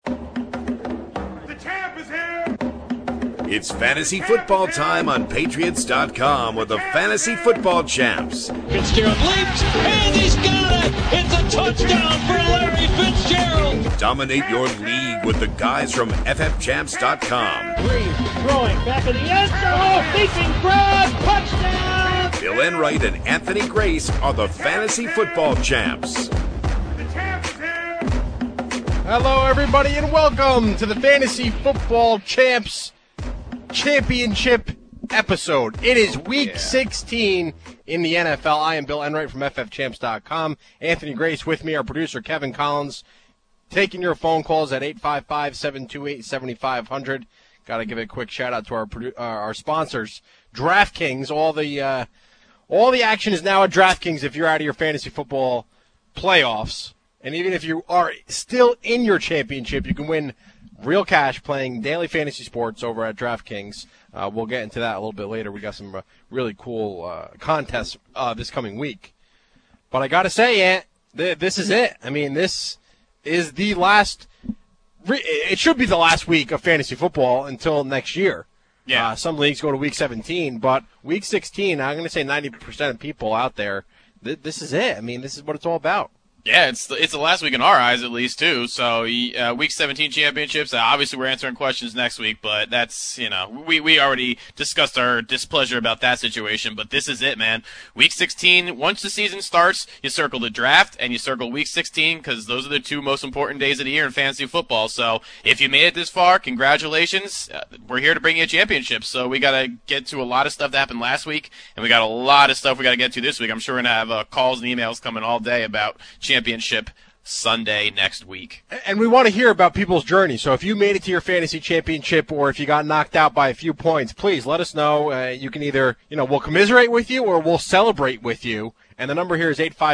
The champ is here! It's fantasy football time on Patriots.com with the Fantasy Football Champs. Fitzgerald leaps, and he's got it! It's a touchdown for Larry Fitzgerald! Dominate your league with the guys from FFChamps.com. Breeze throwing back in the end zone, leaping grab, touchdown! Bill Enright and Anthony Grace are the Fantasy Football Champs. The champ is here! Hello, everybody, and welcome to the Fantasy Football Champs Championship episode. It is week 16 in the NFL. I am Bill Enright from FFChamps.com. Anthony Grace with me, our producer Kevin Collins, taking your phone calls at 855-728-7500. Got to give a quick shout out to our sponsors, DraftKings. All the action is now at DraftKings if you're out of your fantasy football playoffs. And even if you are still in your championship, you can win real cash playing daily fantasy sports over at DraftKings. We'll get into that a little bit later. We got some really cool contests this coming week. But I got to say, Ant, this is it. I mean, this is the last it should be the last week of fantasy football until next year. Yeah. Some leagues go to week 17, but week 16, I'm going to say 90% of people out there, this is it. I mean, this is what it's all about. Yeah, it's the last week in our eyes, at least, too. So, week 17 championships, obviously we're answering questions next week, but that's, we already discussed our displeasure about that situation, but this is it, man. Week 16, once the season starts, you circle the draft and you circle week 16, because those are the two most important days of the year in fantasy football. So, if you made it this far, congratulations. We're here to bring you a championship. So, we got to get to a lot of stuff that happened last week, and we got a lot of stuff we got to get to this week. I'm sure we're going to have calls and emails coming all day about championship Sunday next week. And we want to hear about people's journey. So if you made it to your fantasy championship or if you got knocked out by a few points, please let us know. You can either, we'll commiserate with you or we'll celebrate with you. And the number here is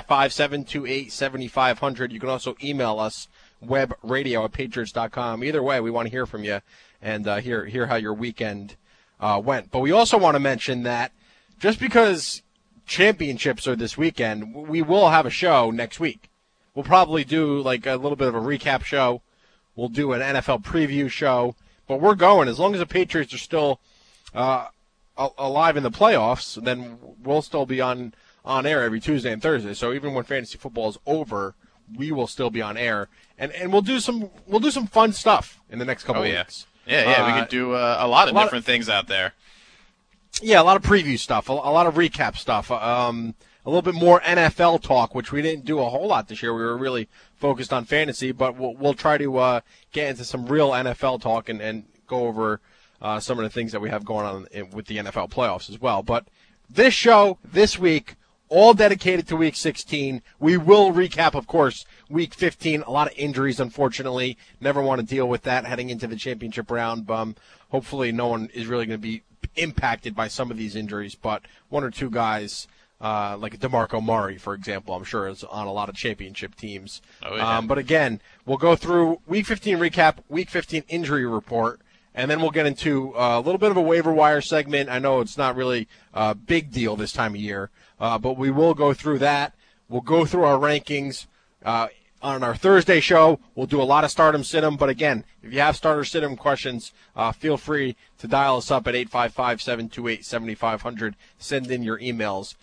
855-728-7500. You can also email us, webradio@patriots.com. Either way, we want to hear from you and hear how your weekend went. But we also want to mention that just because championships are this weekend, we will have a show next week. We'll probably do like a little bit of a recap show. We'll do an NFL preview show. But we're going. As long as the Patriots are still alive in the playoffs, then we'll still be on air every Tuesday and Thursday. So even when fantasy football is over, we will still be on air. And we'll do some fun stuff in the next couple of weeks. Yeah, we could do a lot of different things out there. Yeah, a lot of preview stuff, a lot of recap stuff, a little bit more NFL talk, which we didn't do a whole lot this year. We were really focused on fantasy, but we'll try to get into some real NFL talk and go over some of the things that we have going on with the NFL playoffs as well. But this show, this week, all dedicated to Week 16. We will recap, of course, Week 15. A lot of injuries, unfortunately. Never want to deal with that heading into the championship round. Hopefully no one is really going to be impacted by some of these injuries, but one or two guys, like DeMarco Murray, for example, I'm sure is on a lot of championship teams. Oh, yeah. But again, we'll go through Week 15 recap, Week 15 injury report, and then we'll get into a little bit of a waiver wire segment. I know it's not really a big deal this time of year, but we will go through that. We'll go through our rankings. On our Thursday show, we'll do a lot of stardom sit-em. But again, if you have starter sit-em questions, feel free to dial us up at 855-728-7500. Send in your emails,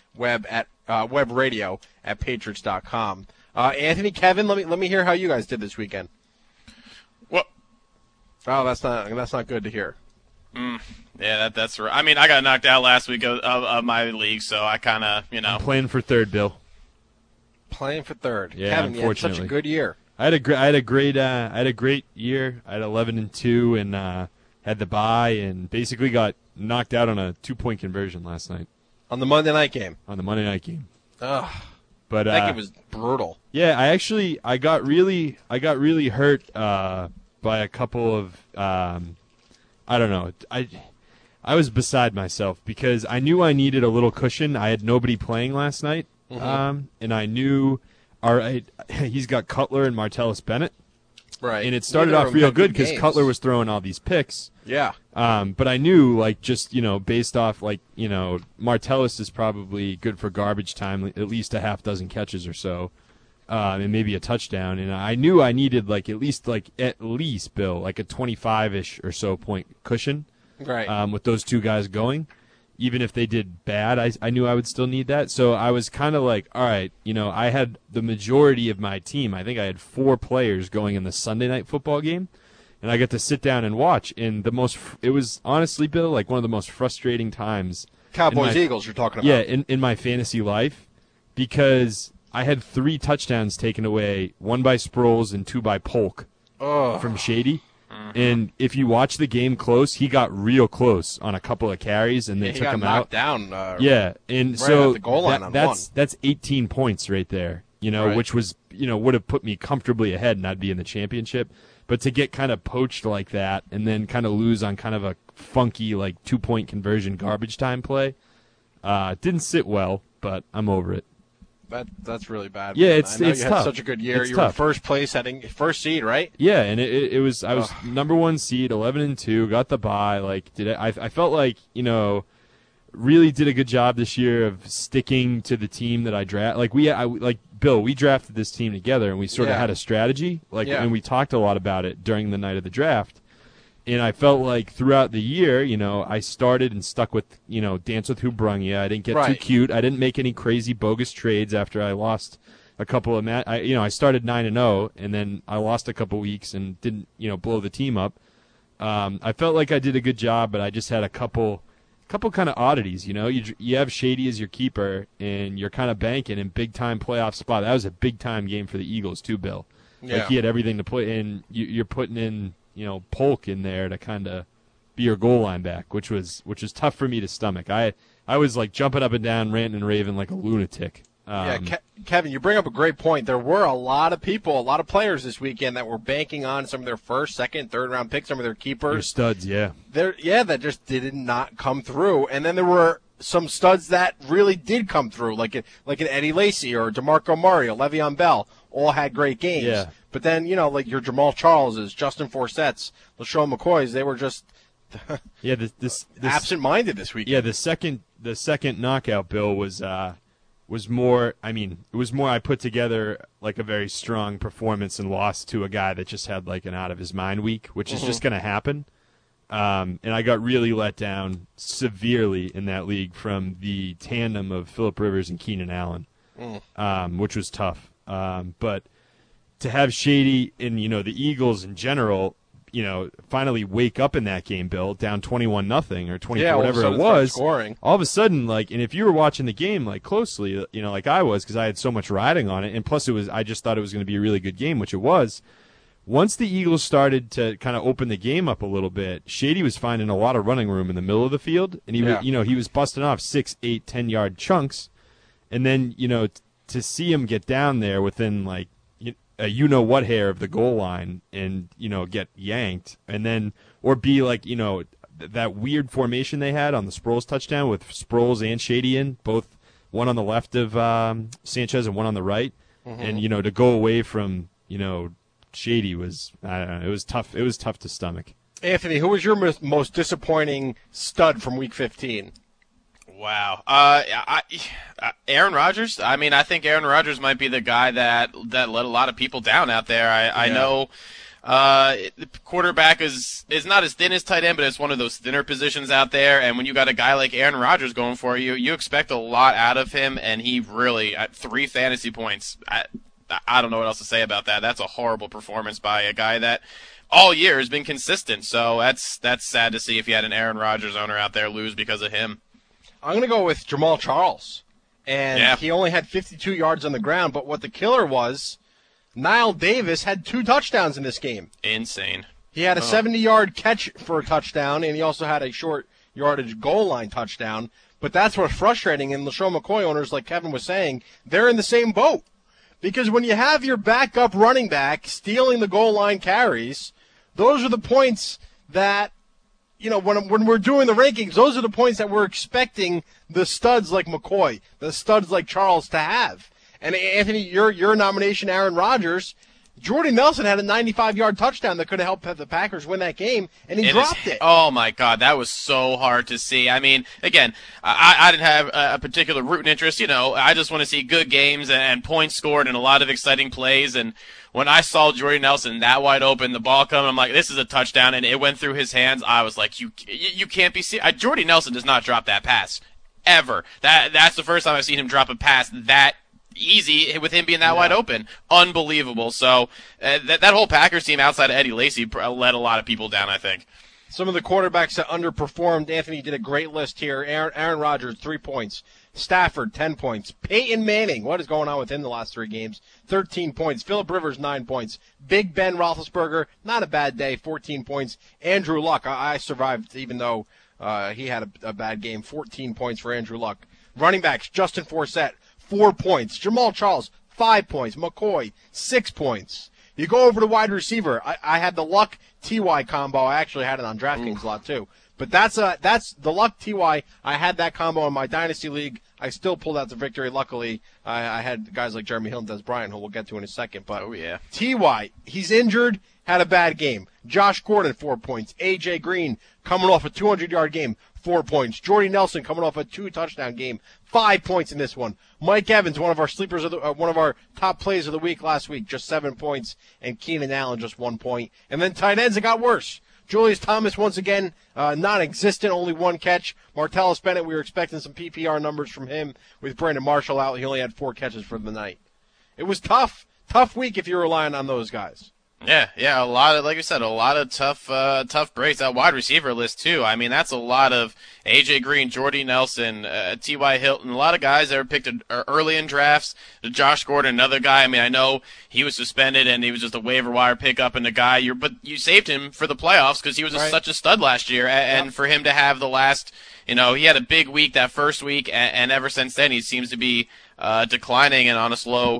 webradio@patriots.com. Anthony, Kevin, let me hear how you guys did this weekend. Well, oh, that's not good to hear. Yeah, that's right. I mean, I got knocked out last week of my league, so I kind of, I'm playing for third, Bill. Playing for third. Yeah, Kevin, you had such a good year. I had a great year. I had 11-2 and had the bye and basically got knocked out on a 2-point conversion last night. On the Monday night game. Ugh. But that game was brutal. Yeah, I got really hurt by a couple of I don't know. I was beside myself because I knew I needed a little cushion. I had nobody playing last night. And I knew, all right, he's got Cutler and Martellus Bennett. Right. And it started off real good because Cutler was throwing all these picks. Yeah. But I knew, based off, Martellus is probably good for garbage time, at least a half dozen catches or so. and maybe a touchdown. And I knew I needed at least Bill, like a 25-ish or so point cushion. Right. With those two guys going. Even if they did bad, I knew I would still need that. So I was kind of like, all right, I had the majority of my team. I think I had 4 players going in the Sunday night football game, and I got to sit down and watch. And it was honestly, Bill, like one of the most frustrating times. Cowboys-Eagles you're talking about. Yeah, in my fantasy life, because I had 3 touchdowns taken away, 1 by Sproles and 2 by Polk from Shady. And if you watch the game close, he got real close on a couple of carries, and they took him out. Down. Yeah, and right so at the goal line that's 18 points right there. Right. Which was would have put me comfortably ahead, and I'd be in the championship. But to get kind of poached like that, and then kind of lose on kind of a funky 2-point conversion garbage time play, didn't sit well. But I'm over it. That's really bad. Yeah, man. it's I know it's you tough. had such a good year. It's You were tough. first place, first seed, right? Yeah, and it was I was number 1 seed, 11-2, got the bye. I felt like really did a good job this year of sticking to the team that I draft. Bill, we drafted this team together, and we sort of had a strategy. And we talked a lot about it during the night of the draft. And I felt like throughout the year, I started and stuck with, dance with who brung you. I didn't get too cute. I didn't make any crazy bogus trades after I lost a couple of I started 9-0, and then I lost a couple weeks and didn't, blow the team up. I felt like I did a good job, but I just had a couple kind of oddities. You have Shady as your keeper, and you're kind of banking in big time playoff spot. That was a big time game for the Eagles too, Bill. Yeah. He had everything to play in. You're putting in Polk in there to kind of be your goal line back, which was tough for me to stomach. I was jumping up and down, ranting and raving like a lunatic. Kevin, you bring up a great point. There were a lot of people, a lot of players this weekend that were banking on some of their first, second, third round picks, some of their keepers. Your studs, yeah. That just did not come through. And then there were some studs that really did come through, like an Eddie Lacy or DeMarco Murray or Le'Veon Bell, all had great games. Yeah. But then, your Jamal Charleses, Justin Forsett's, LaShawn McCoys, they were just this absent-minded this weekend. Yeah, the second knockout, Bill, was more, it was more I put together a very strong performance and lost to a guy that just had an out of his mind week, which is just going to happen. And I got really let down severely in that league from the tandem of Phillip Rivers and Keenan Allen, which was tough. But to have Shady and, the Eagles in general, finally wake up in that game, Bill, down 21-0 or 24, whatever it was. Scoring. All of a sudden, and if you were watching the game closely, like I was, because I had so much riding on it, and plus I just thought it was going to be a really good game, which it was. Once the Eagles started to kind of open the game up a little bit, Shady was finding a lot of running room in the middle of the field, and he was busting off 6, 8, 10-yard chunks, and then to see him get down there within what hair of the goal line and get yanked, and then or be that weird formation they had on the Sproles touchdown with Sproles and Shady in, both one on the left of Sanchez and one on the right, and to go away from Shady was, I don't know, it was tough. It was tough to stomach. Anthony, who was your most disappointing stud from Week 15? Wow. Aaron Rodgers. I think Aaron Rodgers might be the guy that let a lot of people down out there. I know the quarterback is not as thin as tight end, but it's one of those thinner positions out there. And when you got a guy like Aaron Rodgers going for you, you expect a lot out of him. And he really, at 3 fantasy points, I don't know what else to say about that. That's a horrible performance by a guy that all year has been consistent. So that's sad to see if you had an Aaron Rodgers owner out there lose because of him. I'm going to go with Jamal Charles. And he only had 52 yards on the ground, but what the killer was, Niall Davis had 2 touchdowns in this game. Insane. He had a 70-yard catch for a touchdown, and he also had a short yardage goal line touchdown. But that's what's frustrating, and LaShawn McCoy owners, like Kevin was saying, they're in the same boat. Because when you have your backup running back stealing the goal line carries, those are the points that, when we're doing the rankings, those are the points that we're expecting the studs like McCoy, the studs like Charles to have. And Anthony, your nomination, Aaron Rodgers, Jordy Nelson had a 95-yard touchdown that could have helped the Packers win that game, and he dropped it. Oh, my God. That was so hard to see. I mean, again, I didn't have a particular rooting interest. I just want to see good games and points scored and a lot of exciting plays. And when I saw Jordy Nelson that wide open, the ball coming, I'm like, this is a touchdown, and it went through his hands. I was like, you can't be serious. Jordy Nelson does not drop that pass, ever. That's the first time I've seen him drop a pass that easy with him being that wide open. Unbelievable. So that whole Packers team outside of Eddie Lacy let a lot of people down, I think. Some of the quarterbacks that underperformed, Anthony did a great list here. Aaron Rodgers, 3 points. Stafford, 10 points. Peyton Manning, what is going on with him the last 3 games? 13 points. Phillip Rivers, 9 points. Big Ben Roethlisberger, not a bad day, 14 points. Andrew Luck, I survived even though he had a bad game, 14 points for Andrew Luck. Running backs, Justin Forsett, 4 points. Jamal Charles, 5 points. McCoy, 6 points. You go over to wide receiver. I had the Luck T.Y. combo. I actually had it on DraftKings a lot too. But that's the Luck T.Y. I had that combo in my Dynasty League. I still pulled out the victory. Luckily, I had guys like Jeremy Hill and Des Bryant, who we'll get to in a second. But T.Y., he's injured, had a bad game. Josh Gordon, 4 points. A.J. Green, coming off a 200-yard game, 4 points. Jordy Nelson, coming off a 2-touchdown game, 5 points in this one. Mike Evans, one of our sleepers one of our top plays of the week last week, just 7 points, and Keenan Allen just 1 point. And then tight ends, it got worse. Julius Thomas, once again, non-existent, only 1 catch. Martellus Bennett, we were expecting some PPR numbers from him. With Brandon Marshall out, he only had 4 catches for the night. It was tough week if you're relying on those guys. Yeah, a lot of, like you said, a lot of tough breaks. That wide receiver list too. I mean, that's a lot of A.J. Green, Jordy Nelson, T.Y. Hilton, a lot of guys that were picked early in drafts. Josh Gordon, another guy. I mean, I know he was suspended and he was just a waiver wire pickup and a guy. But you saved him for the playoffs because he was such a stud last year, and for him to have the last, he had a big week that first week, and ever since then he seems to be declining and on a slow,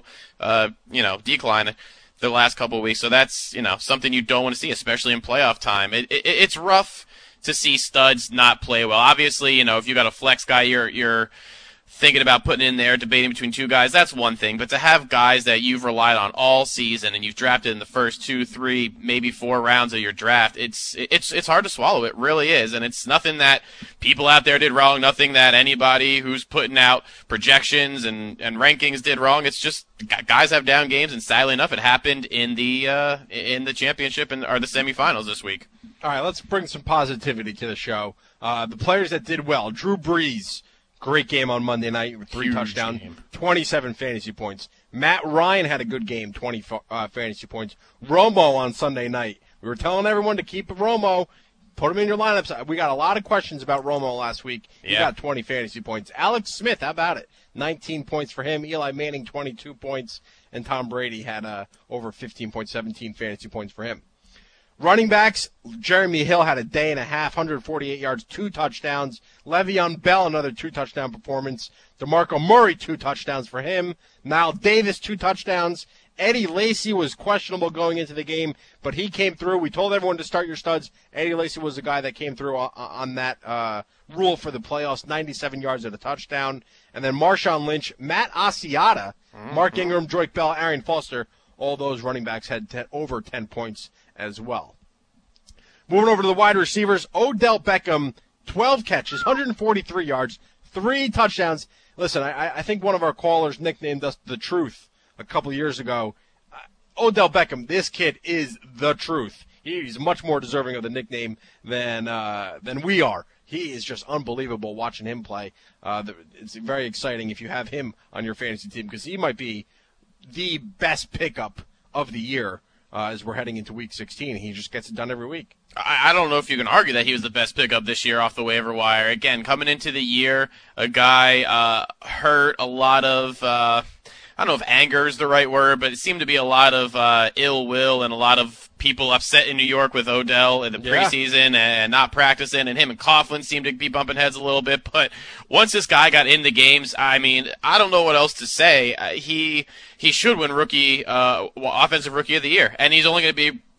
decline the last couple of weeks. So that's, something you don't want to see, especially in playoff time. It's rough to see studs not play well. Obviously, if you got a flex guy you're thinking about putting in there, debating between 2 guys, that's one thing. But to have guys that you've relied on all season and you've drafted in the first 2, 3, maybe 4 rounds of your draft, it's hard to swallow. It really is. And it's nothing that people out there did wrong, nothing that anybody who's putting out projections and rankings did wrong. It's just guys have down games, and sadly enough, it happened in the championship or the semifinals this week. All right, let's bring some positivity to the show. The players that did well, Drew Brees, great game on Monday night with 3 touchdowns, 27 fantasy points. Matt Ryan had a good game, 20 fantasy points. Romo on Sunday night. We were telling everyone to keep Romo, put him in your lineups. We got a lot of questions about Romo last week. He got 20 fantasy points. Alex Smith, how about it? 19 points for him. Eli Manning, 22 points. And Tom Brady had over 15 points, 17 fantasy points for him. Running backs, Jeremy Hill had a day and a half, 148 yards, 2 touchdowns. Le'Veon Bell, another 2-touchdown performance. DeMarco Murray, 2 touchdowns for him. Nile Davis, 2 touchdowns. Eddie Lacy was questionable going into the game, but he came through. We told everyone to start your studs. Eddie Lacy was the guy that came through on that rule for the playoffs, 97 yards and a touchdown. And then Marshawn Lynch, Matt Asiata, Mark Ingram, Drake Bell, Arian Foster, all those running backs had over 10 points as well. Moving over to the wide receivers, Odell Beckham, 12 catches, 143 yards, 3 touchdowns. Listen, I think one of our callers nicknamed us The Truth a couple of years ago. Odell Beckham, this kid is the truth. He's much more deserving of the nickname than we are. He is just unbelievable watching him play. It's very exciting if you have him on your fantasy team because he might be the best pickup of the year as we're heading into Week 16. He just gets it done every week. I don't know if you can argue that he was the best pickup this year off the waiver wire. Again, coming into the year, a guy hurt, a lot of I don't know if anger is the right word, but it seemed to be a lot of ill will and a lot of people upset in New York with Odell in the preseason and not practicing, and him and Coughlin seemed to be bumping heads a little bit. But once this guy got in the games, I mean, I don't know what else to say. He should win offensive rookie of the year, and he's only going to be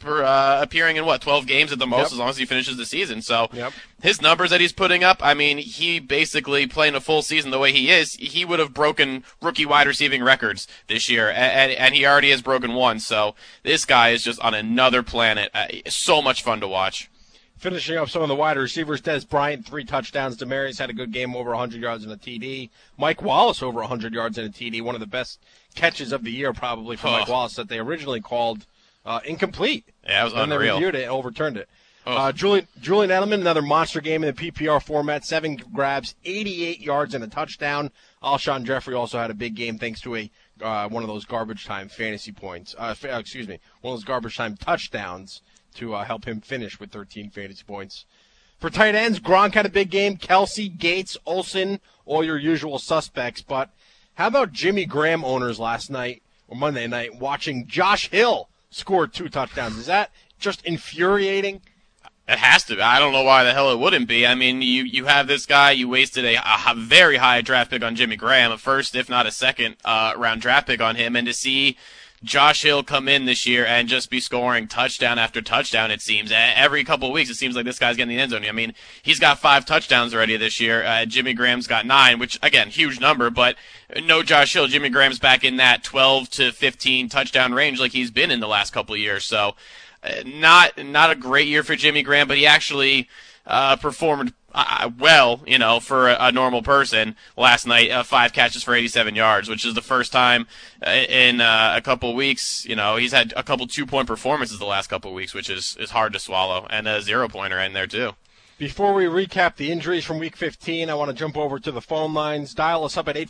appearing in 12 games at the most, as long as he finishes the season. So his numbers that he's putting up, I mean, he basically playing a full season the way he is, he would have broken rookie wide receiving records this year, and he already has broken one. So this guy is just on another planet. So much fun to watch. Finishing up some of the wide receivers, Dez Bryant, 3 touchdowns. Demaryius had a good game, over 100 yards and a TD. Mike Wallace, over 100 yards and a TD. One of the best catches of the year, probably, for Mike Wallace, that they originally called incomplete. Yeah, it was unreal. unreal. And they reviewed it and overturned it. Julian Edelman, another monster game in the PPR format. 7 grabs, 88 yards and a touchdown. Alshon Jeffrey also had a big game thanks to one of those garbage time fantasy points. One of those garbage time touchdowns to help him finish with 13 fantasy points. For tight ends, Gronk had a big game. Kelsey, Gates, Olsen, all your usual suspects. But how about Jimmy Graham owners last night or Monday night watching Josh Hill score 2 touchdowns? Is that just infuriating? It has to be. I don't know why the hell it wouldn't be. I mean, you have this guy, you wasted a very high draft pick on Jimmy Graham, a first, if not a second round draft pick on him, and to see Josh Hill come in this year and just be scoring touchdown after touchdown, it seems. Every couple of weeks, it seems like this guy's getting the end zone. I mean, he's got 5 touchdowns already this year. Jimmy Graham's got 9, which, again, huge number, but no Josh Hill. Jimmy Graham's back in that 12 to 15 touchdown range like he's been in the last couple of years. So not a great year for Jimmy Graham, but he actually performed well, for a normal person last night. 5 catches for 87 yards, which is the first time in a couple of weeks. He's had a couple 2-point performances the last couple of weeks, which is hard to swallow, and a 0-pointer in there too. Before we recap the injuries from Week 15, I want to jump over to the phone lines. Dial us up at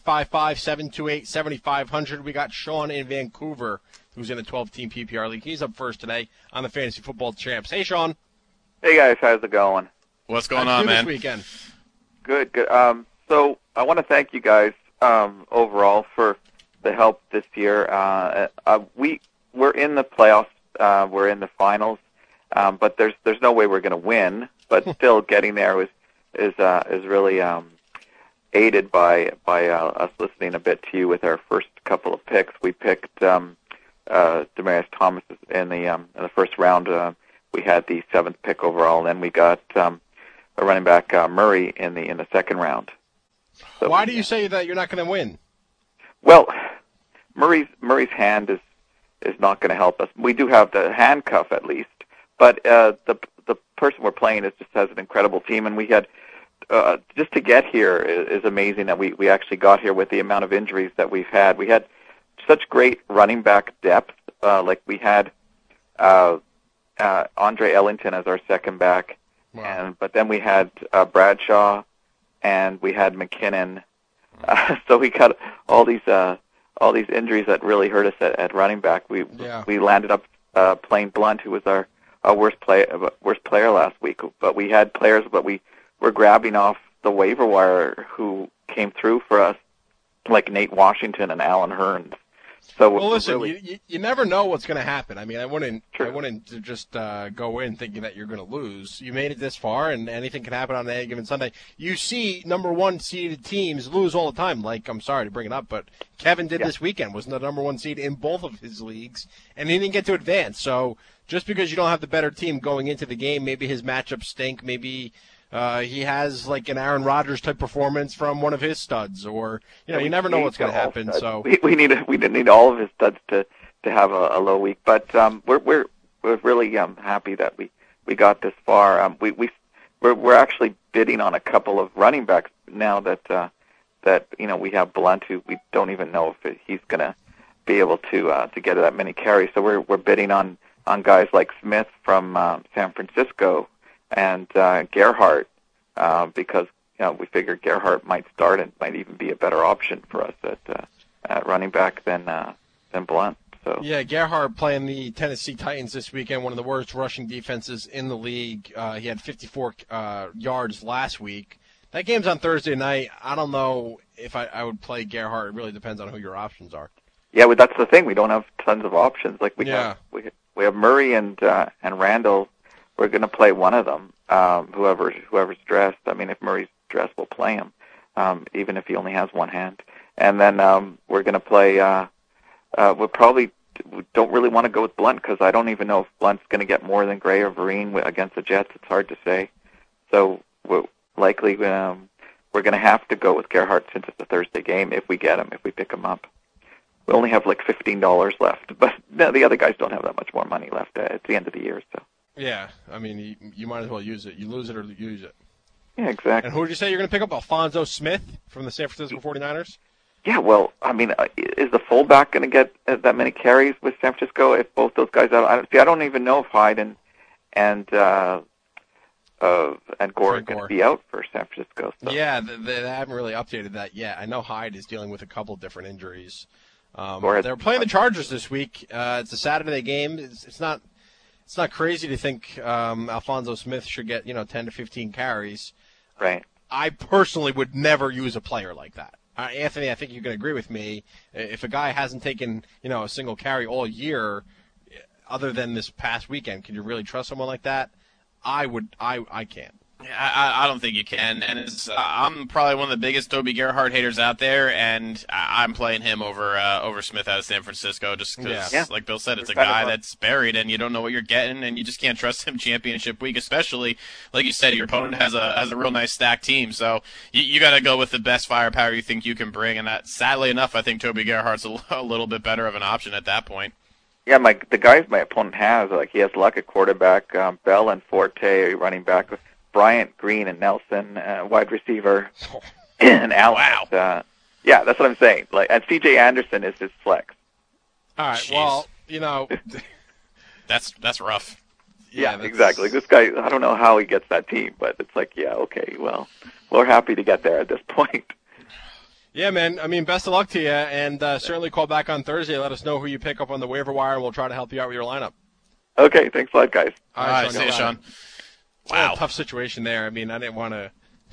855-728-7500. We got Sean in Vancouver, who's in a 12-team PPR league. He's up first today on the Fantasy Football Champs. Hey, Sean. Hey, guys. How's it going? What's going on, man? This weekend? Good. So I want to thank you guys overall for the help this year. We're in the playoffs. We're in the finals, but there's no way we're going to win. But still, getting there is really aided by us listening a bit to you with our first couple of picks. We picked Demaryius Thomas in the first round. We had the 7th pick overall, and then we got a running back Murray in the second round. So, why do you say that you're not going to win? Well, Murray's hand is not going to help us. We do have the handcuff at least, but the person we're playing just has an incredible team, and we had just to get here is amazing that we actually got here with the amount of injuries that we've had. We had such great running back depth, like we had Andre Ellington as our second back. Wow. But then we had Bradshaw, and we had McKinnon. So we got all these injuries that really hurt us at running back. We landed up playing Blunt, who was our worst player last week. But we had players, but we were grabbing off the waiver wire who came through for us, like Nate Washington and Alan Hearns. So well, listen, you never know what's going to happen. I mean, I wouldn't just go in thinking that you're going to lose. You made it this far, and anything can happen on any given Sunday. You see number 1 seeded teams lose all the time. Like, I'm sorry to bring it up, but Kevin did this weekend, was the number 1 seed in both of his leagues, and he didn't get to advance. So just because you don't have the better team going into the game, maybe his matchups stink, maybe he has like an Aaron Rodgers type performance from one of his studs, or you never know what's going to happen. So we didn't need all of his studs to have a low week, but we're really happy that we got this far. We're actually bidding on a couple of running backs now that we have Blunt, who we don't even know if he's going to be able to get that many carries. So we're bidding on guys like Smith from San Francisco and Gerhardt, because we figured Gerhardt might start and might even be a better option for us at running back than Blunt. So yeah, Gerhardt playing the Tennessee Titans this weekend, one of the worst rushing defenses in the league. He had 54 yards last week. That game's on Thursday night. I don't know if I would play Gerhardt. It really depends on who your options are. Yeah, well, that's the thing. We don't have tons of options. Like we have Murray and Randall. We're going to play one of them, whoever's dressed. I mean, if Murray's dressed, we'll play him, even if he only has one hand. And then we're going to play. We'll probably don't really want to go with Blunt because I don't even know if Blunt's going to get more than Gray or Vereen against the Jets. It's hard to say. So likely we're going to have to go with Gerhardt since it's a Thursday game if we get him, if we pick him up. We only have like $15 left, but the other guys don't have that much more money left at the end of the year. So Yeah, I mean, you might as well use it. You lose it or use it. yeah, exactly. And who did you say you're going to pick up? Alfonso Smith from the San Francisco 49ers? Yeah, well, I mean, is the fullback going to get that many carries with San Francisco if both those guys out? I don't even know if Hyde and Gore are going to be out for San Francisco. So. Yeah, they haven't really updated that yet. I know Hyde is dealing with a couple different injuries. They're playing the Chargers this week. It's a Saturday game. It's not crazy to think Alfonso Smith should get 10 to 15 carries. Right. I personally would never use a player like that. Anthony, I think you can agree with me. If a guy hasn't taken a single carry all year, other than this past weekend, can you really trust someone like that? I can't. I don't think you can, and I'm probably one of the biggest Toby Gerhardt haters out there, and I'm playing him over Smith out of San Francisco just because, like Bill said, it's a guy that's buried, and you don't know what you're getting, and you just can't trust him championship week, especially, like you said, your opponent has a real nice stacked team, so you got to go with the best firepower you think you can bring, and sadly enough, I think Toby Gerhardt's a little bit better of an option at that point. Yeah, the guys my opponent has, like he has Luck at quarterback, Bell and Forte running back, Bryant, Green, and Nelson, wide receiver, and Allen. Wow. Yeah, that's what I'm saying. And C.J. Anderson is his flex. All right. Jeez. Well, that's rough. Yeah, exactly. This guy, I don't know how he gets that team, but it's like, yeah, okay, well, we're happy to get there at this point. Yeah, man. I mean, best of luck to you, and certainly call back on Thursday. Let us know who you pick up on the waiver wire, and we'll try to help you out with your lineup. Okay, thanks a lot, guys. All right, see you, Sean. Wow, tough situation there. I mean, I didn't want to.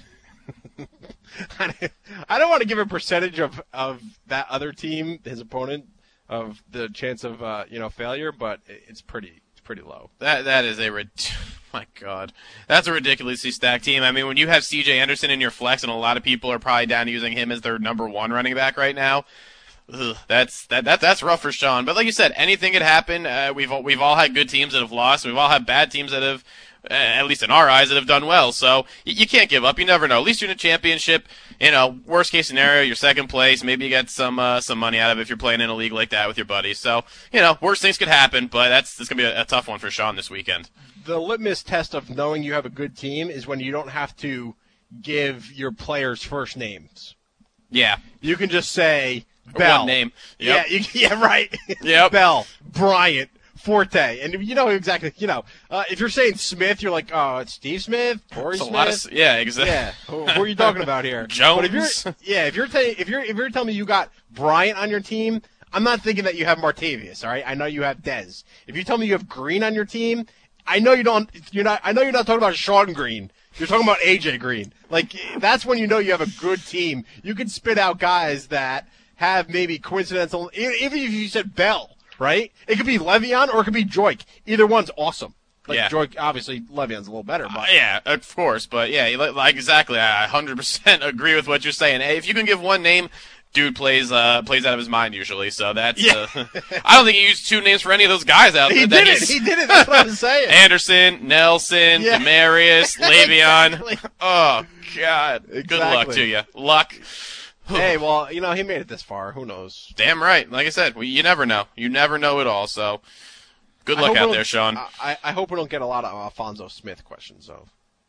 I don't want to give a percentage of that other team, his opponent, of the chance of failure, but it's pretty low. That is my God, that's a ridiculously stacked team. I mean, when you have C.J. Anderson in your flex, and a lot of people are probably down to using him as their number one running back right now. That's rough for Sean. But like you said, anything could happen. We've all had good teams that have lost. We've all had bad teams that have, at least in our eyes, that have done well. So you can't give up. You never know. At least you're in a championship. Worst case scenario, you're second place. Maybe you get some money out of it if you're playing in a league like that with your buddies. So worst things could happen. But that's gonna be a tough one for Sean this weekend. The litmus test of knowing you have a good team is when you don't have to give your players first names. Yeah, you can just say Bell. One name. Yep. Yeah, right. Yep. Bell, Bryant, Forte, and you know exactly. If you're saying Smith, you're like, oh, it's Steve Smith, Torrey Smith. Yeah, exactly. Yeah. Who are you talking about here? Jones. But if you're telling me you got Bryant on your team, I'm not thinking that you have Martavius. All right, I know you have Dez. If you tell me you have Green on your team, I know you don't. I know you're not talking about Sean Green. You're talking about AJ Green. Like, that's when you know you have a good team. You can spit out guys that have maybe coincidental. Even if you said Bell, right? It could be Le'Veon or it could be Joik. Either one's awesome. Joik, obviously, Le'Veon's a little better. But. Yeah, of course. But yeah, like exactly. I 100% agree with what you're saying. Hey, if you can give one name. Dude plays out of his mind usually, so that's. Yeah. I don't think he used two names for any of those guys out there. He did it. That's what I was saying. Anderson, Nelson, Demarius, Le'Veon. Exactly. Oh God! Exactly. Good luck to you. Luck. Hey, well, he made it this far. Who knows? Damn right. Like I said, you never know. You never know it all. So, good luck out there, Sean. I hope we don't get a lot of Alfonso Smith questions, though.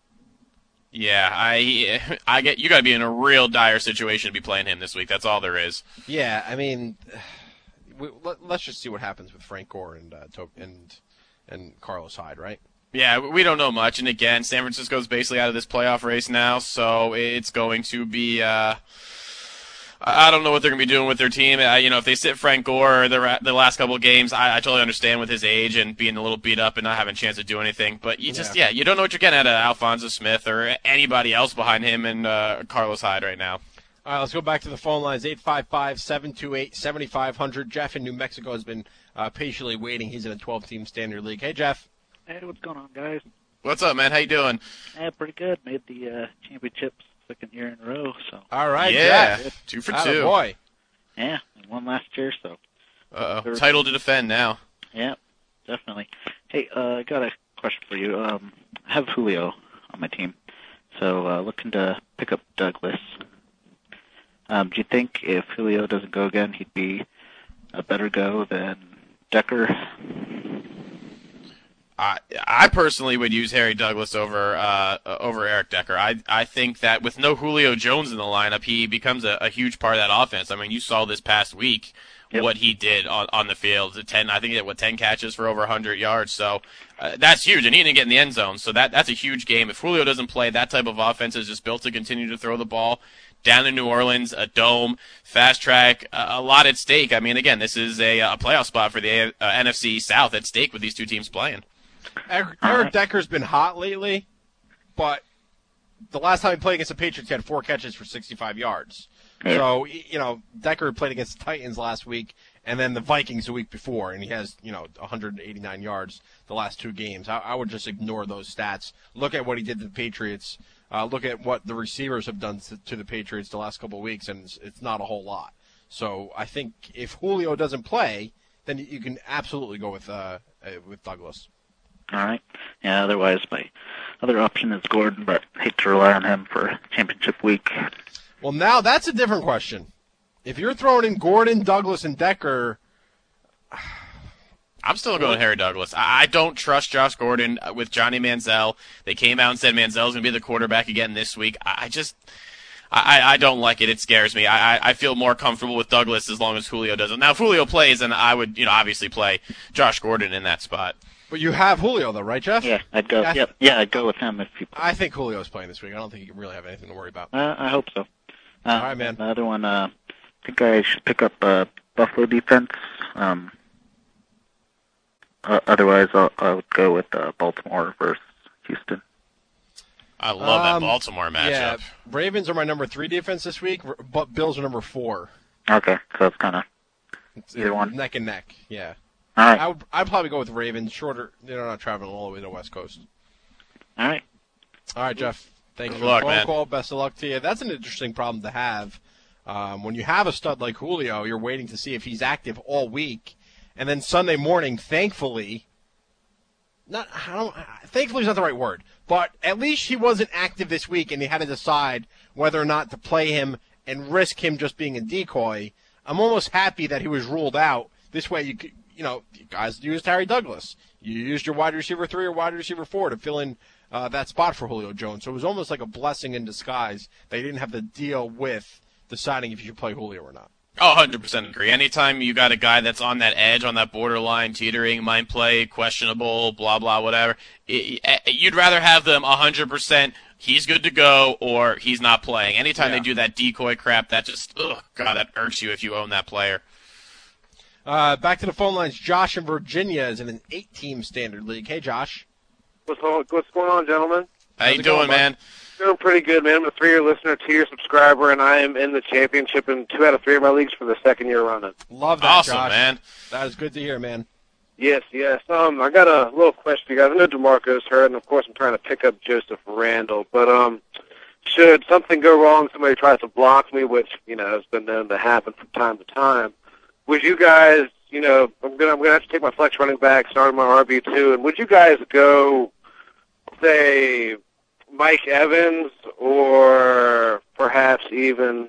Yeah, I get you got to be in a real dire situation to be playing him this week. That's all there is. Yeah, I mean, let's just see what happens with Frank Gore and Carlos Hyde, right? Yeah, we don't know much, and again, San Francisco's basically out of this playoff race now, so it's going to be. I don't know what they're going to be doing with their team. If they sit Frank Gore the last couple of games, I totally understand with his age and being a little beat up and not having a chance to do anything. But you you don't know what you're getting out of Alfonso Smith or anybody else behind him and Carlos Hyde right now. All right, let's go back to the phone lines, 855-728-7500. Jeff in New Mexico has been patiently waiting. He's in a 12-team standard league. Hey, Jeff. Hey, what's going on, guys? What's up, man? How you doing? Pretty good. Made the championships second year in a row. So. All right, yeah, Jeff. 2 for 2. Boy. Yeah, and won last year. So Uh-oh. Title to defend now. Yeah, definitely. Hey, I got a question for you. I have Julio on my team, so looking to pick up Douglas. Do you think if Julio doesn't go again, he'd be a better go than Decker? I personally would use Harry Douglas over Eric Decker. I think that with no Julio Jones in the lineup, he becomes a huge part of that offense. I mean, you saw this past week what he did on the field. I think he had 10 catches for over 100 yards. So that's huge, and he didn't get in the end zone. So that's a huge game. If Julio doesn't play, that type of offense is just built to continue to throw the ball down in New Orleans, a dome, fast track, a lot at stake. I mean, again, this is a playoff spot for the NFC South at stake with these two teams playing. Eric Decker's been hot lately, but the last time he played against the Patriots, he had 4 catches for 65 yards. Yeah. So, Decker played against the Titans last week and then the Vikings the week before, and he has, 189 yards the last 2 games. I would just ignore those stats. Look at what he did to the Patriots. Look at what the receivers have done to the Patriots the last couple of weeks, and it's not a whole lot. So I think if Julio doesn't play, then you can absolutely go with Douglas. All right. Yeah, otherwise my other option is Gordon, but I hate to rely on him for championship week. Well, now that's a different question. If you're throwing in Gordon, Douglas, and Decker... I'm still going Harry Douglas. I don't trust Josh Gordon with Johnny Manziel. They came out and said Manziel's going to be the quarterback again this week. I don't like it. It scares me. I feel more comfortable with Douglas as long as Julio doesn't. Now, if Julio plays, then I would, obviously play Josh Gordon in that spot. But you have Julio, though, right, Jeff? Yeah, I'd go. I'd go with him if you. I think Julio's playing this week. I don't think you really have anything to worry about. I hope so. All right, man. The other one, I think I should pick up Buffalo defense. Otherwise, I would go with Baltimore versus Houston. I love that Baltimore matchup. Yeah, Ravens are my number 3 defense this week, but Bills are number 4. Okay, so it's kind of either one. Neck and neck, yeah. All right. I'd probably go with Ravens. Shorter, they're not traveling all the way to the West Coast. All right. All right, Jeff. Thank you for the phone call. Best of luck to you. That's an interesting problem to have. When you have a stud like Julio, you're waiting to see if he's active all week, and then Sunday morning, thankfully is not the right word, but at least he wasn't active this week, and he had to decide whether or not to play him and risk him just being a decoy. I'm almost happy that he was ruled out. This way, you guys used Harry Douglas. You used your wide receiver 3 or wide receiver 4 to fill in that spot for Julio Jones. So it was almost like a blessing in disguise that you didn't have to deal with deciding if you should play Julio or not. Oh, 100% agree. Anytime you got a guy that's on that edge, on that borderline, teetering, might play, questionable, blah, blah, whatever, you'd rather have them 100% he's good to go or he's not playing. Anytime they do that decoy crap, that just, that irks you if you own that player. Back to the phone lines. Josh in Virginia is in an 8-team standard league. Hey, Josh. What's going on, gentlemen? How you doing, man? Doing pretty good, man. I'm a 3-year listener, 2-year subscriber, and I am in the championship in 2 out of 3 of my leagues for the 2nd year running. Love that, awesome, Josh. Man. That is good to hear, man. Yes. I got a little question for you guys. I know DeMarco's hurt, and of course I'm trying to pick up Joseph Randle, but should something go wrong, somebody tries to block me, which has been known to happen from time to time, would you guys, I'm gonna have to take my flex running back, start my RB2, and would you guys go, say, Mike Evans or perhaps even,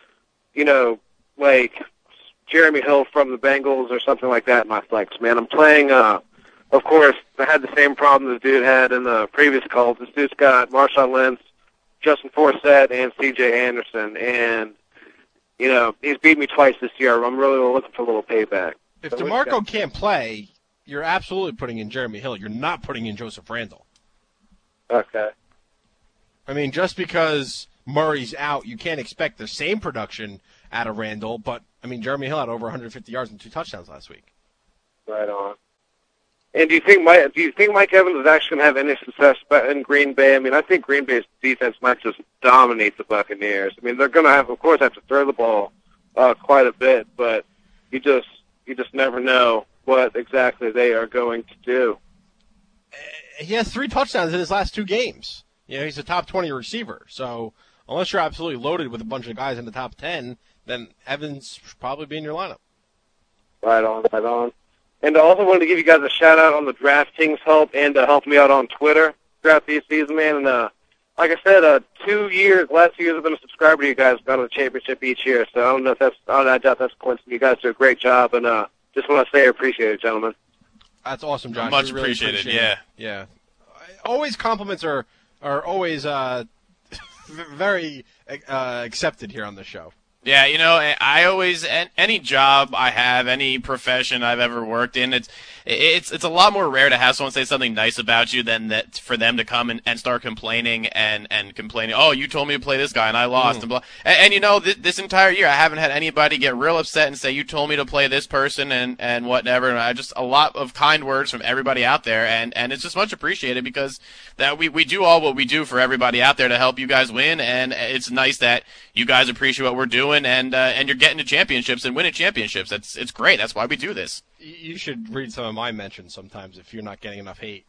like Jeremy Hill from the Bengals or something like that in my flex, man? I'm playing, of course, I had the same problem this dude had in the previous calls. This dude's got Marshawn Lynch, Justin Forsett, and C.J. Anderson, and, he's beat me twice this year. I'm really looking for a little payback. If DeMarco can't play, you're absolutely putting in Jeremy Hill. You're not putting in Joseph Randle. Okay. I mean, just because Murray's out, you can't expect the same production out of Randle, but, Jeremy Hill had over 150 yards and 2 touchdowns last week. Right on. And do you think Mike Evans is actually going to have any success in Green Bay? I think Green Bay's defense might just dominate the Buccaneers. They're going to have to throw the ball quite a bit, but you just never know what exactly they are going to do. He has 3 touchdowns in his last 2 games. He's a top 20 receiver. So unless you're absolutely loaded with a bunch of guys in the top 10, then Evans should probably be in your lineup. Right on. And I also wanted to give you guys a shout-out on the DraftKings help and to help me out on Twitter throughout the season, man. And like I said, 2 years, last 2 years I've been a subscriber to you guys, got to the championship each year. So I don't know if that's, I doubt that's a coincidence. You guys do a great job, and just want to say I appreciate it, gentlemen. That's awesome, Josh. Much really appreciated, yeah. Always compliments are always very accepted here on the show. Yeah, you know, I always, any job I have, any profession I've ever worked in, it's a lot more rare to have someone say something nice about you than that for them to come and start complaining and complaining. Oh, you told me to play this guy and I lost and blah. And you know, this entire year I haven't had anybody get real upset and say you told me to play this person and whatever. And I just a lot of kind words from everybody out there, and it's just much appreciated because that we do all what we do for everybody out there to help you guys win, and it's nice that you guys appreciate what we're doing and you're getting to championships and winning championships. It's great. That's why we do this. You should read some of my mentions sometimes if you're not getting enough hate.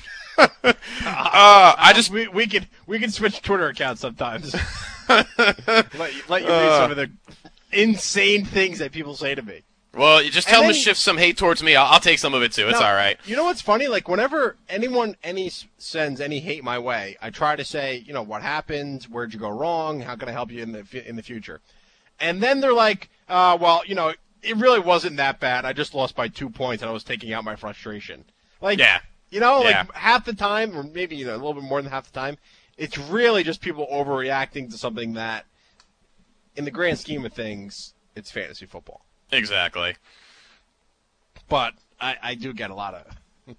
We can switch Twitter accounts sometimes. let you read some of the insane things that people say to me. Well, you just tell them to shift some hate towards me. I'll take some of it too. It's all right. You know what's funny? Like whenever anyone sends any hate my way, I try to say, you know, what happened? Where'd you go wrong? How can I help you in the future? And then they're like, well, you know, it really wasn't that bad. I just lost by 2 points, and I was taking out my frustration. Like, yeah. You know, like half the time, or maybe a little bit more than half the time, it's really just people overreacting to something that, in the grand scheme of things, it's fantasy football. Exactly. But I do get a lot of...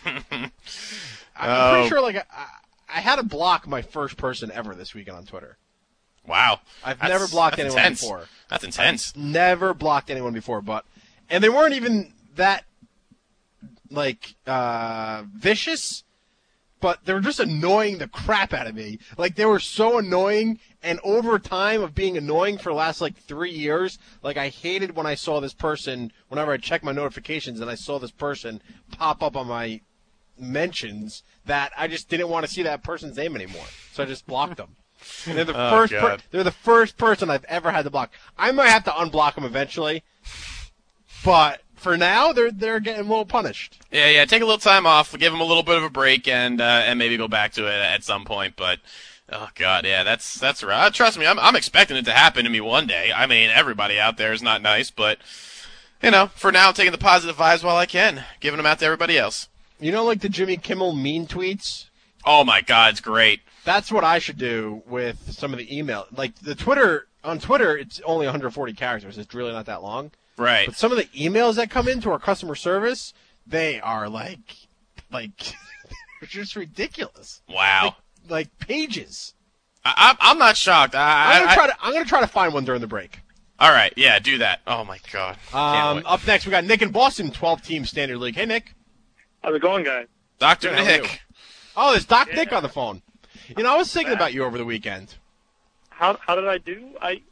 I'm pretty sure, like, I had to block my first person ever this weekend on Twitter. Wow. I've never blocked anyone before. That's intense. I've never blocked anyone before, and they weren't even that, like, vicious, but they were just annoying the crap out of me. Like, they were so annoying, and over time of being annoying for the last, like, 3 years, like, I hated when I saw this person, whenever I checked my notifications and I saw this person pop up on my mentions, that I just didn't want to see that person's name anymore. So I just blocked them. And they're the first person I've ever had to block. I might have to unblock them eventually, but for now they're getting a little punished. Yeah. Take a little time off, give them a little bit of a break, and maybe go back to it at some point. But oh god, yeah, that's right. Trust me, I'm expecting it to happen to me one day. I mean, everybody out there is not nice, but you know, for now, I'm taking the positive vibes while I can, giving them out to everybody else. You know, like the Jimmy Kimmel mean tweets. Oh my god, it's great. That's what I should do with some of the email. Like on Twitter, it's only 140 characters. It's really not that long. Right. But some of the emails that come into our customer service, they are like they're just ridiculous. Wow. Like pages. I'm not shocked. I'm gonna try to find one during the break. All right. Yeah, do that. Oh my god. Up next, we got Nick in Boston, 12-team standard league. Hey, Nick. How's it going, guys? Dr. Nick. Oh, there's Doc Nick on the phone. You know, I was thinking about you over the weekend. How did I do?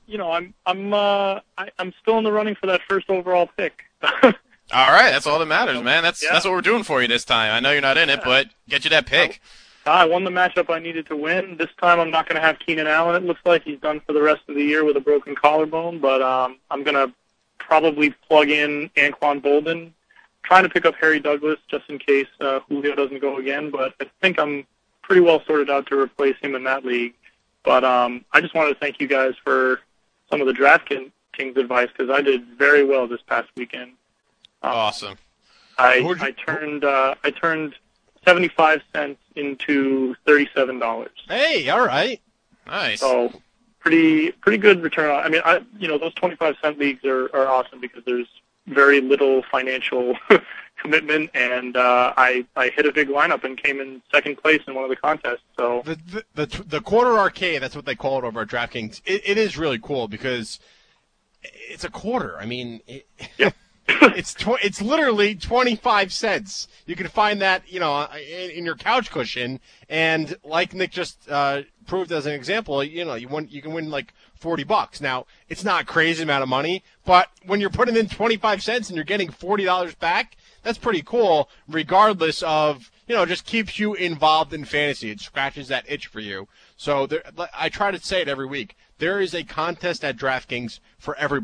I'm still in the running for that first overall pick. All right, that's all that matters, man. That's what we're doing for you this time. I know you're not in it, but get you that pick. I won the matchup I needed to win. This time I'm not going to have Keenan Allen. It looks like he's done for the rest of the year with a broken collarbone, but I'm going to probably plug in Anquan Bolden. Trying to pick up Harry Douglas just in case Julio doesn't go again, but I think I'm pretty well sorted out to replace him in that league. But I just wanted to thank you guys for some of the DraftKings advice because I did very well this past weekend. Awesome. I turned 75 cents into $37. Hey, all right. Nice. So pretty good return. I mean, those 25-cent leagues are awesome because there's very little financial commitment, and I hit a big lineup and came in second place in one of the contests. So the quarter arcade, that's what they call it over at DraftKings. It is really cool because it's a quarter. I mean, it's literally 25 cents. You can find that in your couch cushion, and like Nick just proved as an example, you can win like $40. Now, it's not a crazy amount of money, but when you're putting in 25 cents and you're getting $40 back, that's pretty cool, regardless of, just keeps you involved in fantasy. It scratches that itch for you. So I try to say it every week. There is a contest at DraftKings for everybody.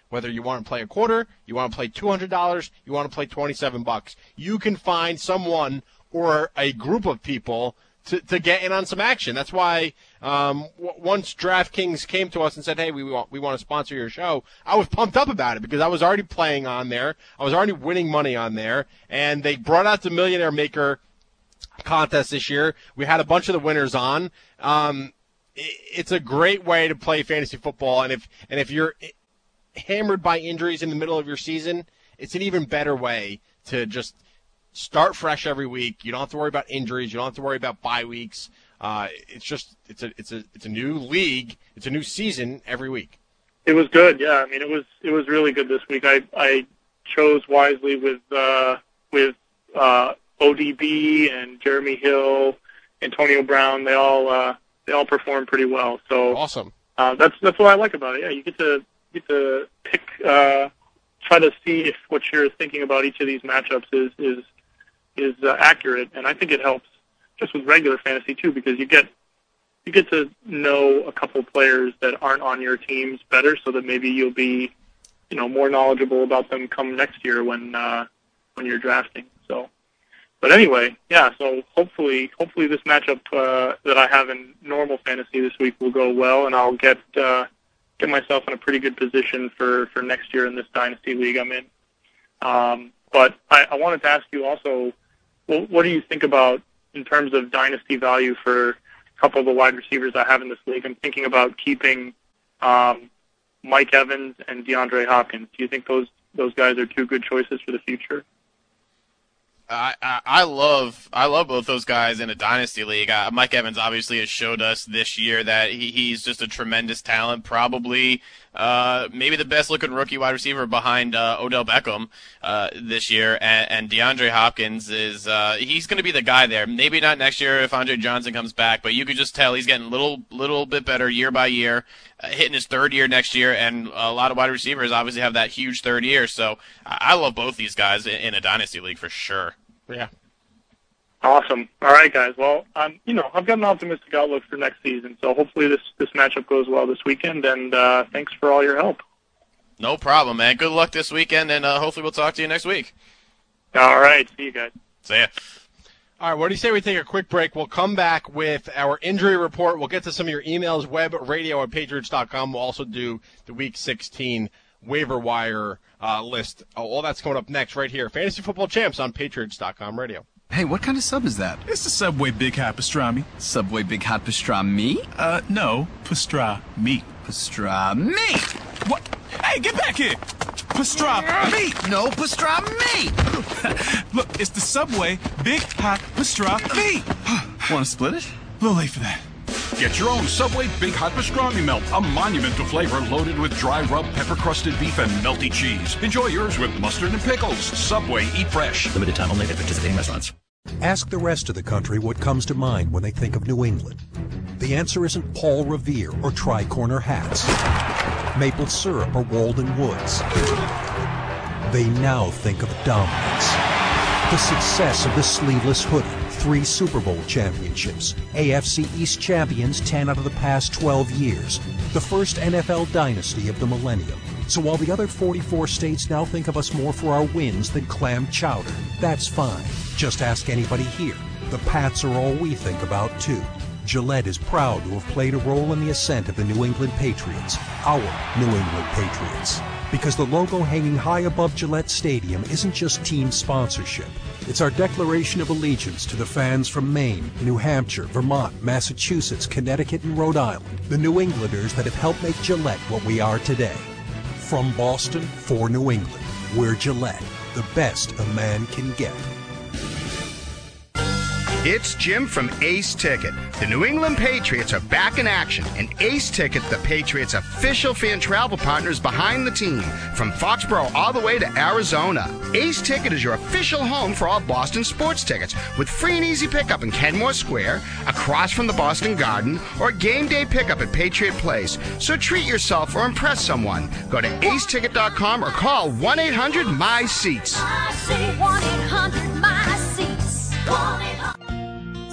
Whether you want to play a quarter, you want to play $200, you want to play $27, you can find someone or a group of people to get in on some action. That's why once DraftKings came to us and said, hey, we want to sponsor your show, I was pumped up about it because I was already playing on there. I was already winning money on there. And they brought out the Millionaire Maker contest this year. We had a bunch of the winners on. It's a great way to play fantasy football. And if you're hammered by injuries in the middle of your season, it's an even better way to just start fresh every week. You don't have to worry about injuries. You don't have to worry about bye weeks. It's a new league. It's a new season every week. It was good. Yeah, I mean it was really good this week. I chose wisely with ODB and Jeremy Hill, Antonio Brown. They all performed pretty well. So awesome. That's what I like about it. Yeah, you get to pick, try to see if what you're thinking about each of these matchups is accurate, and I think it helps just with regular fantasy too, because you get to know a couple players that aren't on your teams better, so that maybe you'll be, more knowledgeable about them come next year when you're drafting. So, but anyway, yeah. So hopefully this matchup that I have in normal fantasy this week will go well, and I'll get myself in a pretty good position for next year in this dynasty league I'm in. But I wanted to ask you also, what do you think about in terms of dynasty value for a couple of the wide receivers I have in this league? I'm thinking about keeping Mike Evans and DeAndre Hopkins. Do you think those guys are two good choices for the future? I love both those guys in a dynasty league. Mike Evans obviously has showed us this year that he's just a tremendous talent. Probably maybe the best looking rookie wide receiver behind Odell Beckham this year. And DeAndre Hopkins is he's going to be the guy there. Maybe not next year if Andre Johnson comes back, but you could just tell he's getting little bit better year by year. Hitting his third year next year, and a lot of wide receivers obviously have that huge third year. So I love both these guys in a dynasty league for sure. Yeah. Awesome. All right, guys. Well, I've got an optimistic outlook for next season, so hopefully this matchup goes well this weekend, and thanks for all your help. No problem, man. Good luck this weekend, and hopefully we'll talk to you next week. All right. See you guys. See ya. All right, what do you say we take a quick break? We'll come back with our injury report. We'll get to some of your emails, webradio@patriots.com. We'll also do the Week 16 waiver wire list. All that's coming up next right here. Fantasy Football Champs on patriots.com radio. Hey, what kind of sub is that? It's the Subway Big Hot Pastrami. Subway Big Hot Pastrami? No, pastrami. Pastrami! What? Hey, get back here! Pastrami! No, pastrami! Look, it's the Subway Big Hot Pastrami. Want to split it? A little late for that. Get your own Subway Big Hot Pastrami Melt, a monumental flavor loaded with dry rub, pepper-crusted beef, and melty cheese. Enjoy yours with mustard and pickles. Subway, eat fresh. Limited time only at participating restaurants. Ask the rest of the country what comes to mind when they think of New England. The answer isn't Paul Revere or tri-corner hats, maple syrup or Walden Woods. They now think of dominance. The success of the sleeveless hoodie, 3 Super Bowl championships, AFC East champions 10 out of the past 12 years, the first NFL dynasty of the millennium. So while the other 44 states now think of us more for our wins than clam chowder, that's fine. Just ask anybody here. The Pats are all we think about, too. Gillette is proud to have played a role in the ascent of the New England Patriots, our New England Patriots. Because the logo hanging high above Gillette Stadium isn't just team sponsorship. It's our declaration of allegiance to the fans from Maine, New Hampshire, Vermont, Massachusetts, Connecticut, and Rhode Island, the New Englanders that have helped make Gillette what we are today. From Boston for New England, we're Gillette, the best a man can get. It's Jim from Ace Ticket. The New England Patriots are back in action, and Ace Ticket, the Patriots' official fan travel partner, is behind the team from Foxborough all the way to Arizona. Ace Ticket is your official home for all Boston sports tickets, with free and easy pickup in Kenmore Square, across from the Boston Garden, or game day pickup at Patriot Place. So treat yourself or impress someone. Go to aceticket.com or call 1-800-MY-SEATS. I say 1-800-MY-SEATS. 1-800.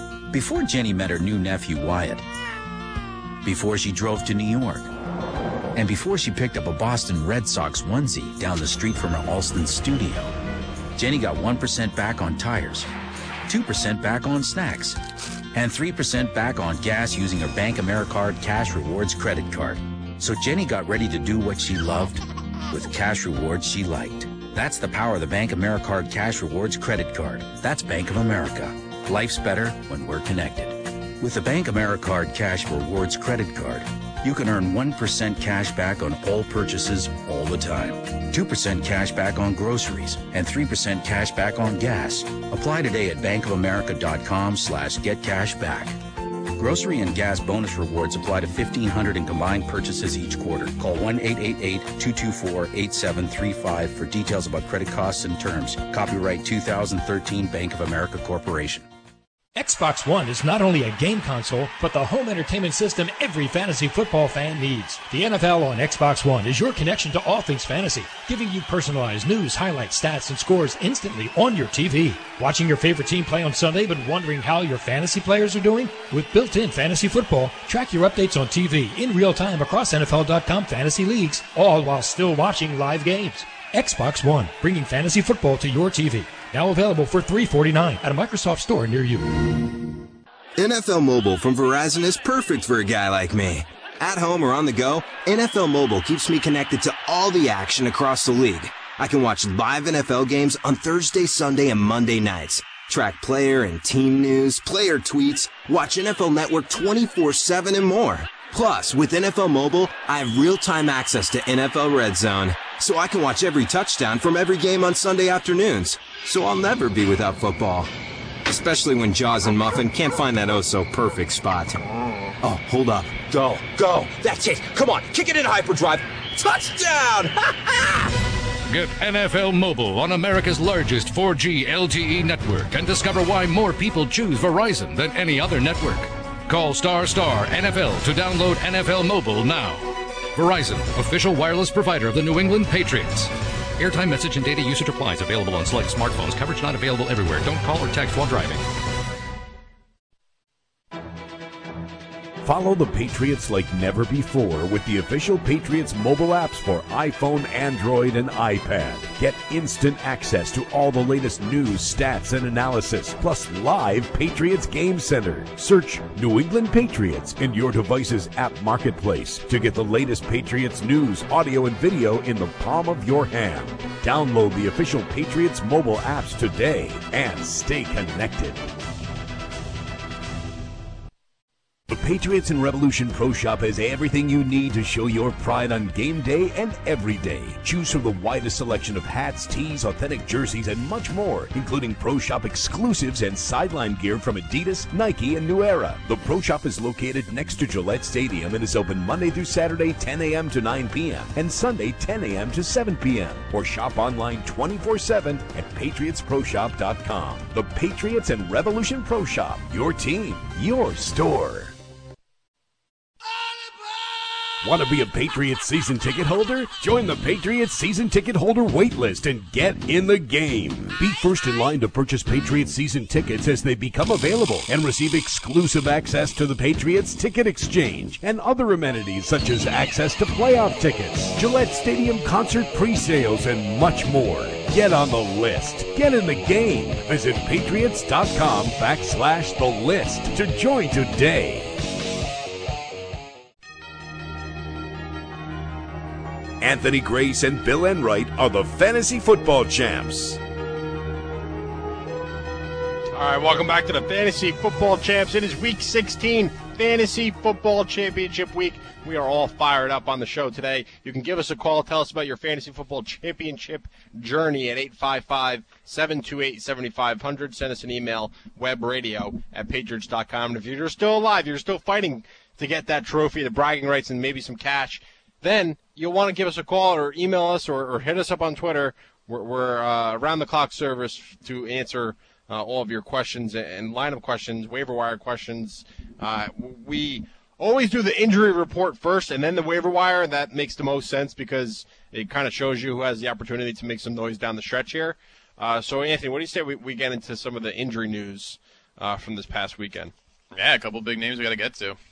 Before Jenny met her new nephew, Wyatt, before she drove to New York, And before she picked up a Boston Red Sox onesie down the street from her Alston studio, Jenny got 1% back on tires, 2% back on snacks, and 3% back on gas using her Bank AmeriCard Cash Rewards credit card. So Jenny got ready to do what she loved with cash rewards she liked. That's the power of the Bank AmeriCard Cash Rewards credit card. That's Bank of America. Life's better when we're connected. With the Bank AmeriCard Cash Rewards credit card, you can earn 1% cash back on all purchases all the time, 2% cash back on groceries, and 3% cash back on gas. Apply today at bankofamerica.com/getcashback. Grocery and gas bonus rewards apply to 1,500 in combined purchases each quarter. Call 1-888-224-8735 for details about credit costs and terms. Copyright 2013 Bank of America Corporation. Xbox One is not only a game console, but the home entertainment system every fantasy football fan needs. The NFL on Xbox One is your connection to all things fantasy, giving you personalized news, highlights, stats, and scores instantly on your TV. Watching your favorite team play on Sunday but wondering how your fantasy players are doing? With built-in fantasy football, track your updates on TV in real time across NFL.com fantasy leagues, all while still watching live games. Xbox One, bringing fantasy football to your TV. Now available for $349 at a Microsoft store near you. NFL Mobile from Verizon is perfect for a guy like me. At home or on the go, NFL Mobile keeps me connected to all the action across the league. I can watch live NFL games on Thursday, Sunday, and Monday nights. Track player and team news, player tweets, watch NFL Network 24/7 and more. Plus, with NFL Mobile, I have real-time access to NFL Red Zone, so I can watch every touchdown from every game on Sunday afternoons. So I'll never be without football. Especially when Jaws and Muffin can't find that oh-so-perfect spot. Oh, hold up. Go. That's it. Come on, kick it in hyperdrive. Touchdown! Get NFL Mobile on America's largest 4G LTE network and discover why more people choose Verizon than any other network. Call ** NFL to download NFL Mobile now. Verizon, official wireless provider of the New England Patriots. Airtime, message, and data usage applies. Available on select smartphones. Coverage not available everywhere. Don't call or text while driving. Follow the Patriots like never before with the official Patriots mobile apps for iPhone, Android, and iPad. Get instant access to all the latest news, stats, and analysis, plus live Patriots Game Center. Search New England Patriots in your device's app marketplace to get the latest Patriots news, audio, and video in the palm of your hand. Download the official Patriots mobile apps today and stay connected. The Patriots and Revolution Pro Shop has everything you need to show your pride on game day and every day. Choose from the widest selection of hats, tees, authentic jerseys, and much more, including Pro Shop exclusives and sideline gear from Adidas, Nike, and New Era. The Pro Shop is located next to Gillette Stadium and is open Monday through Saturday, 10 a.m. to 9 p.m., and Sunday, 10 a.m. to 7 p.m., or shop online 24/7 at PatriotsProShop.com. The Patriots and Revolution Pro Shop, your team, your store. Want to be a Patriots season ticket holder? Join the Patriots season ticket holder waitlist and get in the game. Be first in line to purchase Patriots season tickets as they become available and receive exclusive access to the Patriots Ticket Exchange and other amenities such as access to playoff tickets, Gillette Stadium concert pre-sales, and much more. Get on the list. Get in the game. Visit patriots.com/the list to join today. Anthony Grace and Bill Enright are the Fantasy Football Champs. All right, welcome back to the Fantasy Football Champs. It is Week 16, Fantasy Football Championship Week. We are all fired up on the show today. You can give us a call. Tell us about your Fantasy Football Championship journey at 855-728-7500. Send us an email, webradio@patriots.com. And if you're still alive, you're still fighting to get that trophy, the bragging rights, and maybe some cash, then you'll want to give us a call or email us or hit us up on Twitter. We're around-the-clock service to answer all of your questions and line of questions, waiver wire questions. We always do the injury report first and then the waiver wire, and that makes the most sense because it kind of shows you who has the opportunity to make some noise down the stretch here. So, Anthony, what do you say we get into some of the injury news from this past weekend? Yeah, a couple big names we got to get to.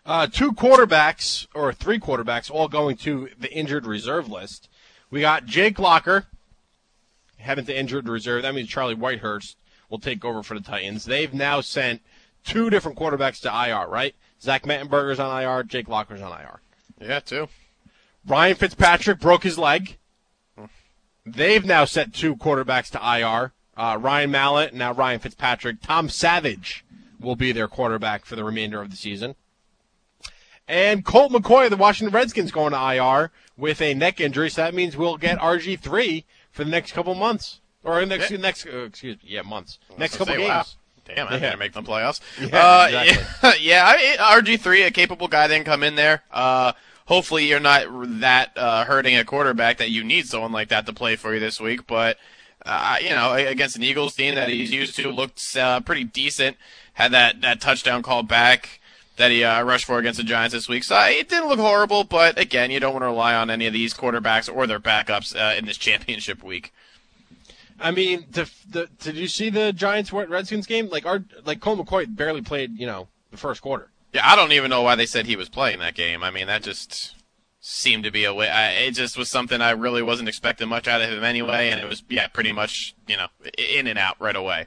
Two quarterbacks, or three quarterbacks, all going to the injured reserve list. We got Jake Locker heading to injured reserve. That means Charlie Whitehurst will take over for the Titans. They've now sent two different quarterbacks to IR, right? Zach Mettenberger's on IR, Jake Locker's on IR. Yeah, two. Ryan Fitzpatrick broke his leg. They've now sent two quarterbacks to IR. Ryan Mallett and now Ryan Fitzpatrick. Tom Savage will be their quarterback for the remainder of the season. And Colt McCoy of the Washington Redskins going to IR with a neck injury, so that means we'll get RG3 for the next couple months. Or months. Next couple games. Wow. Damn, I'm going to make them playoffs. Yeah, exactly. RG3, a capable guy, didn't come in there. Hopefully you're not that hurting a quarterback that you need someone like that to play for you this week. But, against an Eagles team that he's used to, looked pretty decent. Had that touchdown call back that he rushed for against the Giants this week. So it didn't look horrible, but, again, you don't want to rely on any of these quarterbacks or their backups in this championship week. I mean, did you see the Giants-Redskins game? Like Colt McCoy barely played, the first quarter. Yeah, I don't even know why they said he was playing that game. I mean, that just seemed to be a way. It just was something I really wasn't expecting much out of him anyway, and it was, pretty much, in and out right away.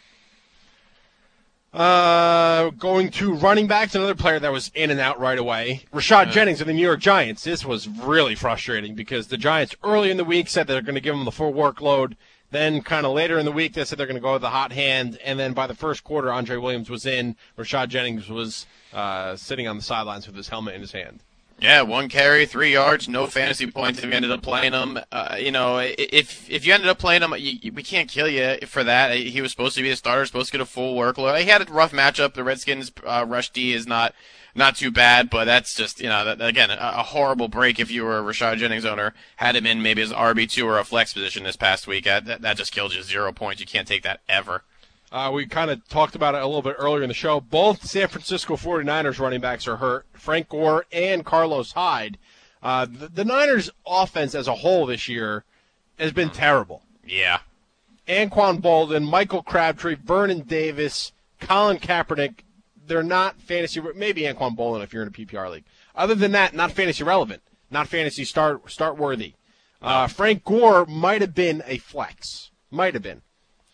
Going to running backs, another player that was in and out right away. Rashad Jennings of the New York Giants. This was really frustrating because the Giants early in the week said they're going to give him the full workload. Then kind of later in the week, they said they're going to go with the hot hand. And then by the first quarter, Andre Williams was in. Rashad Jennings was sitting on the sidelines with his helmet in his hand. Yeah, 1 carry, 3 yards, no fantasy points if you ended up playing him. If you ended up playing him, we can't kill you for that. He was supposed to be the starter, supposed to get a full workload. He had a rough matchup. The Redskins' rush D is not too bad, but that's just, again, a horrible break if you were a Rashad Jennings owner. Had him in maybe as RB2 or a flex position this past week. That just killed you. 0 points. You can't take that ever. We kind of talked about it a little bit earlier in the show. Both San Francisco 49ers running backs are hurt, Frank Gore and Carlos Hyde. The Niners' offense as a whole this year has been terrible. Yeah. Anquan Bolden, Michael Crabtree, Vernon Davis, Colin Kaepernick, they're not fantasy – maybe Anquan Bolden if you're in a PPR league. Other than that, not fantasy relevant, not fantasy start worthy. Frank Gore might have been a flex. Might have been.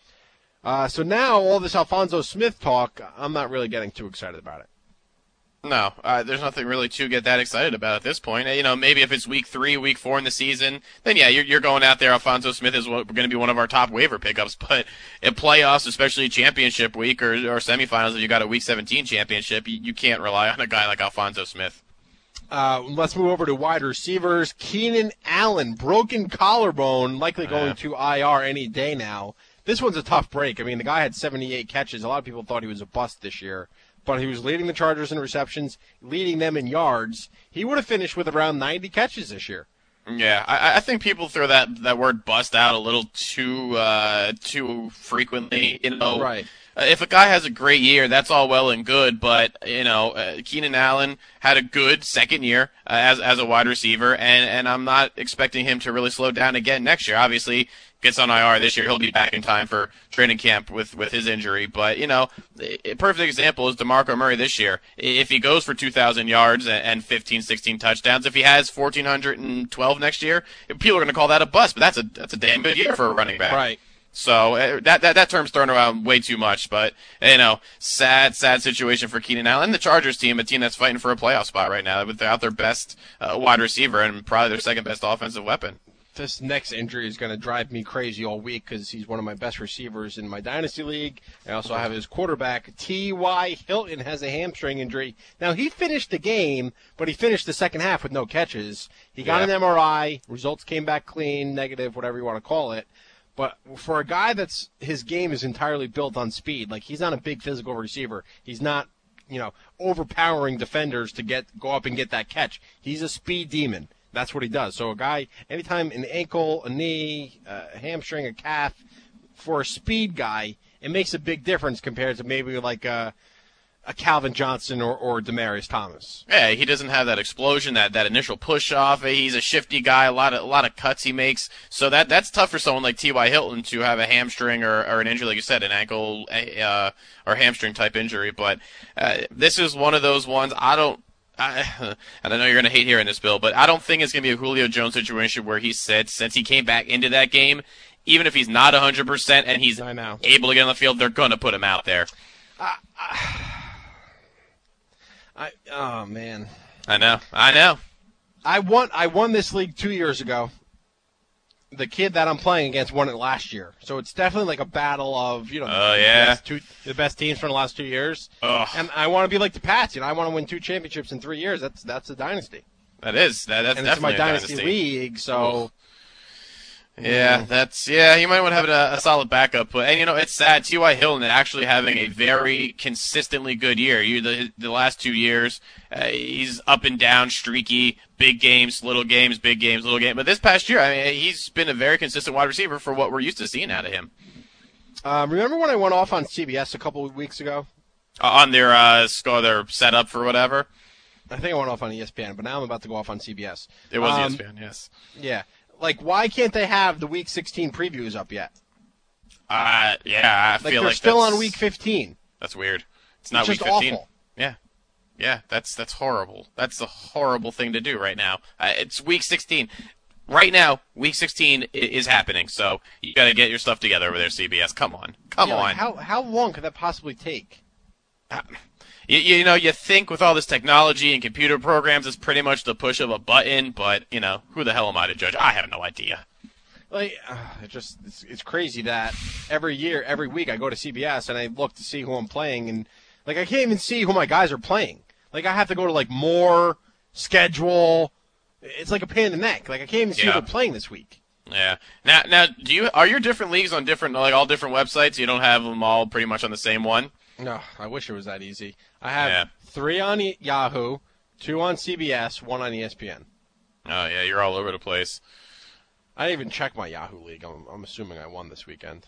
So now all this Alphonso Smith talk, I'm not really getting too excited about it. No, there's nothing really to get that excited about at this point. Maybe if it's week 3, week 4 in the season, then yeah, you're going out there. Alphonso Smith is going to be one of our top waiver pickups. But in playoffs, especially championship week or semifinals, if you got a week 17 championship, you can't rely on a guy like Alphonso Smith. Let's move over to wide receivers. Keenan Allen, broken collarbone, likely going to IR any day now. This one's a tough break. I mean, the guy had 78 catches. A lot of people thought he was a bust this year. But he was leading the Chargers in receptions, leading them in yards. He would have finished with around 90 catches this year. Yeah, I think people throw that word bust out a little too frequently. Right. If a guy has a great year, that's all well and good. But Keenan Allen had a good second year as a wide receiver, and I'm not expecting him to really slow down again next year. Obviously, gets on IR this year, he'll be back in time for training camp with his injury. But, a perfect example is DeMarco Murray this year. If he goes for 2,000 yards and 15, 16 touchdowns, if he has 1,412 next year, people are going to call that a bust. But that's a damn good year for a running back. Right. So that term's thrown around way too much. But, sad situation for Keenan Allen. The Chargers team, a team that's fighting for a playoff spot right now without their best wide receiver and probably their second best offensive weapon. This next injury is going to drive me crazy all week because he's one of my best receivers in my Dynasty League. I also have his quarterback, T.Y. Hilton, has a hamstring injury. Now, he finished the game, but he finished the second half with no catches. He got an MRI. Results came back clean, negative, whatever you want to call it. But for a guy that's his game is entirely built on speed, like he's not a big physical receiver. He's not, overpowering defenders to go up and get that catch. He's a speed demon. That's what he does. So a guy, anytime an ankle, a knee, a hamstring, a calf, for a speed guy, it makes a big difference compared to maybe like a Calvin Johnson or Demaryius Thomas. Yeah, he doesn't have that explosion, that initial push off. He's a shifty guy, a lot of cuts he makes. So that's tough for someone like T.Y. Hilton to have a hamstring or an injury, like you said, an ankle or hamstring type injury. But this is one of those ones. and I know you're going to hate hearing this, Bill, but I don't think it's going to be a Julio Jones situation where he said since he came back into that game, even if he's not 100% and he's able to get on the field, they're going to put him out there. Oh, man. I know. I won this league 2 years ago. The kid that I'm playing against won it last year. So it's definitely like a battle of, the best teams from the last 2 years. And I want to be like the Pats. I want to win 2 championships in 3 years. That's a dynasty. That's definitely it's my a dynasty league, so... Yeah, you might want to have a solid backup. But it's sad. T.Y. Hilton actually having a very consistently good year. The last 2 years, he's up and down, streaky, big games, little games, big games, little games. But this past year, he's been a very consistent wide receiver for what we're used to seeing out of him. Remember when I went off on CBS a couple of weeks ago? On their setup for whatever? I think I went off on ESPN, but now I'm about to go off on CBS. It was ESPN, yes. Yeah. Like, why can't they have the Week 16 previews up yet? I feel like they're still on Week 15. That's weird. It's not Week 15. Awful. Yeah, that's horrible. That's a horrible thing to do right now. It's Week 16. Right now, Week 16 is happening, so you got to get your stuff together over there, CBS. Come on. Like, how long could that possibly take? You think with all this technology and computer programs, it's pretty much the push of a button, but, who the hell am I to judge? I have no idea. Like, it's crazy that every week I go to CBS and I look to see who I'm playing, and, like, I can't even see who my guys are playing. Like, I have to go to, like, more schedule. It's like a pain in the neck. Like, I can't even see who they're playing this week. Yeah. Now, are your different leagues on all different websites? You don't have them all pretty much on the same one? No, I wish it was that easy. I have 3 on Yahoo, 2 on CBS, 1 on ESPN. Oh, yeah, you're all over the place. I didn't even check my Yahoo league. I'm assuming I won this weekend.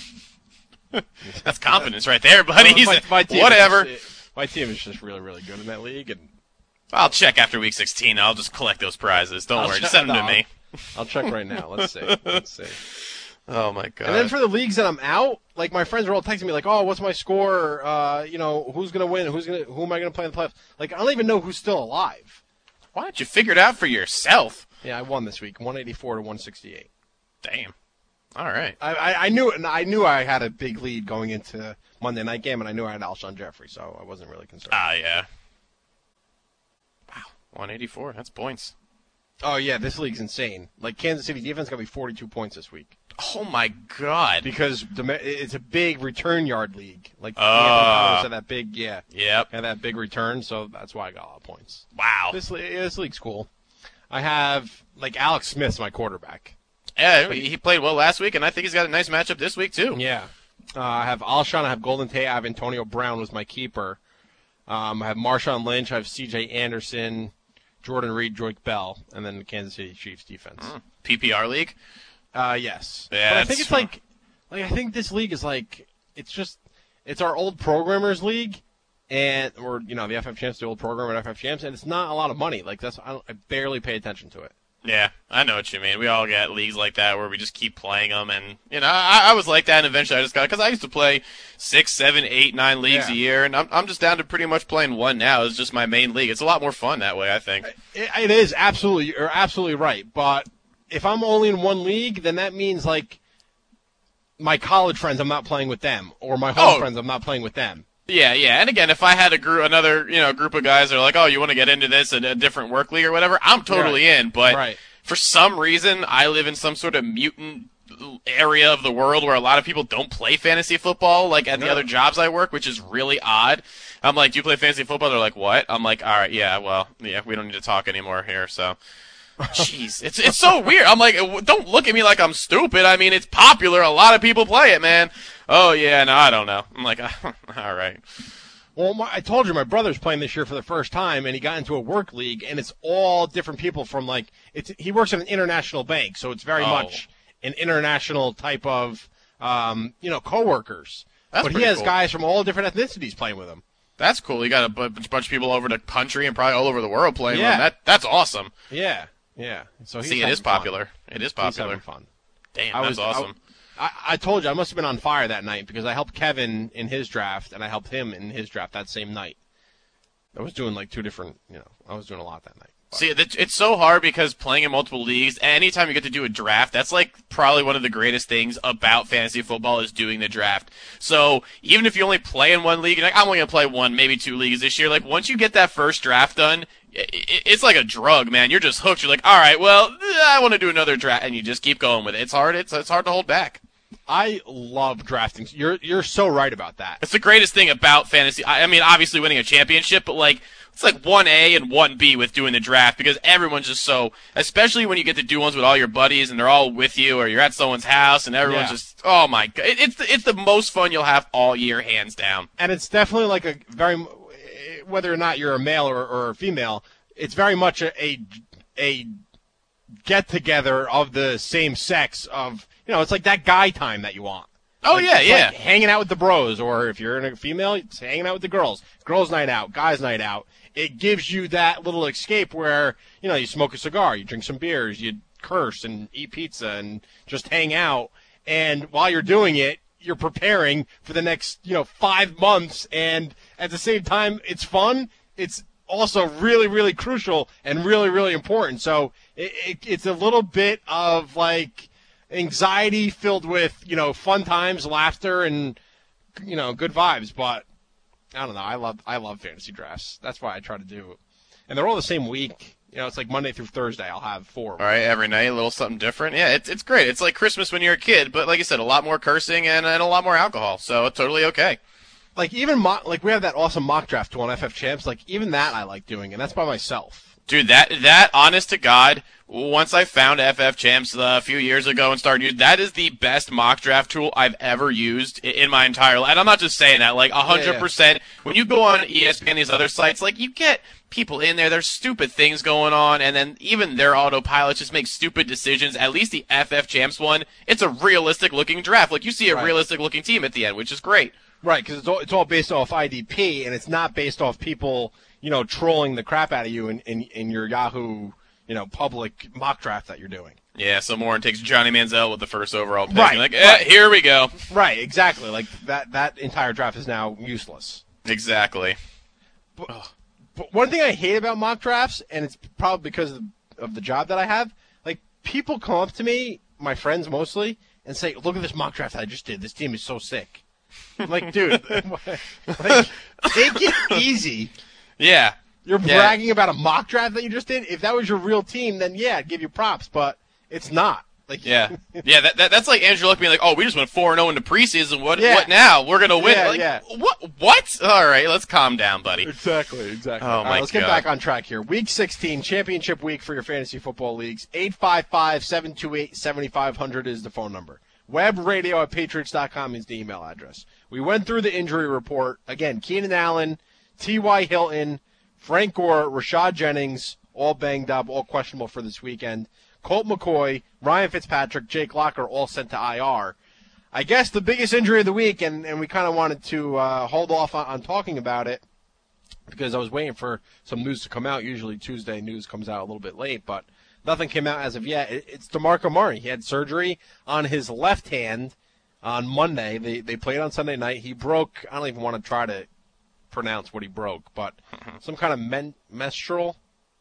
That's confidence right there, buddy. My team whatever. My team is just really, really good in that league. And I'll check after Week 16. I'll just collect those prizes. Don't worry. Just send them to me. I'll check right now. Let's see. Oh, my God. And then for the leagues that I'm out, like, my friends are all texting me, like, oh, what's my score? Who's going to win? Who am I going to play in the playoffs? Like, I don't even know who's still alive. Why don't you figure it out for yourself? Yeah, I won this week, 184 to 168. Damn. All right. I knew it, and I knew I had a big lead going into Monday night game, and I knew I had Alshon Jeffrey, so I wasn't really concerned. Yeah. Wow, 184. That's points. Oh, yeah, this league's insane. Like, Kansas City defense got me 42 points this week. Oh, my God. Because it's a big return yard league. Like, had that big, had that big return, so that's why I got a lot of points. Wow. This league's cool. I have, like, Alex Smith's my quarterback. Yeah, he played well last week, and I think he's got a nice matchup this week, too. Yeah. I have Alshon, I have Golden Tate, I have Antonio Brown was my keeper. I have Marshawn Lynch, I have C.J. Anderson, Jordan Reed, Joique Bell, and then the Kansas City Chiefs defense. PPR league? Yes. Yeah, but I think it's like I think this league is like, it's our old programmers league, or the FF Champs, the old program at FF Champs, and it's not a lot of money. Like, I barely pay attention to it. Yeah, I know what you mean. We all get leagues like that where we just keep playing them, and I was like that, and eventually I just got it because I used to play 6, 7, 8, 9 leagues a year, and I'm just down to pretty much playing one now. It's just my main league. It's a lot more fun that way, I think. It is absolutely. You're absolutely right. But if I'm only in one league, then that means like my college friends, I'm not playing with them, or my home friends, I'm not playing with them. Yeah, and again, if I had another group of guys that are like, oh, you want to get into this in a different work league or whatever, I'm totally in. But for some reason, I live in some sort of mutant area of the world where a lot of people don't play fantasy football, like at the other jobs I work, which is really odd. I'm like, do you play fantasy football? They're like, what? I'm like, all right, we don't need to talk anymore here, so. Jeez, it's so weird. I'm like, don't look at me like I'm stupid. I mean, it's popular. A lot of people play it, man. Oh, yeah, no, I don't know. I'm like, all right. Well, I told you my brother's playing this year for the first time, and he got into a work league, and it's all different people from, like, he works at an international bank, so it's very much an international type of, coworkers. But he has guys from all different ethnicities playing with him. That's cool. You got a bunch of people all over the country and probably all over the world playing with him. That's awesome. Yeah. Yeah. So it is popular. It is popular. He's having fun. Damn, that's awesome. I told you I must have been on fire that night because I helped Kevin in his draft and I helped him in his draft that same night. I was doing like two different, I was doing a lot that night. See, it's so hard because playing in multiple leagues, anytime you get to do a draft, that's like probably one of the greatest things about fantasy football is doing the draft. So even if you only play in one league, you're like, I'm only going to play one, maybe two leagues this year, like once you get that first draft done, it's like a drug, man. You're just hooked. You're like, all right, well, I want to do another draft, and you just keep going with it. It's hard. It's hard to hold back. I love drafting. You're so right about that. It's the greatest thing about fantasy. I mean, obviously winning a championship, but like it's like 1A and 1B with doing the draft because everyone's just so, especially when you get to do ones with all your buddies and they're all with you or you're at someone's house and everyone's just, oh my God. It's the most fun you'll have all year, hands down. And it's definitely like a very, whether or not you're a male or a female, it's very much a get together of the same sex of, it's like that guy time that you want. Oh, yeah, yeah. Like hanging out with the bros, or if you're a female, it's hanging out with the girls. Girls' night out, guys' night out. It gives you that little escape where, you smoke a cigar, you drink some beers, you curse and eat pizza and just hang out. And while you're doing it, you're preparing for the next, 5 months. And at the same time, it's fun. It's also really, really crucial and really, really important. So it's a little bit of like anxiety filled with, fun times, laughter, and, good vibes. But I don't know. I love fantasy drafts. That's why I try to do it. And they're all the same week. It's like Monday through Thursday. I'll have 4. All right, every night, a little something different. Yeah, it's great. It's like Christmas when you're a kid, but like I said, a lot more cursing and a lot more alcohol. So it's totally okay. Like even we have that awesome mock draft tool on FF Champs. Like even that I like doing, and that's by myself. Dude, that honest to God, once I found FF Champs a few years ago and started using, that is the best mock draft tool I've ever used in my entire life. And I'm not just saying that, like 100%. Yeah. When you go on ESPN and these other sites, like you get people in there, there's stupid things going on, and then even their autopilots just make stupid decisions. At least the FF Champs one, it's a realistic looking draft. Like you see a realistic looking team at the end, which is great. Right, because it's all based off IDP, and it's not based off people, trolling the crap out of you in your Yahoo, public mock draft that you're doing. Yeah, so Warren takes Johnny Manziel with the first overall pick. Right, like, here we go. Right, exactly. Like that entire draft is now useless. Exactly. But one thing I hate about mock drafts, and it's probably because of the job that I have, like people come up to me, my friends mostly, and say, "Look at this mock draft I just did. This team is so sick." I'm like, dude, like, take it easy. Yeah. You're bragging about a mock draft that you just did? If that was your real team, then yeah, I'd give you props, but it's not. Like, yeah. Yeah, that's like Andrew Luck being like, oh, we just went 4-0 into preseason. What now? We're going to win. Yeah, What? All right, let's calm down, buddy. Exactly. Oh, my God. Let's get back on track here. Week 16, championship week for your fantasy football leagues. 855-728-7500 is the phone number. WebRadio@Patriots.com is the email address. We went through the injury report. Again, Keenan Allen, T.Y. Hilton, Frank Gore, Rashad Jennings, all banged up, all questionable for this weekend. Colt McCoy, Ryan Fitzpatrick, Jake Locker, all sent to IR. I guess the biggest injury of the week, and we kind of wanted to hold off on talking about it because I was waiting for some news to come out. Usually Tuesday news comes out a little bit late, but nothing came out as of yet. It's DeMarco Murray. He had surgery on his left hand on Monday. They played on Sunday night. He broke, I don't even want to try to pronounce what he broke, but some kind of metatarsal?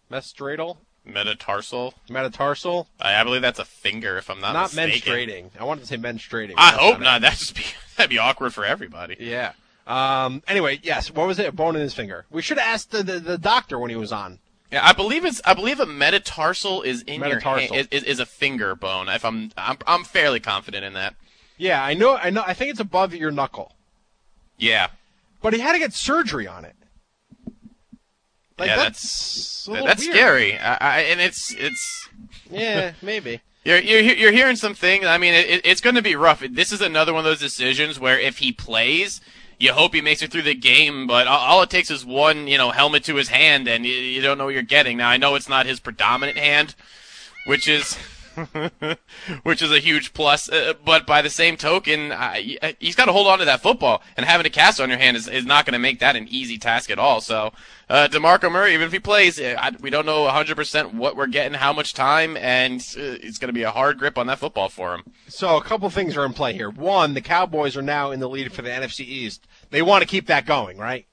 Metatarsal. I believe that's a finger, if I'm not mistaken. Not menstruating. I wanted to say menstruating. I hope not. That'd be awkward for everybody. Yeah. Anyway, yes. What was it? A bone in his finger. We should have asked the doctor when he was on. Yeah, I believe a metatarsal is in your hand, is a finger bone. If I'm fairly confident in that. Yeah, I know. I think it's above your knuckle. Yeah. But he had to get surgery on it. Like, yeah, that's weird. Scary. And it's. Yeah, maybe. You're hearing some things. I mean, it's going to be rough. This is another one of those decisions where if he plays, you hope he makes it through the game. But all it takes is one, helmet to his hand, and you don't know what you're getting. Now I know it's not his predominant hand, which is a huge plus. But by the same token, he's got to hold on to that football, and having a cast on your hand is not going to make that an easy task at all. So, DeMarco Murray, even if he plays, we don't know 100% what we're getting, how much time, and it's going to be a hard grip on that football for him. So a couple things are in play here. One, the Cowboys are now in the lead for the NFC East. They want to keep that going, right?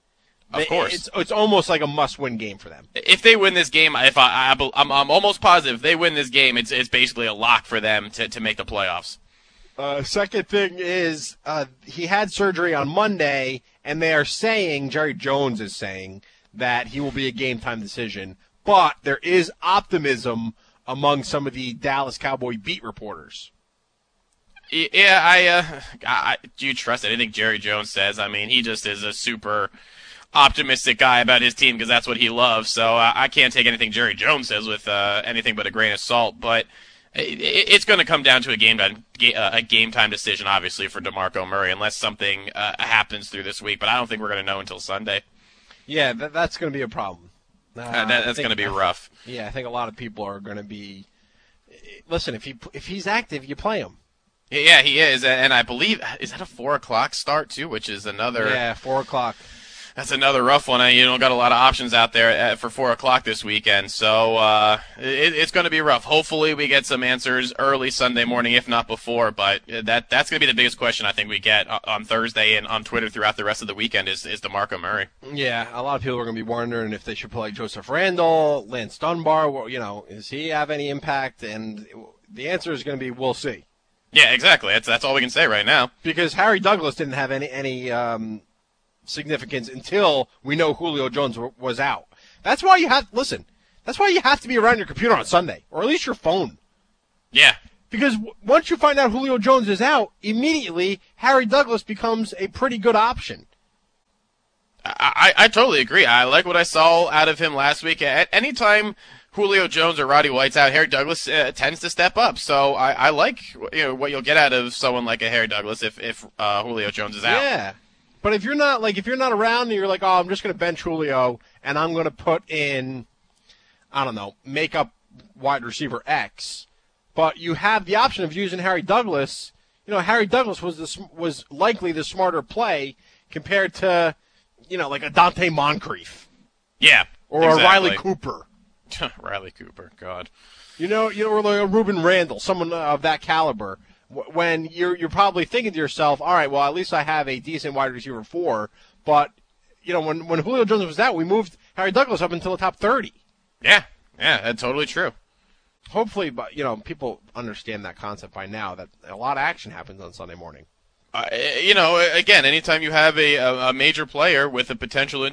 Of course. It's almost like a must-win game for them. If they win this game, I'm almost positive if they win this game, it's basically a lock for them to make the playoffs. Second thing is he had surgery on Monday, and they are saying, Jerry Jones is saying, that he will be a game-time decision. But there is optimism among some of the Dallas Cowboy beat reporters. Yeah, do you trust anything Jerry Jones says? I mean, he just is a super optimistic guy about his team because that's what he loves. So I can't take anything Jerry Jones says with anything but a grain of salt. But it's going to come down to a game time decision, obviously, for DeMarco Murray, unless something happens through this week. But I don't think we're going to know until Sunday. Yeah, that's going to be a problem. That's going to be rough. Yeah, I think a lot of people are going to be. Listen, if he's active, you play him. Yeah, he is, and I believe is that a 4:00 start too, which is another. Yeah, 4:00. That's another rough one. You don't got a lot of options out there for 4:00 this weekend, so it's going to be rough. Hopefully, we get some answers early Sunday morning, if not before. But that's going to be the biggest question I think we get on Thursday and on Twitter throughout the rest of the weekend is DeMarco Murray. Yeah, a lot of people are going to be wondering if they should play Joseph Randle, Lance Dunbar. Does he have any impact? And the answer is going to be we'll see. Yeah, exactly. That's all we can say right now. Because Harry Douglas didn't have any significance until we know Julio Jones was out. That's why you have That's why you have to be around your computer on Sunday, or at least your phone. Yeah. Because once you find out Julio Jones is out, immediately Harry Douglas becomes a pretty good option. I totally agree. I like what I saw out of him last week. At any time Julio Jones or Roddy White's out, Harry Douglas tends to step up. So I like what you'll get out of someone like a Harry Douglas if Julio Jones is out. Yeah, but if you're not around and you're like, oh, I'm just going to bench Julio and I'm going to put in, I don't know, make up wide receiver X, but you have the option of using Harry Douglas. Harry Douglas was likely the smarter play compared to, like a Dante Moncrief. Yeah, or exactly. a Riley Cooper. Riley Cooper, God. Or like a Reuben Randall, someone of that caliber. When you're probably thinking to yourself, all right, well, at least I have a decent wide receiver 4. But when Julio Jones was out, we moved Harry Douglas up until the top 30. Yeah, that's totally true. Hopefully, but people understand that concept by now that a lot of action happens on Sunday morning. Again, anytime you have a major player with a potential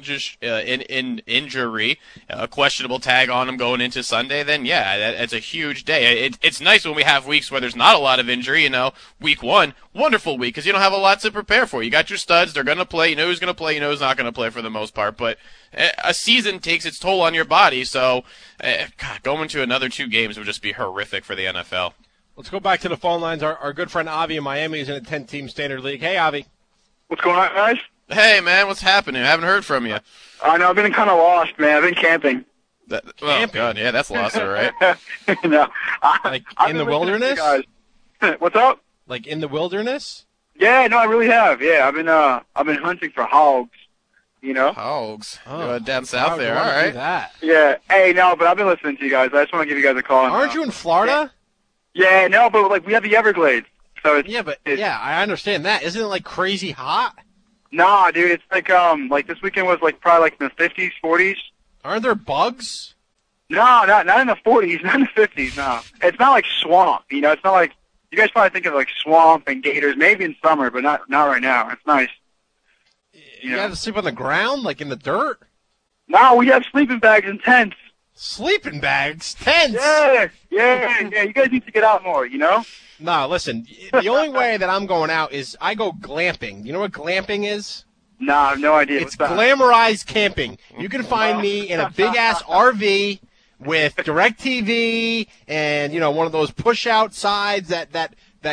injury, a questionable tag on him going into Sunday, then yeah, that's a huge day. It's nice when we have weeks where there's not a lot of injury. Week 1, wonderful week because you don't have a lot to prepare for. You got your studs; they're going to play. You know who's going to play. You know who's not going to play for the most part. But a season takes its toll on your body. So, going to another 2 games would just be horrific for the NFL. Let's go back to the phone lines. Our good friend Avi in Miami is in a 10-team standard league. Hey, Avi. What's going on, guys? Hey, man, what's happening? I haven't heard from you. I know, I've been kind of lost, man. I've been camping. Camping? Oh, God, yeah, that's lost, all right. No. Like in the wilderness? What's up? Like in the wilderness? Yeah, no, I really have. Yeah, I've been hunting for hogs. Hogs. Down south there, all right. That. Yeah. Hey, no, but I've been listening to you guys. I just want to give you guys a call. Aren't you in Florida? Yeah, no, but we have the Everglades. So I understand that. Isn't it like crazy hot? Nah, dude, it's like this weekend was probably in the 50s, 40s. Aren't there bugs? No, not in the 40s, not in the 50s. No, it's not like swamp. It's not like you guys probably think of like swamp and gators, maybe in summer, but not right now. It's nice. You have to sleep on the ground, like in the dirt? No, we have sleeping bags and tents. Sleeping bags? Tents? Yeah. You guys need to get out more, No, listen, the only way that I'm going out is I go glamping. You know what glamping is? No, I have no idea. It's glamorized camping. You can find me in a big-ass RV with DirecTV and, one of those push-out sides that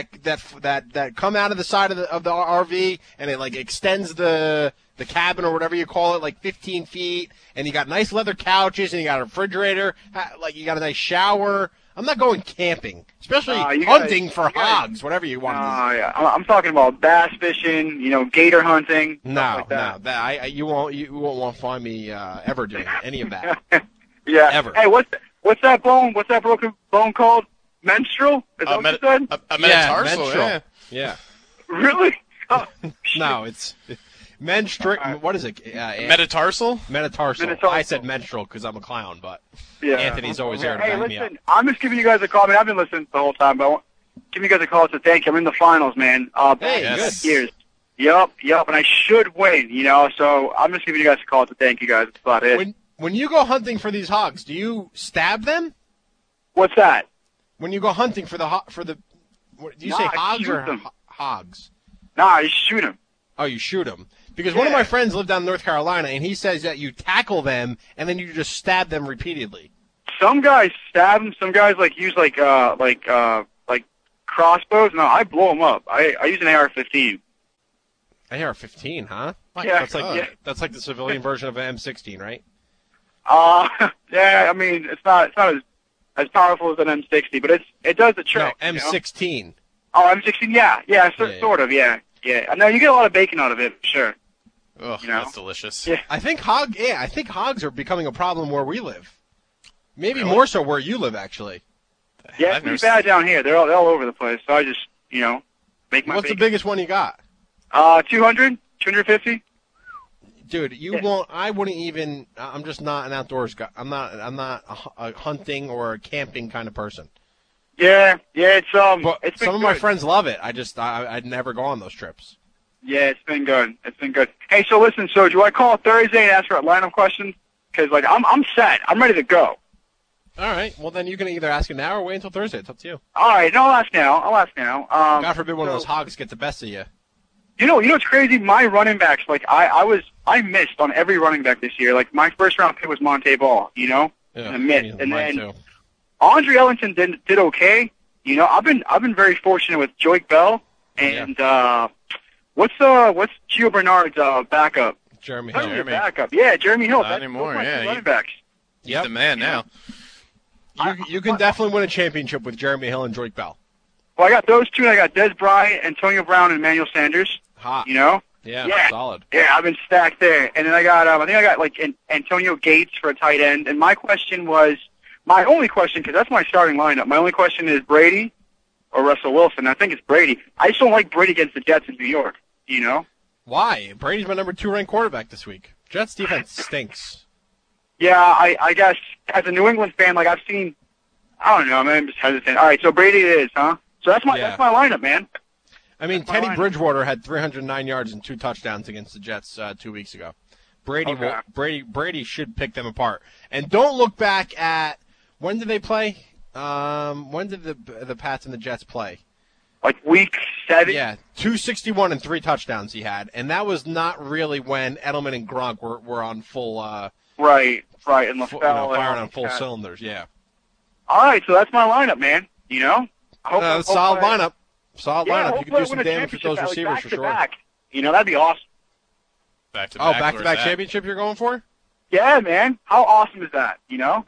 come out of the side of the RV, and it extends the cabin or whatever you call it, 15 feet, and you got nice leather couches, and you got a refrigerator, you got a nice shower. I'm not going camping, especially hunting for hogs, whatever you want to do. Yeah, I'm talking about bass fishing, gator hunting. No, you won't want to find me ever doing any of that. Yeah, ever. Hey, what's that bone? What's that broken bone called? Menstrual? Is that what you said? A metatarsal, menstrual. Yeah. Really? Oh, no, it's What is it? Metatarsal? Metatarsal. I said menstrual because I'm a clown, but Yeah. Anthony's always there to Hey, back me up. listen, I'm just giving you guys a call. I mean, I've been listening the whole time, but I want giving you guys a call to thank you. I'm in the finals, man. Hey, yes. Years. Yep, and I should win, so I'm just giving you guys a call to thank you guys. That's about it. When you go hunting for these hogs, do you stab them? What's that? When you go hunting for the do you say I hogs shoot or them. hogs? Nah, you shoot them. Oh, you shoot them. Because one of my friends lived down in North Carolina, and he says that you tackle them and then you just stab them repeatedly. Some guys stab them. Some guys use crossbows. No, I blow them up. I use an AR-15. AR-15, huh? Yeah, That's like the civilian version of an M16, right? Yeah. I mean, it's not as powerful as an M60, but it does the trick. No, M16. Oh, M16. Yeah, sort of. Yeah. I know you get a lot of bacon out of it, for sure. Oh, that's delicious. Yeah. I think hogs are becoming a problem where we live. Maybe more so where you live, actually. Yeah, it's pretty bad down here. They're all over the place. So I just, make my. What's the biggest one you got? 200, 250. Dude, you won't. I wouldn't even. I'm just not an outdoors guy. I'm not a hunting or a camping kind of person. Yeah. It's But it's been some of my good. friends love it. I'd never go on those trips. Yeah, it's been good. Hey, so listen. So do I call Thursday and ask for a lineup question? Because I'm set. I'm ready to go. All right. Well, then you can either ask it now or wait until Thursday. It's up to you. All right. No, I'll ask now. God forbid one of those hogs get the best of you. You know what's crazy? My running backs, I missed on every running back this year. Like my first round pick was Monte Ball, Yeah, and I missed. And mine then too. Andre Ellington did okay. I've been very fortunate with Joique Bell and what's Gio Bernard's backup? Jeremy Who's Hill. his backup? Yeah, Jeremy Hill. Not Those anymore, are my yeah. two running backs. He's the man now. You can definitely win a championship with Jeremy Hill and Joique Bell. Well, I got those two, and I got Des Bryant, Antonio Brown, and Emmanuel Sanders. Hot. Yeah, Solid. Yeah, I've been stacked there. And then I got, I think I got Antonio Gates for a tight end. And my only question, because that's my starting lineup. My only question is Brady or Russell Wilson. I think it's Brady. I just don't like Brady against the Jets in New York. Why? Brady's my number 2 ranked quarterback this week. Jets defense stinks. Yeah, I guess as a New England fan, I've seen. I don't know, man. I'm just hesitant. All right, so Brady it is, huh? So that's my lineup, man. I mean, Teddy Bridgewater had 309 yards and 2 touchdowns against the Jets 2 weeks ago. Brady should pick them apart. And don't look back at when did they play? When did the Pats and the Jets play? Like week 7. Yeah, 261 and 3 touchdowns he had, and that was not really when Edelman and Gronk were on full. Right, and LaFell firing on full cylinders. Yeah. All right, so that's my lineup, man. Solid lineup. Solid lineup. You can do win some a damage with those championship, receivers for sure. back. That'd be awesome. Back-to-back. Back-to-back championship you're going for? Yeah, man. How awesome is that?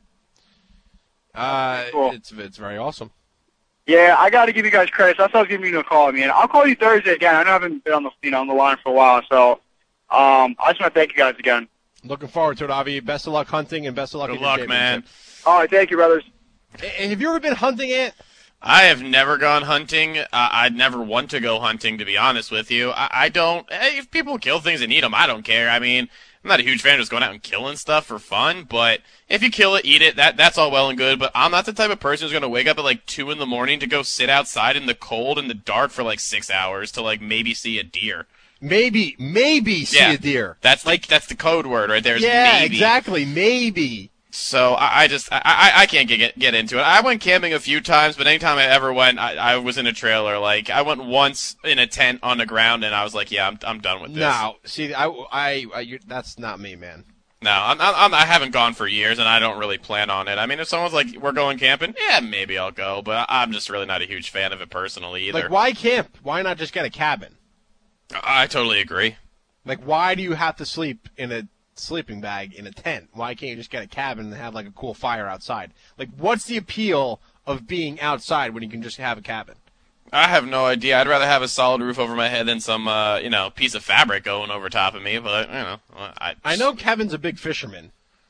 Cool. It's very awesome. Yeah, I got to give you guys credit. So that's why I was giving you a call, man. I'll call you Thursday again. I know I haven't been on the line for a while, so I just want to thank you guys again. Looking forward to it, Avi. Best of luck hunting and best of luck. Good luck, man. All right, thank you, brothers. And have you ever been hunting it? I have never gone hunting. I'd never want to go hunting, to be honest with you. I don't. If people kill things and eat them, I don't care. I mean, I'm not a huge fan of just going out and killing stuff for fun, but if you kill it, eat it, that's all well and good, but I'm not the type of person who's going to wake up at 2 in the morning to go sit outside in the cold and the dark for 6 hours to maybe see a deer. Maybe see a deer. That's the code word right there. Is yeah, maybe. Exactly. Maybe. So I can't get into it. I went camping a few times, but anytime I ever went, I was in a trailer. I went once in a tent on the ground, and I was like, yeah, I'm done with this. No, see, that's not me, man. No, I haven't gone for years, and I don't really plan on it. I mean, if someone's like, we're going camping, yeah, maybe I'll go, but I'm just really not a huge fan of it personally either. Why camp? Why not just get a cabin? I totally agree. Why do you have to sleep in a sleeping bag in a tent? Why can't you just get a cabin and have a cool fire outside? What's the appeal of being outside when you can just have a cabin? I have no idea. I'd rather have a solid roof over my head than some piece of fabric going over top of me, but I know Kevin's a big fisherman.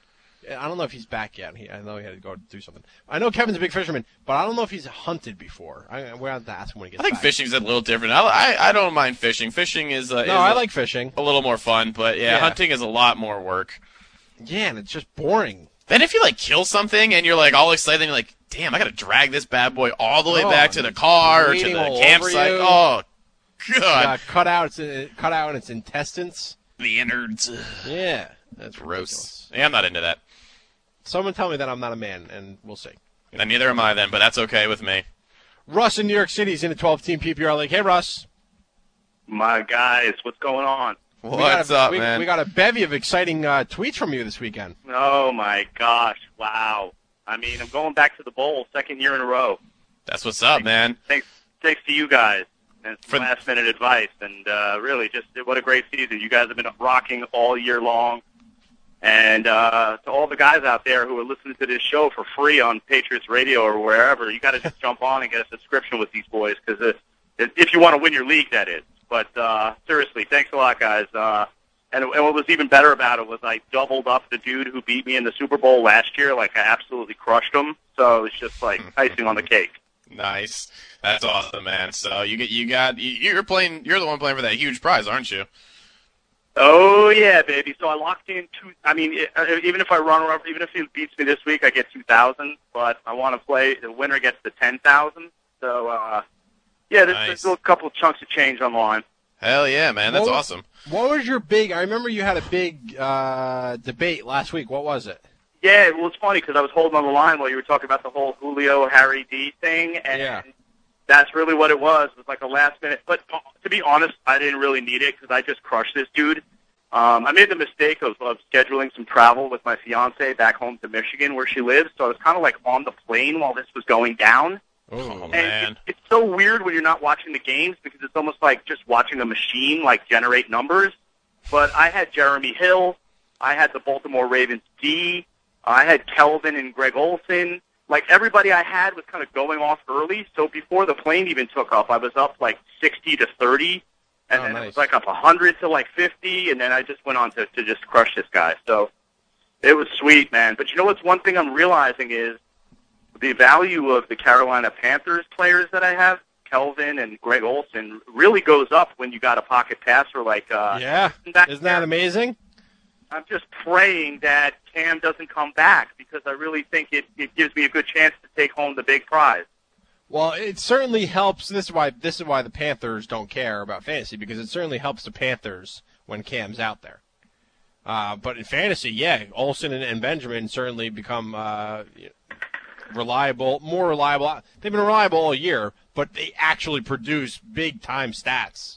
I don't know if he's back yet. I know he had to go do something. I know Kevin's a big fisherman, but I don't know if he's hunted before. We're going to have to ask him when he gets back. I think fishing's a little different. I don't mind fishing. Fishing is I like fishing. A little more fun, but hunting is a lot more work. Yeah, and it's just boring. Then if you kill something and you're all excited, and you're like, damn, I got to drag this bad boy all the way back to the car or to the campsite. Oh, God. Cut out its intestines. The innards. Yeah. That's gross. Ridiculous. Yeah, I'm not into that. Someone tell me that I'm not a man, and we'll see. And neither am I then, but that's okay with me. Russ in New York City is in a 12-team PPR league. Hey, Russ. My guys, what's going on? What's up, man? We got a bevy of exciting tweets from you this weekend. Oh, my gosh. Wow. I mean, I'm going back to the bowl, second year in a row. That's what's up, man. Thanks to you guys and some last-minute advice. And really, just what a great season. You guys have been rocking all year long. And to all the guys out there who are listening to this show for free on Patriots Radio or wherever, you got to just jump on and get a subscription with these boys because if you want to win your league, that is. But seriously, thanks a lot, guys. And what was even better about it was I doubled up the dude who beat me in the Super Bowl last year. I absolutely crushed him. So it's just icing on the cake. Nice. That's awesome, man. So you're the one playing for that huge prize, aren't you? Oh, yeah, baby. So I locked in even if I run over, even if he beats me this week, I get 2,000. But I want to play. The winner gets the 10,000. So, there's a couple chunks of change on the line. Hell yeah, man. That's awesome. What was your big? I remember you had a big debate last week. What was it? Yeah, well, it's funny because I was holding on the line while you were talking about the whole Julio Harry D thing, and that's really what it was. It was a last minute. But to be honest, I didn't really need it because I just crushed this dude. I made the mistake of scheduling some travel with my fiance back home to Michigan where she lives, so I was kind of on the plane while this was going down. Oh, and man. It's so weird when you're not watching the games because it's almost like just watching a machine generate numbers. But I had Jeremy Hill. I had the Baltimore Ravens D. I had Kelvin and Greg Olsen. Everybody I had was kind of going off early, so before the plane even took off, I was up 60-30, and then it was up 100 to 50, and then I just went on to just crush this guy. So it was sweet, man. But you know what's one thing I'm realizing is the value of the Carolina Panthers players that I have, Kelvin and Greg Olsen, really goes up when you got a pocket passer Isn't that amazing? I'm just praying that Cam doesn't come back because I really think it gives me a good chance to take home the big prize. Well, it certainly helps. This is why the Panthers don't care about fantasy because it certainly helps the Panthers when Cam's out there. But in fantasy, Olsen and Benjamin certainly become reliable, more reliable. They've been reliable all year, but they actually produce big-time stats.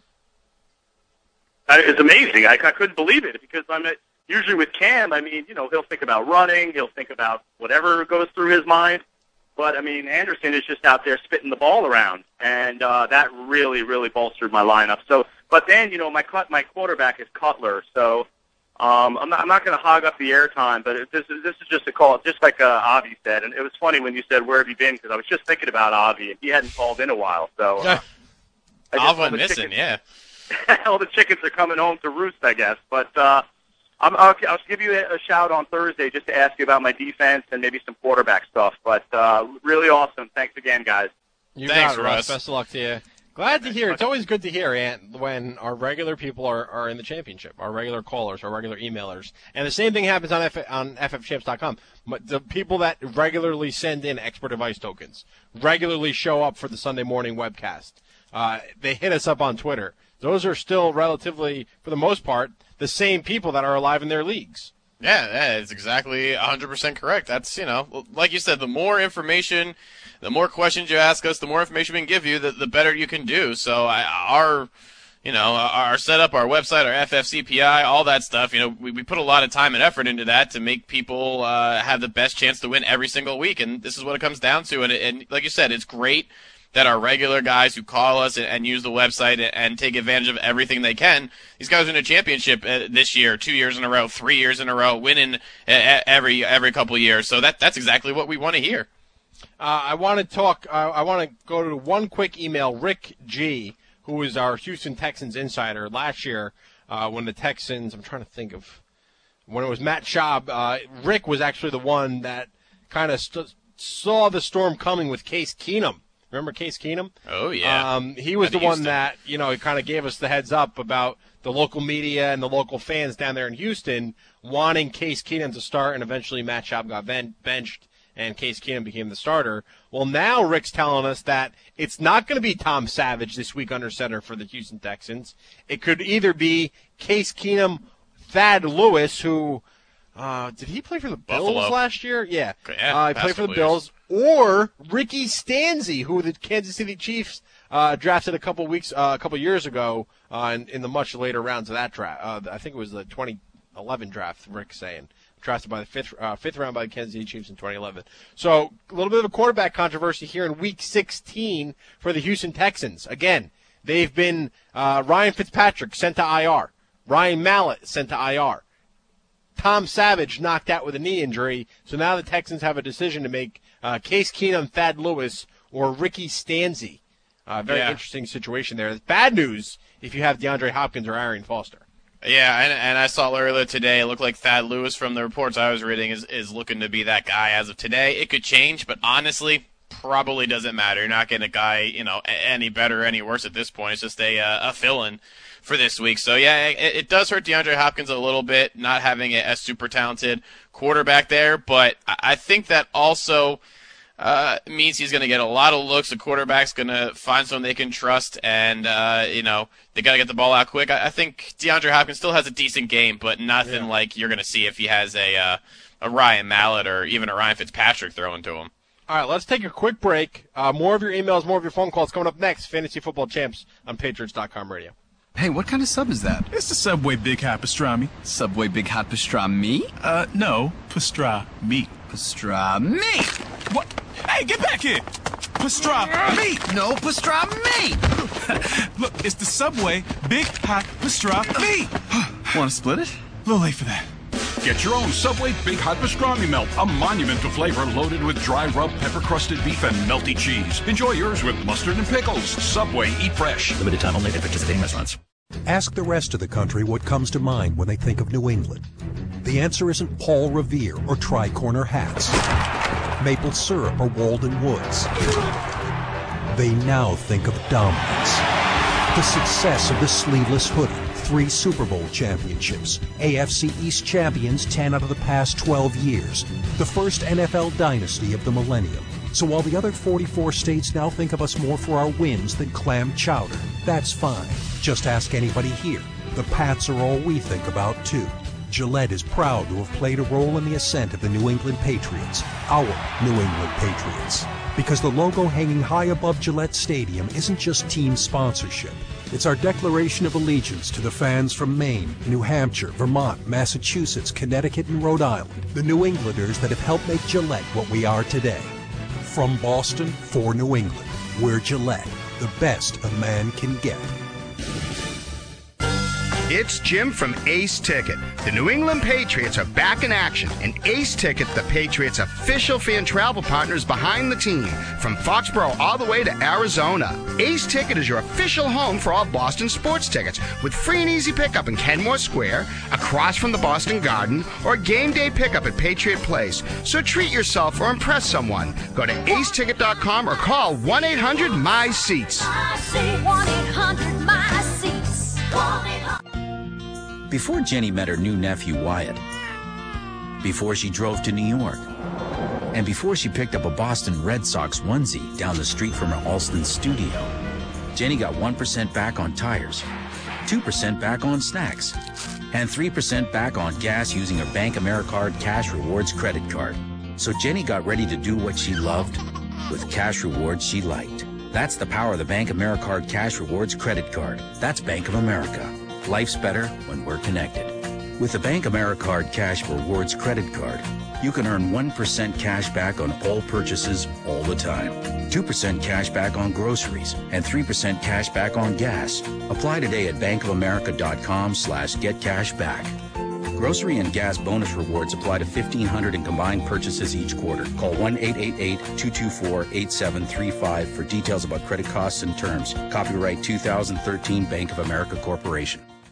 It's amazing. I couldn't believe it because usually with Cam, he'll think about running, he'll think about whatever goes through his mind. But, Anderson is just out there spitting the ball around, and that really, really bolstered my lineup. So, but then, my quarterback is Cutler, so I'm not going to hog up the airtime, but this is just a call, just like Avi said. And it was funny when you said, where have you been? Because I was just thinking about Avi, and he hadn't called in a while. So Avi went missing, all the chickens are coming home to roost, I guess. But I'll give you a shout on Thursday just to ask you about my defense and maybe some quarterback stuff. But really awesome. Thanks again, guys. Thanks, Russ. Best of luck to you. Glad to hear. It's always good to hear, Ant, when our regular people are in the championship, our regular callers, our regular emailers. And the same thing happens on ffchamps.com. The people that regularly send in expert advice tokens, regularly show up for the Sunday morning webcast. They hit us up on Twitter. Those are still relatively, for the most part, the same people that are alive in their leagues. Yeah, it's exactly 100% correct. That's, like you said, the more information, the more questions you ask us, the more information we can give you, the better you can do. So our setup, our website, our FFCPI, all that stuff, we put a lot of time and effort into that to make people have the best chance to win every single week. And this is what it comes down to. And like you said, it's great that our regular guys who call us and use the website and take advantage of everything they can, these guys win a championship this year, 2 years in a row, 3 years in a row, winning every couple of years. So that's exactly what we want to hear. I want to talk. I want to go to one quick email. Rick G, who is our Houston Texans insider last year, when the Texans. I'm trying to think of when it was Matt Schaub, Rick was actually the one that kind of saw the storm coming with Case Keenum. Remember Case Keenum? Oh, yeah. He was the one that, kind of gave us the heads up about the local media and the local fans down there in Houston wanting Case Keenum to start, and eventually Matt Schaub got benched, and Case Keenum became the starter. Well, now Rick's telling us that it's not going to be Tom Savage this week under center for the Houston Texans. It could either be Case Keenum, Thad Lewis, who did he play for the Bills last year? Yeah. He played for the Bills. Or Ricky Stanzi, who the Kansas City Chiefs drafted a couple years ago in the much later rounds of that draft. I think it was the 2011 draft, Rick's saying. Drafted by the fifth round by the Kansas City Chiefs in 2011. So a little bit of a quarterback controversy here in Week 16 for the Houston Texans. Again, they've been Ryan Fitzpatrick sent to IR. Ryan Mallett sent to IR. Tom Savage knocked out with a knee injury. So now the Texans have a decision to make. Case Keenum, Thad Lewis, or Ricky Stanzi. Very interesting situation there. Bad news if you have DeAndre Hopkins or Arian Foster. Yeah, and I saw earlier today, it looked like Thad Lewis from the reports I was reading is looking to be that guy as of today. It could change, but honestly, probably doesn't matter. You're not getting a guy, any better or any worse at this point. It's just a fill-in for this week. So, yeah, it does hurt DeAndre Hopkins a little bit, not having a super talented quarterback there, but I think that also means he's going to get a lot of looks. The quarterback's going to find someone they can trust, and, they got to get the ball out quick. I think DeAndre Hopkins still has a decent game, but nothing like you're going to see if he has a Ryan Mallett or even a Ryan Fitzpatrick throwing to him. All right, let's take a quick break. More of your emails, more of your phone calls coming up next. Fantasy Football Champs on Patriots.com radio. Hey, what kind of sub is that? It's the Subway Big Hot Pastrami. Subway Big Hot Pastrami? No, pastrami. Pastrami! What? Hey, get back here! Pastrami! No, pastrami! Look, it's the Subway Big Hot Pastrami. Want to split it? A little late for that. Get your own Subway Big Hot Pastrami Melt, a monumental flavor loaded with dry rub, pepper-crusted beef, and melty cheese. Enjoy yours with mustard and pickles. Subway, eat fresh. Limited time only at participating restaurants. Ask the rest of the country what comes to mind when they think of New England. The answer isn't Paul Revere or tri-corner hats, maple syrup or Walden Woods. They now think of dominance. The success of the sleeveless hoodie, 3 Super Bowl championships, AFC East champions 10 out of the past 12 years, the first NFL dynasty of the millennium. So while the other 44 states now think of us more for our wins than clam chowder, that's fine. Just ask anybody here. The Pats are all we think about, too. Gillette is proud to have played a role in the ascent of the New England Patriots, our New England Patriots. Because the logo hanging high above Gillette Stadium isn't just team sponsorship. It's our declaration of allegiance to the fans from Maine, New Hampshire, Vermont, Massachusetts, Connecticut, and Rhode Island, the New Englanders that have helped make Gillette what we are today. From Boston for New England, we're Gillette, the best a man can get. It's Jim from Ace Ticket. The New England Patriots are back in action, and Ace Ticket, the Patriots' official fan travel partner, is behind the team from Foxborough all the way to Arizona. Ace Ticket is your official home for all Boston sports tickets, with free and easy pickup in Kenmore Square, across from the Boston Garden, or game day pickup at Patriot Place. So treat yourself or impress someone. Go to aceticket.com or call 1-800-MY-SEATS. I say 1-800-MY-SEATS. Before Jenny met her new nephew Wyatt, before she drove to New York, and before she picked up a Boston Red Sox onesie down the street from her Alston studio, Jenny got 1% back on tires, 2% back on snacks, and 3% back on gas using her Bank AmeriCard Cash Rewards credit card. So Jenny got ready to do what she loved with cash rewards she liked. That's the power of the Bank AmeriCard Cash Rewards credit card. That's Bank of America. Life's better when we're connected. With the Bank AmeriCard Cash Rewards credit card, you can earn 1% cash back on all purchases all the time, 2% cash back on groceries, and 3% cash back on gas. Apply today at bankofamerica.com/getcashback. Grocery and gas bonus rewards apply to 1,500 in combined purchases each quarter. Call 1-888-224-8735 for details about credit costs and terms. Copyright 2013 Bank of America Corporation.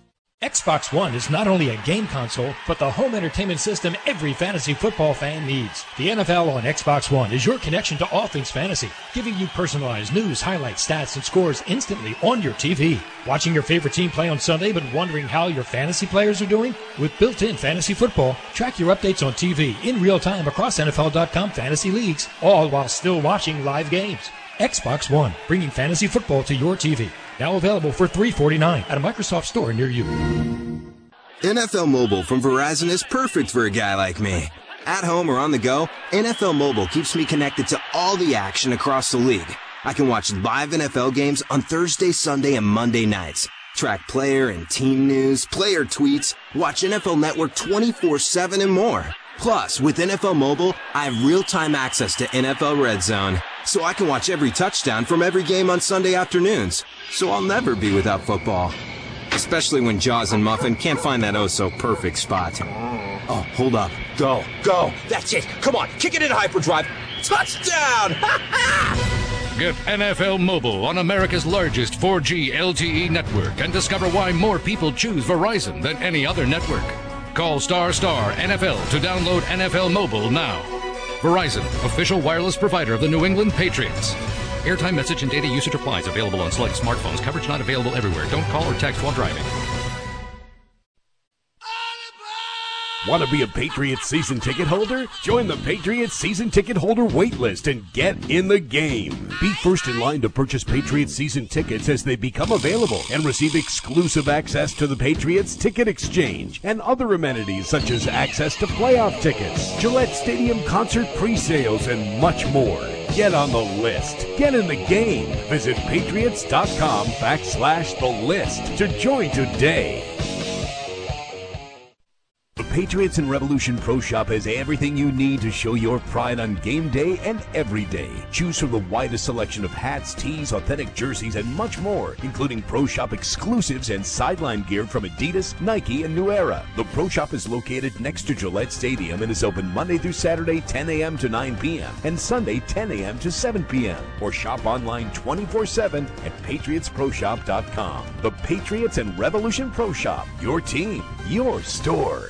Xbox One is not only a game console, but the home entertainment system every fantasy football fan needs. The NFL on Xbox One is your connection to all things fantasy, giving you personalized news, highlights, stats, and scores instantly on your TV. Watching your favorite team play on Sunday but wondering how your fantasy players are doing? With built-in fantasy football, track your updates on TV in real time across NFL.com fantasy leagues, all while still watching live games. Xbox One, bringing fantasy football to your TV. Now available for $349 at a Microsoft store near you. NFL Mobile from Verizon is perfect for a guy like me. At home or on the go, NFL Mobile keeps me connected to all the action across the league. I can watch live NFL games on Thursday, Sunday, and Monday nights. Track player and team news, player tweets, watch NFL Network 24/7 and more. Plus, with NFL Mobile, I have real-time access to NFL Red Zone, so I can watch every touchdown from every game on Sunday afternoons. So I'll never be without football. Especially when Jaws and Muffin can't find that oh-so-perfect spot. Oh, hold up. Go. That's it. Come on, kick it in hyperdrive. Touchdown! Get NFL Mobile on America's largest 4G LTE network and discover why more people choose Verizon than any other network. Call ** NFL to download NFL Mobile now. Verizon, official wireless provider of the New England Patriots. Airtime, message, and data usage applies. Available on select smartphones. Coverage not available everywhere. Don't call or text while driving. Want to be a Patriots season ticket holder? Join the Patriots season ticket holder wait list and get in the game. Be first in line to purchase Patriots season tickets as they become available and receive exclusive access to the Patriots Ticket Exchange and other amenities such as access to playoff tickets, Gillette Stadium concert pre-sales, and much more. Get on the list. Get in the game. Visit patriots.com/the list to join today. The Patriots and Revolution Pro Shop has everything you need to show your pride on game day and every day. Choose from the widest selection of hats, tees, authentic jerseys, and much more, including Pro Shop exclusives and sideline gear from Adidas, Nike, and New Era. The Pro Shop is located next to Gillette Stadium and is open Monday through Saturday, 10 a.m. to 9 p.m., and Sunday, 10 a.m. to 7 p.m., or shop online 24/7 at patriotsproshop.com. The Patriots and Revolution Pro Shop, your team, your store.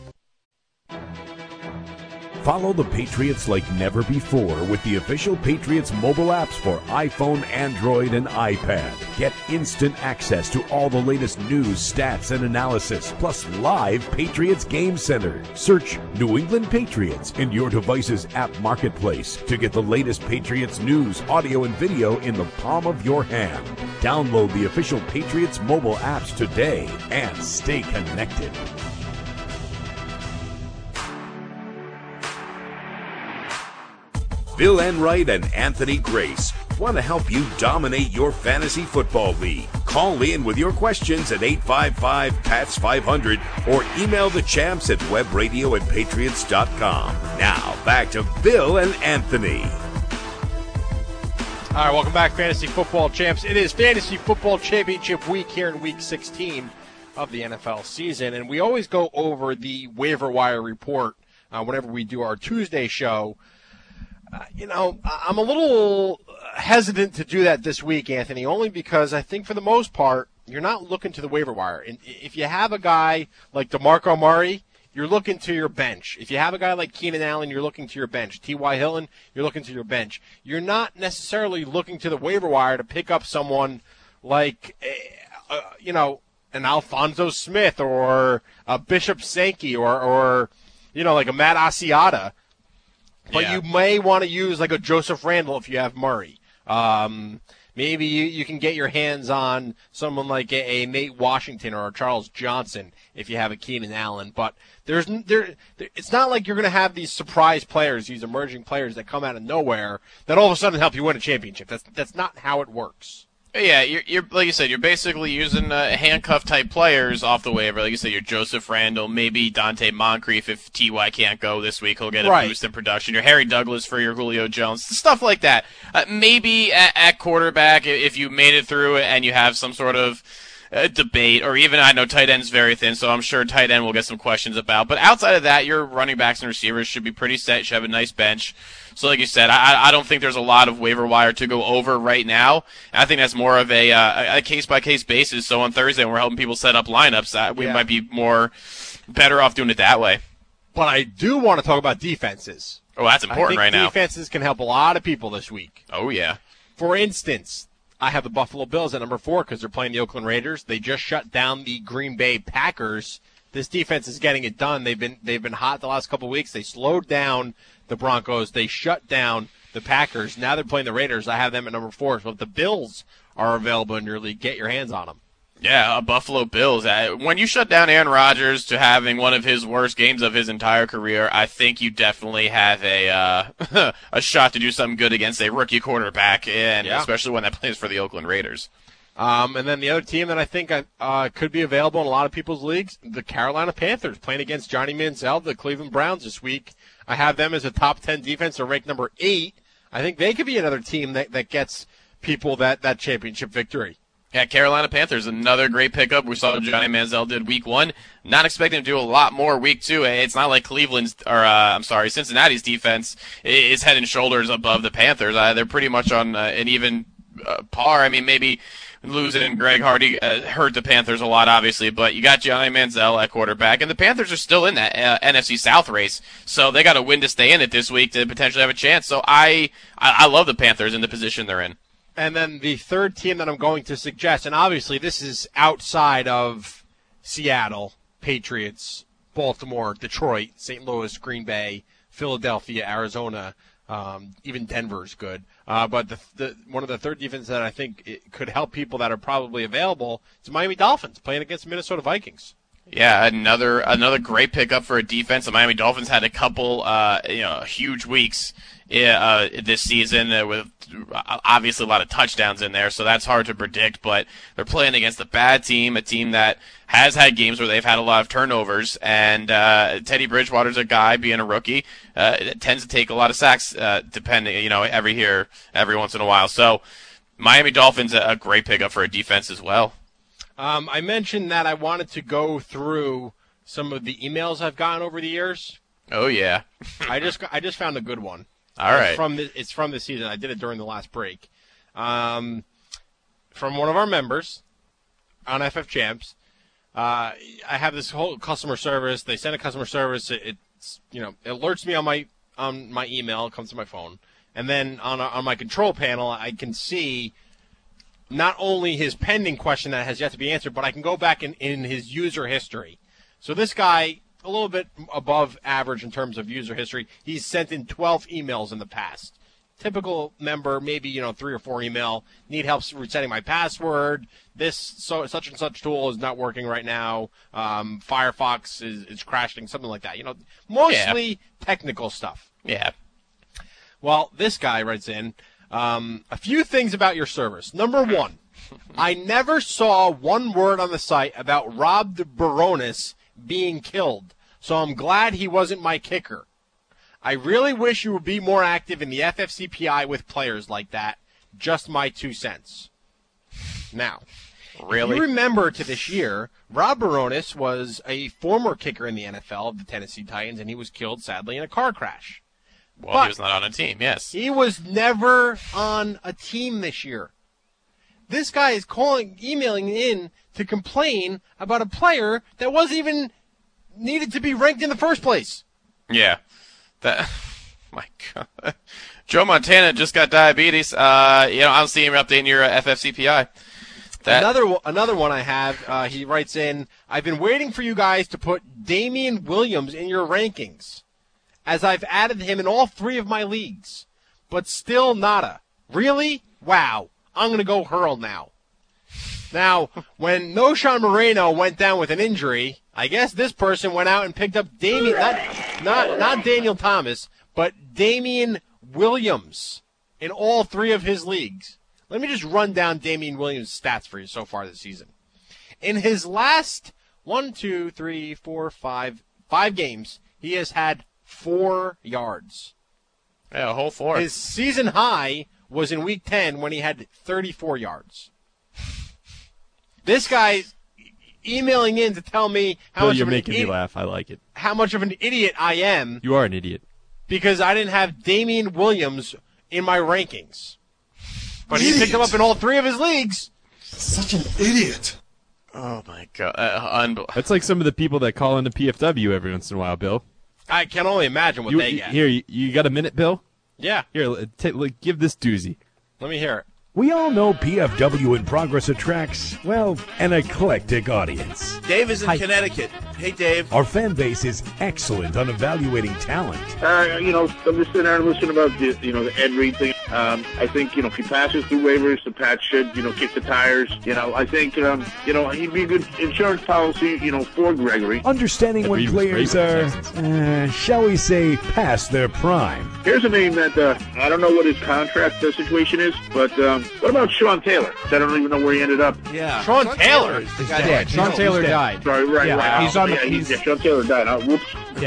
Follow the Patriots like never before with the official Patriots mobile apps for iPhone, Android, and iPad. Get instant access to all the latest news, stats, and analysis, plus live Patriots Game Center. Search New England Patriots in your device's app marketplace to get the latest Patriots news, audio, and video in the palm of your hand. Download the official Patriots mobile apps today and stay connected. Bill Enright and Anthony Grace want to help you dominate your fantasy football league. Call in with your questions at 855-PATS-500 or email the champs at webradio@patriots.com. Now, back to Bill and Anthony. All right, welcome back, Fantasy Football Champs. It is Fantasy Football Championship Week here in Week 16 of the NFL season, and we always go over the waiver wire report whenever we do our Tuesday show. I'm a little hesitant to do that this week, Anthony, only because I think for the most part, you're not looking to the waiver wire. And if you have a guy like DeMarco Murray, you're looking to your bench. If you have a guy like Keenan Allen, you're looking to your bench. T.Y. Hilton, you're looking to your bench. You're not necessarily looking to the waiver wire to pick up someone like, an Alphonso Smith or a Bishop Sankey or like a Matt Asiata. But you may want to use like a Joseph Randle if you have Murray. Maybe you can get your hands on someone like a Nate Washington or a Charles Johnson if you have a Keenan Allen. But it's not like you're going to have these surprise players, these emerging players that come out of nowhere that all of a sudden help you win a championship. That's not how it works. Yeah, you're like you said, you're basically using handcuff type players off the waiver. Like you said, your Joseph Randle, maybe Dante Moncrief if T.Y. can't go this week, he'll get a boost in production. Your Harry Douglas for your Julio Jones, stuff like that. Maybe at quarterback, if you made it through and you have some sort of debate, or even I know tight end's very thin, so I'm sure tight end will get some questions about. But outside of that, your running backs and receivers should be pretty set. You should have a nice bench. So like you said, I don't think there's a lot of waiver wire to go over right now. I think that's more of a case-by-case basis. So on Thursday, when we're helping people set up lineups, we might be better off doing it that way. But I do want to talk about defenses. Oh, that's important right now. Defenses can help a lot of people this week. Oh, yeah. For instance, I have the Buffalo Bills at number 4 because they're playing the Oakland Raiders. They just shut down the Green Bay Packers. This defense is getting it done. They've been hot the last couple of weeks. They slowed down the Broncos. They shut down the Packers. Now they're playing the Raiders. I have them at number 4. So if the Bills are available in your league, get your hands on them. Yeah, Buffalo Bills. When you shut down Aaron Rodgers to having one of his worst games of his entire career, I think you definitely have a a shot to do something good against a rookie quarterback, and especially when that plays for the Oakland Raiders. And then the other team that I think could be available in a lot of people's leagues, the Carolina Panthers, playing against Johnny Manziel, the Cleveland Browns this week. I have them as a top 10 defense. They're ranked number 8. I think they could be another team that gets people that championship victory. Yeah, Carolina Panthers, another great pickup. We saw what Johnny Manziel did week 1. Not expecting him to do a lot more week 2. It's not like Cincinnati's defense is head and shoulders above the Panthers. They're pretty much on an even par. I mean, maybe losing Greg Hardy hurt the Panthers a lot, obviously, but you got Johnny Manziel at quarterback, and the Panthers are still in that NFC South race, so they got to win to stay in it this week to potentially have a chance. So I love the Panthers in the position they're in. And then the third team that I'm going to suggest, and obviously this is outside of Seattle, Patriots, Baltimore, Detroit, St. Louis, Green Bay, Philadelphia, Arizona, even Denver's good. But the one of the third defenses that I think it could help people that are probably available is Miami Dolphins playing against Minnesota Vikings. Yeah, another great pickup for a defense. The Miami Dolphins had a couple huge weeks this season with obviously a lot of touchdowns in there, so that's hard to predict, but they're playing against a bad team, a team that has had games where they've had a lot of turnovers, and Teddy Bridgewater's a guy, being a rookie, tends to take a lot of sacks depending, every once in a while. So Miami Dolphins, a great pickup for a defense as well. I mentioned that I wanted to go through some of the emails I've gotten over the years. Oh, yeah. I just found a good one. All right. It's from this season. I did it during the last break. From one of our members on FF Champs. I have this whole customer service. They send a customer service. It alerts me on my email. It comes to my phone, and then on my control panel, I can see not only his pending question that has yet to be answered, but I can go back in his user history. So this guy, a little bit above average in terms of user history, he's sent in 12 emails in the past. Typical member, maybe 3 or 4 email. Need help resetting my password. Such and such tool is not working right now. Firefox is crashing, something like that. Mostly technical stuff. Yeah. Well, this guy writes in, a few things about your service. Number 1, I never saw one word on the site about Rob Baronis being killed, so I'm glad he wasn't my kicker. I really wish you would be more active in the FFCPI with players like that. Just my 2 cents. Now, really? If you remember to this year, Rob Baronis was a former kicker in the NFL of the Tennessee Titans, and he was killed, sadly, in a car crash. Well, he was not on a team, yes. He was never on a team this year. This guy is emailing in to complain about a player that wasn't even needed to be ranked in the first place. Yeah. My God. Joe Montana just got diabetes. I'm seeing him updating your FFCPI. Another one I have, he writes in, I've been waiting for you guys to put Damian Williams in your rankings, as I've added him in all 3 of my leagues, but still nada. Really? Wow. I'm going to go hurl now. Now, when Noshan Moreno went down with an injury, I guess this person went out and picked up Damian, not Daniel Thomas, but Damian Williams in all 3 of his leagues. Let me just run down Damian Williams' stats for you so far this season. In his last 5 games, he has had 4 yards. Yeah, a whole 4. His season high was in Week 10 when he had 34 yards. This guy's emailing in to tell me how Bill, much you're of an making me laugh. I like it. how much of an idiot I am You are an idiot. because I didn't have Damian Williams in my rankings. But he picked him up in all 3 of his leagues. Such an idiot. Oh, my God. That's like some of the people that call into PFW every once in a while, Bill. I can only imagine what they get. Here, you got a minute, Bill? Yeah. Here, give this doozy. Let me hear it. We all know PFW in Progress attracts, well, an eclectic audience. Dave is in Connecticut. Hey, Dave. Our fan base is excellent on evaluating talent. I'm just sitting there and listening about the Ed Reed thing. I think, if he passes through waivers, the Pats should, kick the tires. I think, he'd be a good insurance policy, for Gregory. Understanding when players are, shall we say, past their prime. Here's a name that, I don't know what his contract situation is, but what about Sean Taylor? I don't even know where he ended up. Yeah. Sean Taylor is is dead. dead. Sean Taylor died. Sorry, right. He's on Sean Taylor died. Whoops.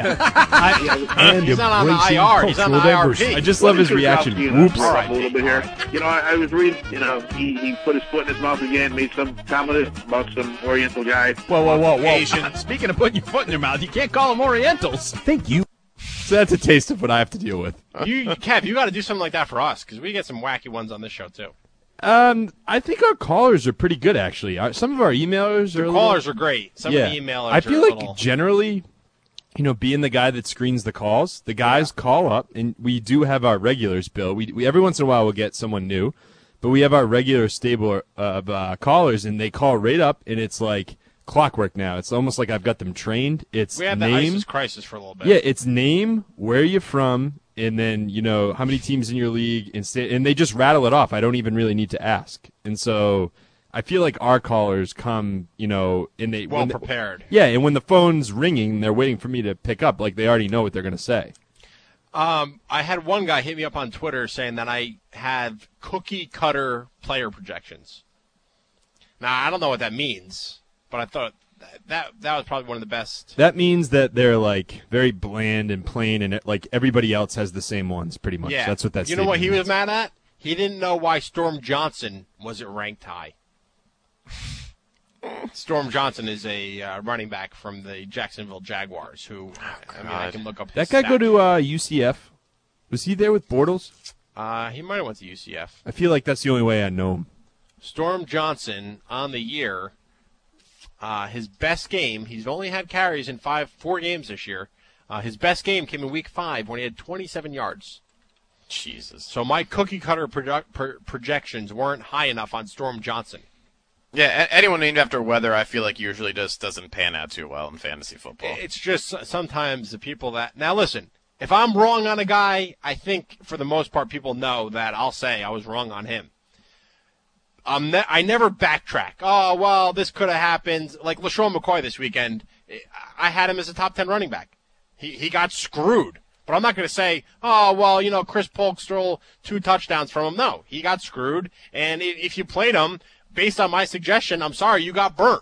And he's not on the embracing IR. He's on the cultural IRP. diversity. I just love his reaction. Whoops. A little bit here. I was reading, he put his foot in his mouth again, made some comment about some Oriental guy. Whoa. Asian. Speaking of putting your foot in your mouth, you can't call them Orientals. Thank you. So that's a taste of what I have to deal with. Kev, you got to do something like that for us because we get some wacky ones on this show too. I think our callers are pretty good, actually. Some of our emailers are. Callers are great. Some of the emailers. I feel are like generally, being the guy that screens the calls, the guys call up, and we do have our regulars, Bill. We every once in a while we'll get someone new, but we have our regular stable of callers, and they call right up, and it's like clockwork now. It's almost like I've got them trained. It's we had the name, ISIS crisis for a little bit. Yeah, it's name, where are you from, and then how many teams in your league, and they just rattle it off. I don't even really need to ask, and so I feel like our callers come, and they well prepared. Yeah, and when the phone's ringing, they're waiting for me to pick up, like they already know what they're going to say. I had one guy hit me up on Twitter saying that I have cookie cutter player projections. Now I don't know what that means, but I thought that was probably one of the best. That means that they're like very bland and plain, and like everybody else has the same ones, pretty much. Yeah, That's what that. You know what he means. was mad at? He didn't know why Storm Johnson wasn't ranked high. Storm Johnson is a running back from the Jacksonville Jaguars. Who I can look up. That his guy stats. go to UCF? Was he there with Bortles? He might have went to UCF. I feel like that's the only way I know him. Storm Johnson on the year. His best game. He's only had carries in 4 games this year. His best game came in Week 5 when he had 27 yards. Jesus. So my cookie cutter projections weren't high enough on Storm Johnson. Yeah, anyone named after weather, I feel like usually just doesn't pan out too well in fantasy football. It's just sometimes the people that... Now, listen, if I'm wrong on a guy, I think for the most part people know that I'll say I was wrong on him. I never backtrack. Oh, well, this could have happened. Like LaShawn McCoy this weekend, I had him as a top 10 running back. He got screwed. But I'm not going to say, oh, well, Chris Polk stole 2 touchdowns from him. No, he got screwed. And if you played him, based on my suggestion, I'm sorry, you got burnt.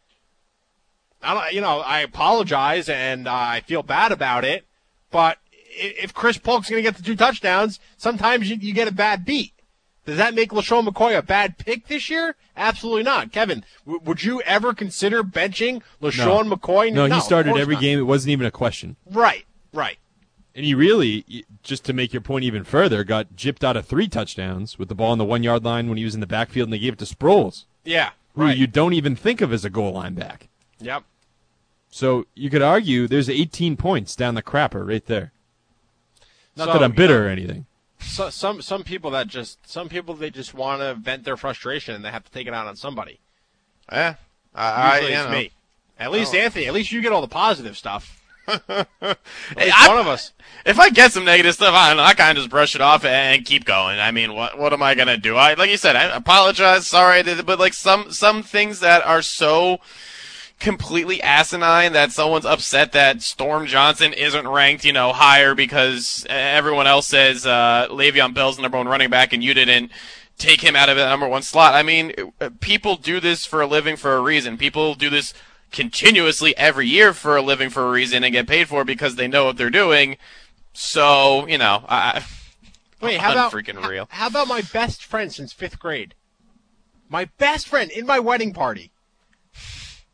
I apologize, and I feel bad about it. But if Chris Polk's going to get the 2 touchdowns, sometimes you get a bad beat. Does that make LaShawn McCoy a bad pick this year? Absolutely not. Kevin, would you ever consider benching LaShawn McCoy? No, he started every game. It wasn't even a question. Right. And he really, just to make your point even further, got gypped out of 3 touchdowns with the ball on the 1-yard line when he was in the backfield, and they gave it to Sproles. Yeah, who you don't even think of as a goal line back. Yep. So you could argue there's 18 points down the crapper right there. Not that I'm bitter or anything. So, some people they just want to vent their frustration and they have to take it out on somebody. Yeah, Usually it's me. At least Anthony. At least you get all the positive stuff. One of us. If I get some negative stuff, I don't know. I kind of just brush it off and keep going. I mean, what am I gonna do? Like you said, I apologize. Sorry, but like some things that are so completely asinine that someone's upset that Storm Johnson isn't ranked, higher because everyone else says Le'Veon Bell's the number 1 running back and you didn't take him out of the number 1 slot. I mean, people do this for a living for a reason. People do this continuously every year for a living for a reason and get paid for it because they know what they're doing. So, Wait, how about freaking real? How about my best friend since 5th grade? My best friend in my wedding party.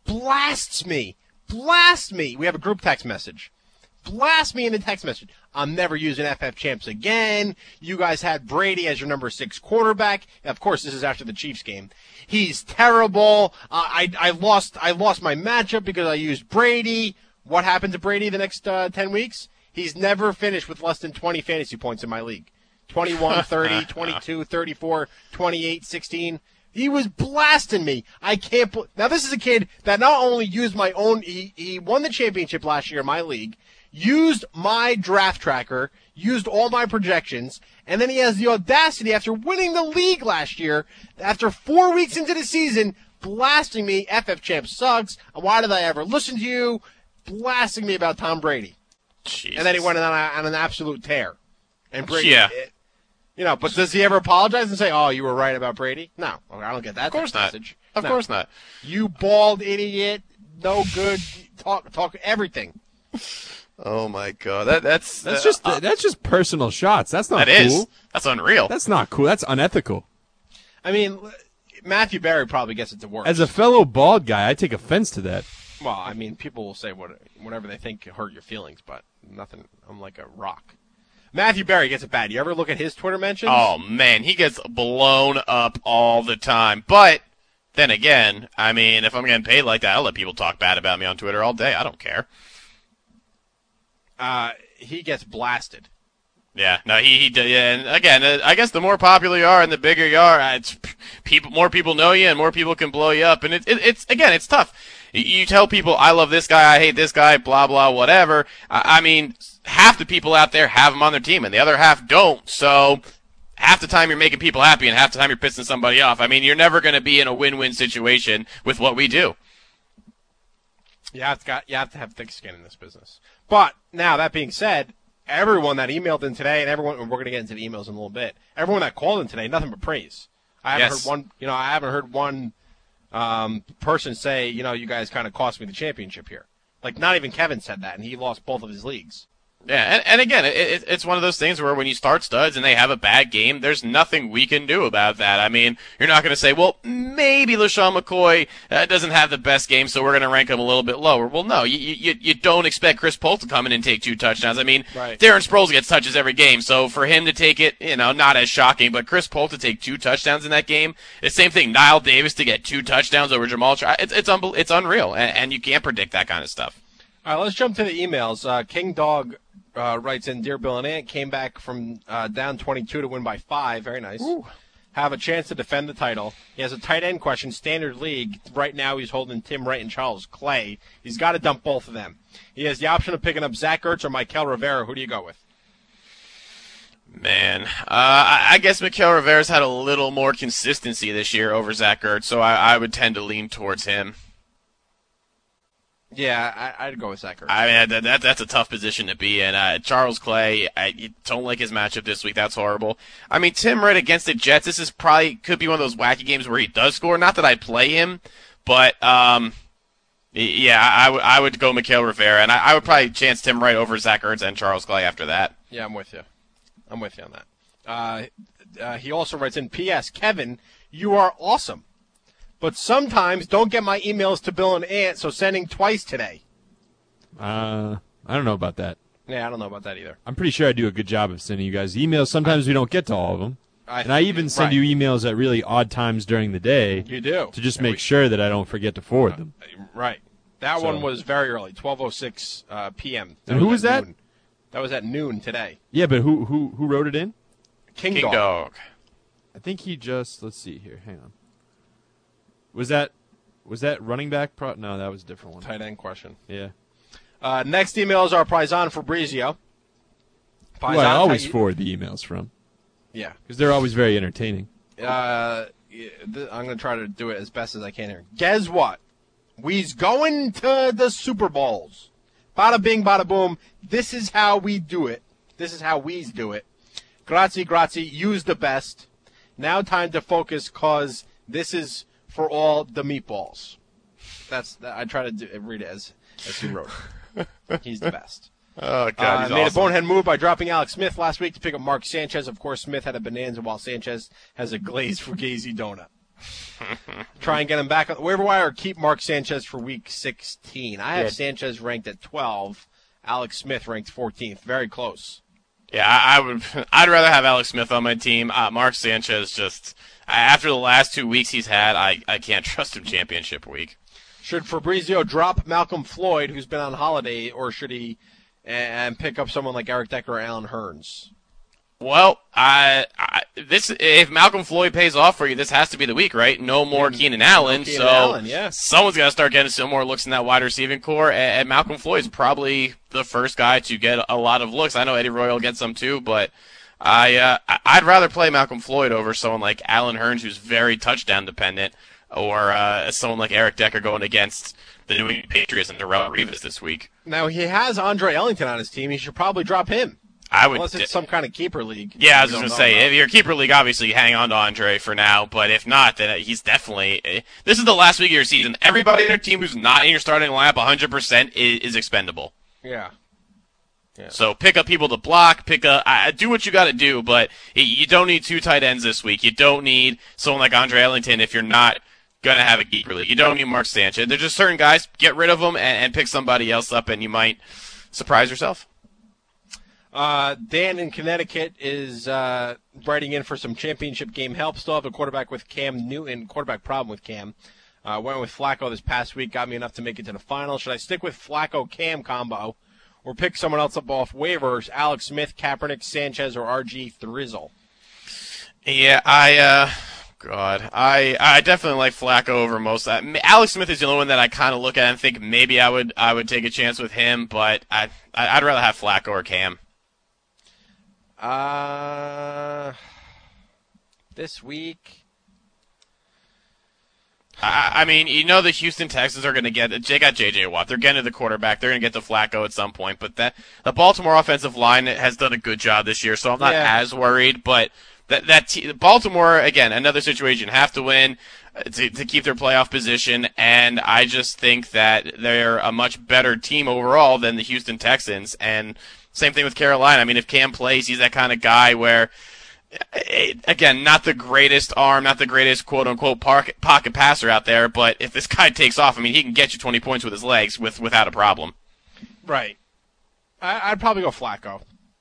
blasts me. Blasts me. We have a group text message. Blast me in the text message. I'm never using FF Champs again. You guys had Brady as your number 6 quarterback. Of course, this is after the Chiefs game. He's terrible. I lost my matchup because I used Brady. What happened to Brady the next 10 weeks? He's never finished with less than 20 fantasy points in my league. 21, 30, 22, 34, 28, 16. He was blasting me. I can't. Now, this is a kid that not only used my own, he won the championship last year in my league, used my draft tracker, used all my projections, and then he has the audacity, after winning the league last year, after 4 weeks into the season, blasting me, FF Champ sucks, why did I ever listen to you, blasting me about Tom Brady. Jesus. And then he went on an absolute tear. And Brady, Yeah. But does he ever apologize and say, oh, you were right about Brady? No, I don't get that. Of course not. Message. Of No. course not. You bald idiot, no good, talk everything. Oh my God, that's just personal shots. That's not that cool. is. That's unreal. That's not cool. That's unethical. I mean, Matthew Berry probably gets it to work. As a fellow bald guy, I take offense to that. Well, I mean, people will say whatever they think hurt your feelings, but nothing. I'm like a rock. Matthew Berry gets it bad. You ever look at his Twitter mentions? Oh man, he gets blown up all the time. But then again, I mean, if I'm getting paid like that, I'll let people talk bad about me on Twitter all day. I don't care. He gets blasted. Yeah, no, he did. Yeah, and again, I guess the more popular you are and the bigger you are, more people know you and more people can blow you up. And it's tough. You tell people, I love this guy, I hate this guy, blah, blah, whatever. I mean, half the people out there have him on their team and the other half don't. So half the time you're making people happy and half the time you're pissing somebody off. I mean, you're never going to be in a win-win situation with what we do. You have to have thick skin in this business. But now, that being said, everyone that emailed in today, and we're going to get into the emails in a little bit. Everyone that called in today, nothing but praise. I haven't heard one person say, you guys kind of cost me the championship here. Like, not even Kevin said that, and he lost both of his leagues. Yeah, and again, it's one of those things where when you start studs and they have a bad game, there's nothing we can do about that. I mean, you're not going to say, well, maybe LaShawn McCoy doesn't have the best game, so we're going to rank him a little bit lower. Well, no, you don't expect Chris Polk to come in and take 2 touchdowns. I mean, right. Darren Sproles gets touches every game, so for him to take it, not as shocking, but Chris Polk to take 2 touchdowns in that game, the same thing, Niall Davis to get 2 touchdowns over Jamal Charles, it's unreal, and you can't predict that kind of stuff. All right, let's jump to the emails. King Dog writes in, Dear Bill and Ant, came back from down 22 to win by 5. Very nice. Ooh. Have a chance to defend the title. He has a tight end question, standard league. Right now he's holding Tim Wright and Charles Clay. He's got to dump both of them. He has the option of picking up Zach Ertz or Mikel Rivera. Who do you go with? Man, I guess Mikel Rivera's had a little more consistency this year over Zach Ertz, so I would tend to lean towards him. Yeah, I'd go with Zach Ertz. I mean, that's a tough position to be in. Charles Clay, I don't like his matchup this week. That's horrible. I mean, Tim Wright against the Jets, this is could be one of those wacky games where he does score. Not that I'd play him, but yeah, I would go Mikel Rivera, and I would probably chance Tim Wright over Zach Ertz and Charles Clay after that. Yeah, I'm with you. I'm with you on that. He also writes in, P.S. Kevin, you are awesome. But sometimes don't get my emails to Bill and Ant, so sending twice today. I don't know about that. Yeah, I don't know about that either. I'm pretty sure I do a good job of sending you guys emails. Sometimes we don't get to all of them. I even send you emails at really odd times during the day. You do. To just make sure that I don't forget to forward them. Right. That one was very early, 12:06 p.m. And who was that? Noon. That was at noon today. Yeah, but who wrote it in? King Dog. I think he just, let's see here, hang on. Was that running back? No, that was a different one. Tight end question. Yeah. Next email is our Paisan Fabrizio. Who I always forward the emails from. Yeah. Because they're always very entertaining. I'm going to try to do it as best as I can here. Guess what? We's going to the Super Bowls. Bada bing, bada boom. This is how we do it. This is how we's do it. Grazie. Use the best. Now time to focus, cause this is for all the meatballs. I try to read it as he wrote it. He's the best. Oh, God, he's made awesome. a bonehead move by dropping Alex Smith last week to pick up Mark Sanchez. Of course, Smith had a bonanza while Sanchez has a glazed Fugazi donut. Try and get him back on the waiver wire or keep Mark Sanchez for Week 16. I have Sanchez ranked at 12. Alex Smith ranked 14th. Very close. Yeah, I'd rather have Alex Smith on my team. Mark Sanchez just, after the last 2 weeks he's had, I can't trust him championship week. Should Fabrizio drop Malcolm Floyd, who's been on holiday, or should he and pick up someone like Eric Decker or Alan Hearns? Well, if Malcolm Floyd pays off for you, this has to be the week, right? No more Keenan Allen, someone's got to start getting some more looks in that wide receiving core, and Malcolm Floyd's probably the first guy to get a lot of looks. I know Eddie Royal gets some too, but I'd rather play Malcolm Floyd over someone like Alan Hearns, who's very touchdown dependent, or someone like Eric Decker going against the New England Patriots and Darrelle Revis this week. Now, he has Andre Ellington on his team. He should probably drop him. Unless it's some kind of keeper league. Yeah, I was just going to say, if you're a keeper league, obviously hang on to Andre for now, but if not, then he's definitely... This is the last week of your season. Everybody in your team who's not in your starting lineup 100% is expendable. Yeah. So pick up people to block, do what you got to do, but you don't need 2 tight ends this week. You don't need someone like Andre Ellington if you're not going to have a keeper league. You don't need Mark Sanchez. There's just certain guys, get rid of them and pick somebody else up, and you might surprise yourself. Dan in Connecticut is writing in for some championship game help. Still have a quarterback with Cam Newton, quarterback problem with Cam. Went with Flacco this past week, got me enough to make it to the final. Should I stick with Flacco-Cam combo or pick someone else up off waivers? Alex Smith, Kaepernick, Sanchez, or RG Thrizzle? Yeah, I definitely like Flacco over most. Alex Smith is the only one that I kind of look at and think maybe I would take a chance with him, but I'd rather have Flacco or Cam. This week, I mean, the Houston Texans are going to get. They got J.J. Watt. They're getting to the quarterback. They're going to get to Flacco at some point. But the Baltimore offensive line has done a good job this year, so I'm not as worried. But Baltimore, again, another situation, have to win to keep their playoff position, and I just think that they're a much better team overall than the Houston Texans. And same thing with Carolina. I mean, if Cam plays, he's that kind of guy where, again, not the greatest arm, not the greatest quote-unquote pocket passer out there, but if this guy takes off, I mean, he can get you 20 points with his legs without a problem. Right. I'd probably go Flacco.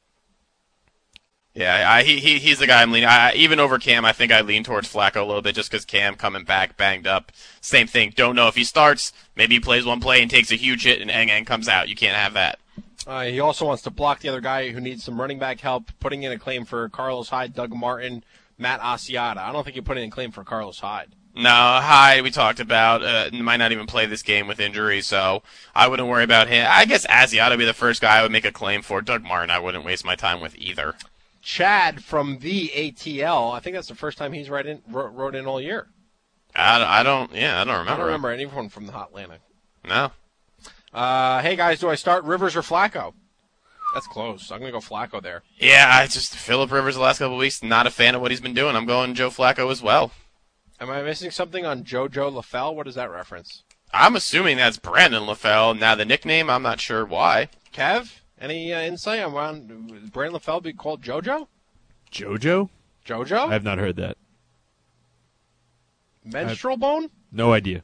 Yeah, he's the guy I'm leaning. Even over Cam, I think I lean towards Flacco a little bit just because Cam coming back banged up. Same thing. Don't know if he starts. Maybe he plays one play and takes a huge hit and comes out. You can't have that. He also wants to block the other guy who needs some running back help, putting in a claim for Carlos Hyde, Doug Martin, Matt Asiata. I don't think you're putting in a claim for Carlos Hyde. No, Hyde we talked about might not even play this game with injury, so I wouldn't worry about him. I guess Asiata would be the first guy I would make a claim for. Doug Martin I wouldn't waste my time with either. Chad from the ATL, I think that's the first time he's wrote in all year. I don't remember. I don't remember anyone from the Hot Atlantic. No. Hey, guys, do I start Rivers or Flacco? That's close. I'm going to go Flacco there. Yeah, Phillip Rivers the last couple of weeks, not a fan of what he's been doing. I'm going Joe Flacco as well. Am I missing something on JoJo LaFell? What is that reference? I'm assuming that's Brandon LaFell. Now, the nickname, I'm not sure why. Kev, any insight on Brandon LaFell be called JoJo? JoJo? JoJo? I have not heard that. Menstrual bone? No idea.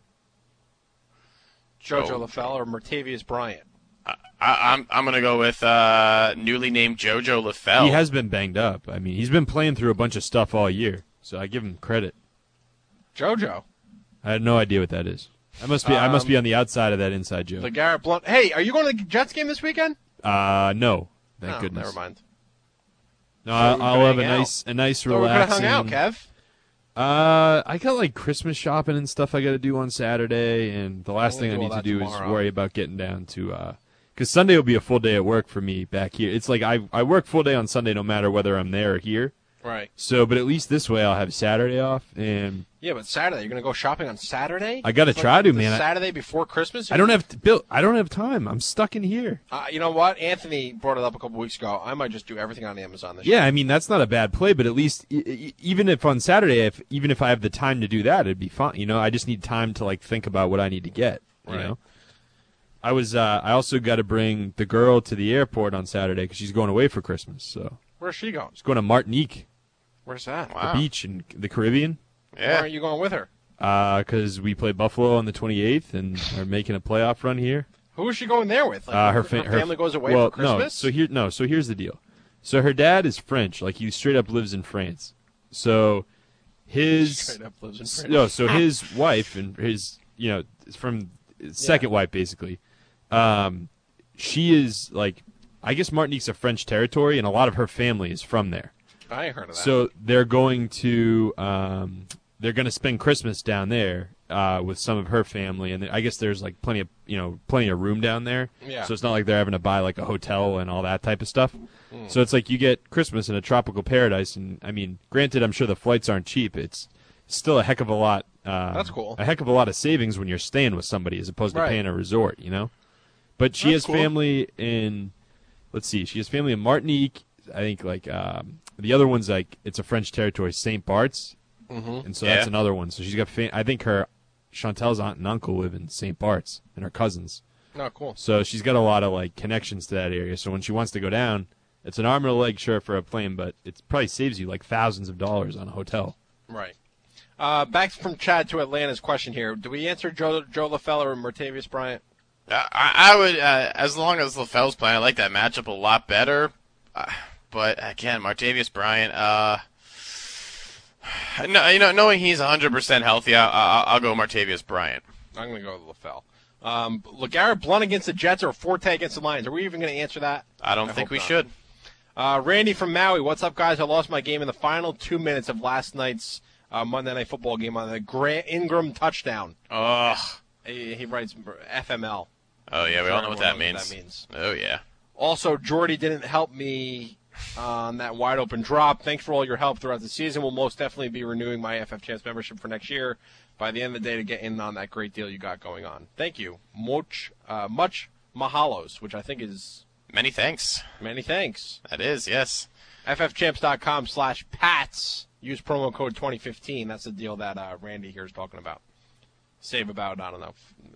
JoJo LaFell or Martavius Bryant? I'm going to go with newly named JoJo LaFell. He has been banged up. I mean, he's been playing through a bunch of stuff all year, so I give him credit. JoJo? I had no idea what that is. I must be on the outside of that inside joke. The Garrett Blunt. Hey, are you going to the Jets game this weekend? No. Thank goodness. Never mind. No, I'll have a nice relaxing. We're going to hang out, Kev. I got like Christmas shopping and stuff I got to do on Saturday, and the last thing I need to do is worry about getting down to because Sunday will be a full day at work for me back here. It's like I work full day on Sunday no matter whether I'm there or here. Right. So, but at least this way I'll have Saturday off. And yeah, but Saturday, you're going to go shopping on Saturday? I got to try to, man. Saturday before Christmas? I don't have time. I'm stuck in here. You know what? Anthony brought it up a couple weeks ago. I might just do everything on Amazon this year. year. I mean, that's not a bad play, but at least even if on Saturday, even if I have the time to do that, it'd be fun. You know, I just need time to like think about what I need to get, you know? I also got to bring the girl to the airport on Saturday because she's going away for Christmas. So where's she going? She's going to Martinique. Where's that? The beach in the Caribbean. Why aren't you going with her? Because we play Buffalo on the 28th and are making a playoff run here. Who is she going there with? Like, her family goes away for Christmas? So here's the deal. So her dad is French. Like, he straight up lives in France. So his straight up lives in France. No, so his wife and his, from second wife basically. She is like, I guess Martinique's a French territory, and a lot of her family is from there. I ain't heard of that. So they're going to spend Christmas down there with some of her family, and I guess there's like plenty of room down there. Yeah. So it's not like they're having to buy like a hotel and all that type of stuff. So it's like you get Christmas in a tropical paradise, and I mean, granted, I'm sure the flights aren't cheap. It's still a heck of a lot. That's cool. A heck of a lot of savings when you're staying with somebody as opposed to paying a resort, But she has family in. Let's see. She has family in Martinique. I think like the other one's like it's a French territory, Saint Bart's, and so that's another one. So she's got. I think Chantel's aunt and uncle live in Saint Bart's, and her cousins. Oh, cool. So she's got a lot of like connections to that area. So when she wants to go down, it's an arm and a leg sure for a plane, but it probably saves you like thousands of dollars on a hotel. Right. Back from Chad to Atlanta's question here. Do we answer Joe LaFell or Martavius Bryant? I would, as long as LaFell's playing, I like that matchup a lot better. But again, Martavius Bryant, knowing he's 100% healthy, I'll go Martavius Bryant. I'm going to go with LaFell. LeGarrette Blount against the Jets or Forte against the Lions? Are we even going to answer that? I don't think we should. Randy from Maui, what's up, guys? I lost my game in the final 2 minutes of last night's Monday Night Football game on the Grant Ingram touchdown. Ugh. He writes FML. Oh, yeah, we all know what that means. Oh, yeah. Also, Jordy didn't help me on that wide-open drop. Thanks for all your help throughout the season. We'll most definitely be renewing my FF Champs membership for next year by the end of the day to get in on that great deal you got going on. Thank you. Much mahalos, which I think is... Many thanks. Many thanks. That is, yes. ffchamps.com/Pats. Use promo code 2015. That's the deal that Randy here is talking about. Save about, I don't know,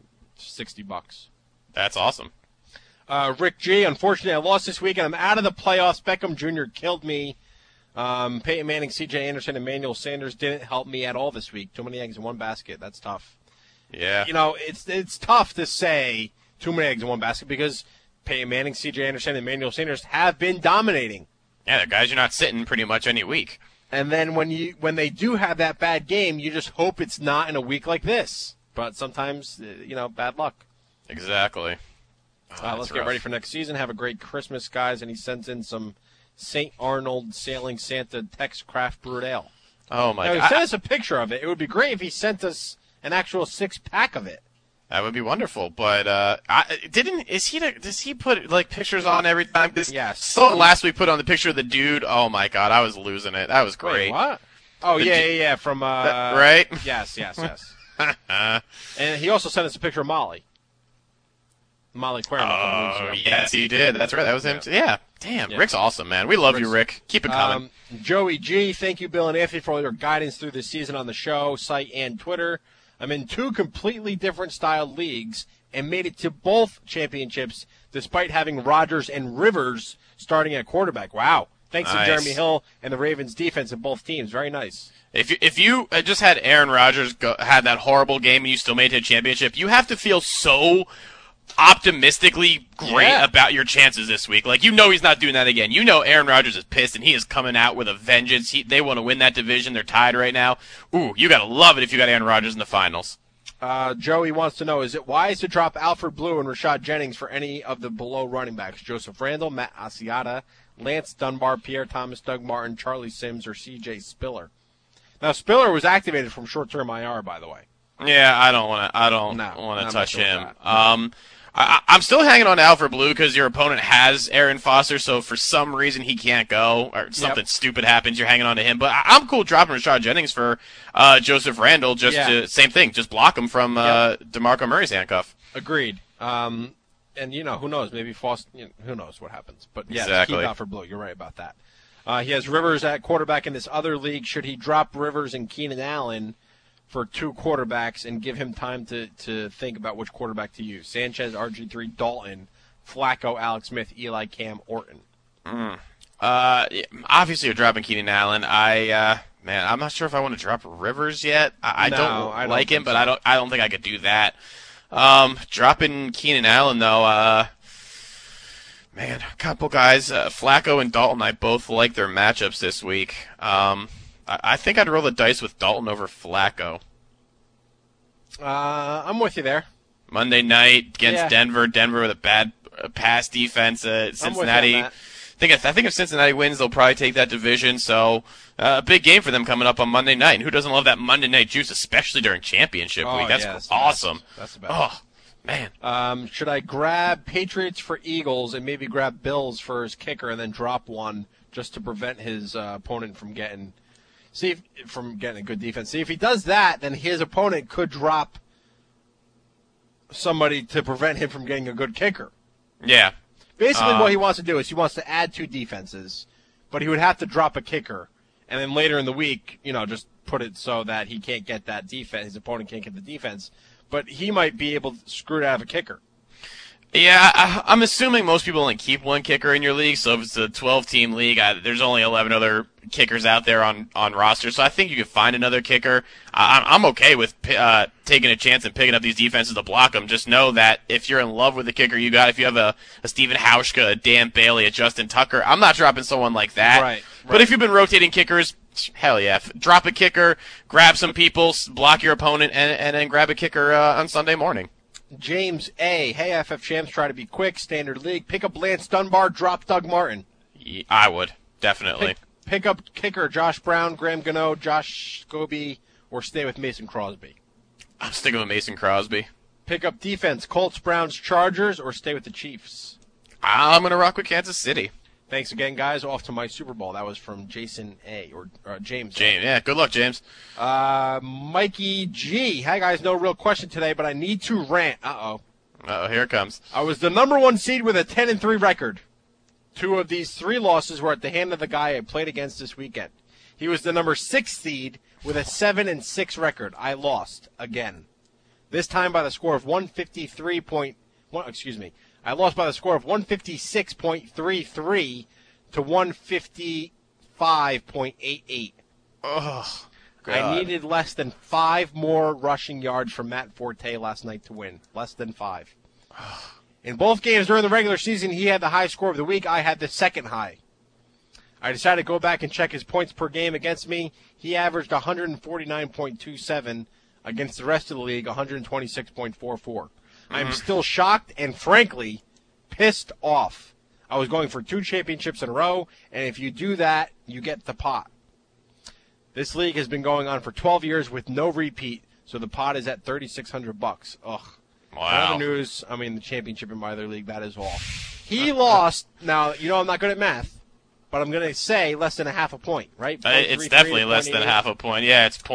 $60. That's awesome. Rick G, unfortunately, I lost this week, and I'm out of the playoffs. Beckham Jr. killed me. Peyton Manning, C.J. Anderson, and Emmanuel Sanders didn't help me at all this week. Too many eggs in one basket. That's tough. Yeah. It's tough to say too many eggs in one basket because Peyton Manning, C.J. Anderson, and Emmanuel Sanders have been dominating. Yeah, they're guys you're not sitting pretty much any week. And then when they do have that bad game, you just hope it's not in a week like this. But sometimes, bad luck. Exactly. Let's get ready for next season. Have a great Christmas, guys. And he sends in some St. Arnold Sailing Santa Tex Craft Brewed Ale. Oh, my God. He sent us a picture of it. It would be great if he sent us an actual 6-pack of it. That would be wonderful, but does he put like pictures on every time? Yes. So last week put on the picture of the dude. Oh my God, I was losing it. That was great. Wait, what? Oh yeah. From right? Yes. And he also sent us a picture of Molly. Molly Querman. Oh yes, he did. That's right. That was him. Yeah. Damn, yeah. Rick's awesome, man. We love you, Rick. Keep it coming. Joey G, thank you, Bill and Anthony, for all your guidance through the season on the show, site, and Twitter. I'm in 2 completely different styled leagues and made it to both championships despite having Rodgers and Rivers starting at quarterback. Wow. Thanks to Jeremy Hill and the Ravens defense in both teams. Very nice. If you just had Aaron Rodgers had that horrible game and you still made it to a championship, you have to feel so optimistically great about your chances this week. Like, he's not doing that again. Aaron Rodgers is pissed, and he is coming out with a vengeance. They want to win that division. They're tied right now. Ooh, you got to love it if you got Aaron Rodgers in the finals. Joey wants to know, is it wise to drop Alfred Blue and Rashad Jennings for any of the below running backs? Joseph Randle, Matt Asiata, Lance Dunbar, Pierre Thomas, Doug Martin, Charlie Sims, or C.J. Spiller? Now, Spiller was activated from short-term IR, by the way. Yeah, I don't want to touch him. I'm still hanging on to Alfred Blue because your opponent has Aaron Foster, so for some reason he can't go or something stupid happens, you're hanging on to him. But I'm cool dropping Rashad Jennings for Joseph Randle. Same thing, just block him from DeMarco Murray's handcuff. Agreed. And who knows? Maybe Foster. Who knows what happens? But yeah, exactly. Keep Alfred Blue. You're right about that. He has Rivers at quarterback in this other league. Should he drop Rivers and Keenan Allen for 2 quarterbacks and give him time to think about which quarterback to use? Sanchez, RG3, Dalton, Flacco, Alex Smith, Eli, Cam, Orton. Obviously, you're dropping Keenan Allen. Man, I'm not sure if I want to drop Rivers yet. I don't like him, so. but I don't think I could do that. Dropping Keenan Allen though, man, a couple guys, Flacco and Dalton, I both like their matchups this week. I think I'd roll the dice with Dalton over Flacco. I'm with you there. Monday night against Denver. Denver with a bad pass defense. Cincinnati. I think if Cincinnati wins, they'll probably take that division. So a big game for them coming up on Monday night. And who doesn't love that Monday night juice, especially during championship week? That's awesome. That's the best. Oh, man. Should I grab Patriots for Eagles and maybe grab Bills for his kicker and then drop one just to prevent his opponent from getting a good defense? See, if he does that, then his opponent could drop somebody to prevent him from getting a good kicker. Yeah. Basically, what he wants to do is he wants to add 2 defenses, but he would have to drop a kicker, and then later in the week, just put it so that he can't get that defense. His opponent can't get the defense, but he might be able to screw it out of a kicker. Yeah, I'm assuming most people only keep one kicker in your league, so if it's a 12-team league, there's only 11 other kickers out there on roster, so I think you could find another kicker. I'm okay with taking a chance and picking up these defenses to block them. Just know that if you're in love with the kicker you got, if you have a Stephen Hauschka, a Dan Bailey, a Justin Tucker, I'm not dropping someone like that. Right. But if you've been rotating kickers, hell yeah. Drop a kicker, grab some people, block your opponent, and then grab a kicker on Sunday morning. James A. Hey, FF Champs, try to be quick. Standard League. Pick up Lance Dunbar, drop Doug Martin. I would, definitely. Pick up kicker Josh Brown, Graham Gano, Josh Scobie, or stay with Mason Crosby. I'm sticking with Mason Crosby. Pick up defense Colts, Browns, Chargers, or stay with the Chiefs. I'm going to rock with Kansas City. Thanks again, guys. Off to my Super Bowl. That was from Jason A. or James. James, yeah. Good luck, James. Mikey G. Hi, guys. No real question today, but I need to rant. Uh-oh, here it comes. I was the number 1 seed with a 10-3 record. 2 of these 3 losses were at the hand of the guy I played against this weekend. He was the number 6 seed with a 7-6 record. I lost again. This time by the score of 153. I lost by the score of 156.33 to 155.88. Oh, God. I needed less than 5 more rushing yards from Matt Forte last night to win. Less than 5. In both games during the regular season, he had the high score of the week. I had the second high. I decided to go back and check his points per game against me. He averaged 149.27 against the rest of the league, 126.44. I'm still shocked and, frankly, pissed off. I was going for 2 championships in a row, and if you do that, you get the pot. This league has been going on for 12 years with no repeat, so the pot is at $3,600. Ugh. Wow. Other news, the championship in my other league, that is all. He lost. Now, I'm not good at math, but I'm going to say less than a half a point, right? It's definitely less than half a point. Yeah, it's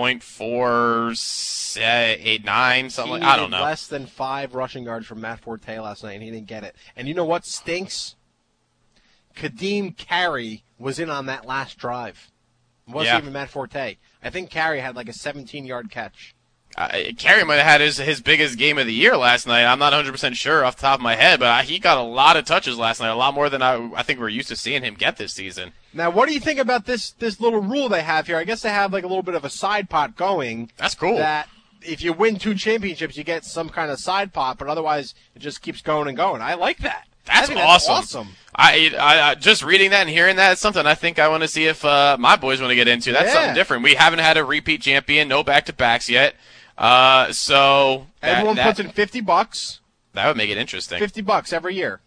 0.489, something like that. I don't know. Less than 5 rushing yards from Matt Forte last night, and he didn't get it. And you know what stinks? Kadeem Carey was in on that last drive. It wasn't even Matt Forte. I think Carey had like a 17-yard catch. Carey might have had his biggest game of the year last night. I'm not 100% sure off the top of my head, but he got a lot of touches last night, a lot more than I think we're used to seeing him get this season. Now, what do you think about this little rule they have here? I guess they have like a little bit of a side pot going. That's cool. That if you win 2 championships, you get some kind of side pot, but otherwise it just keeps going and going. I like that. That's awesome. I just reading that and hearing that is something I think I want to see if my boys want to get into. That's something different. We haven't had a repeat champion, no back-to-backs yet. So everyone puts in $50. That would make it interesting. $50 every year.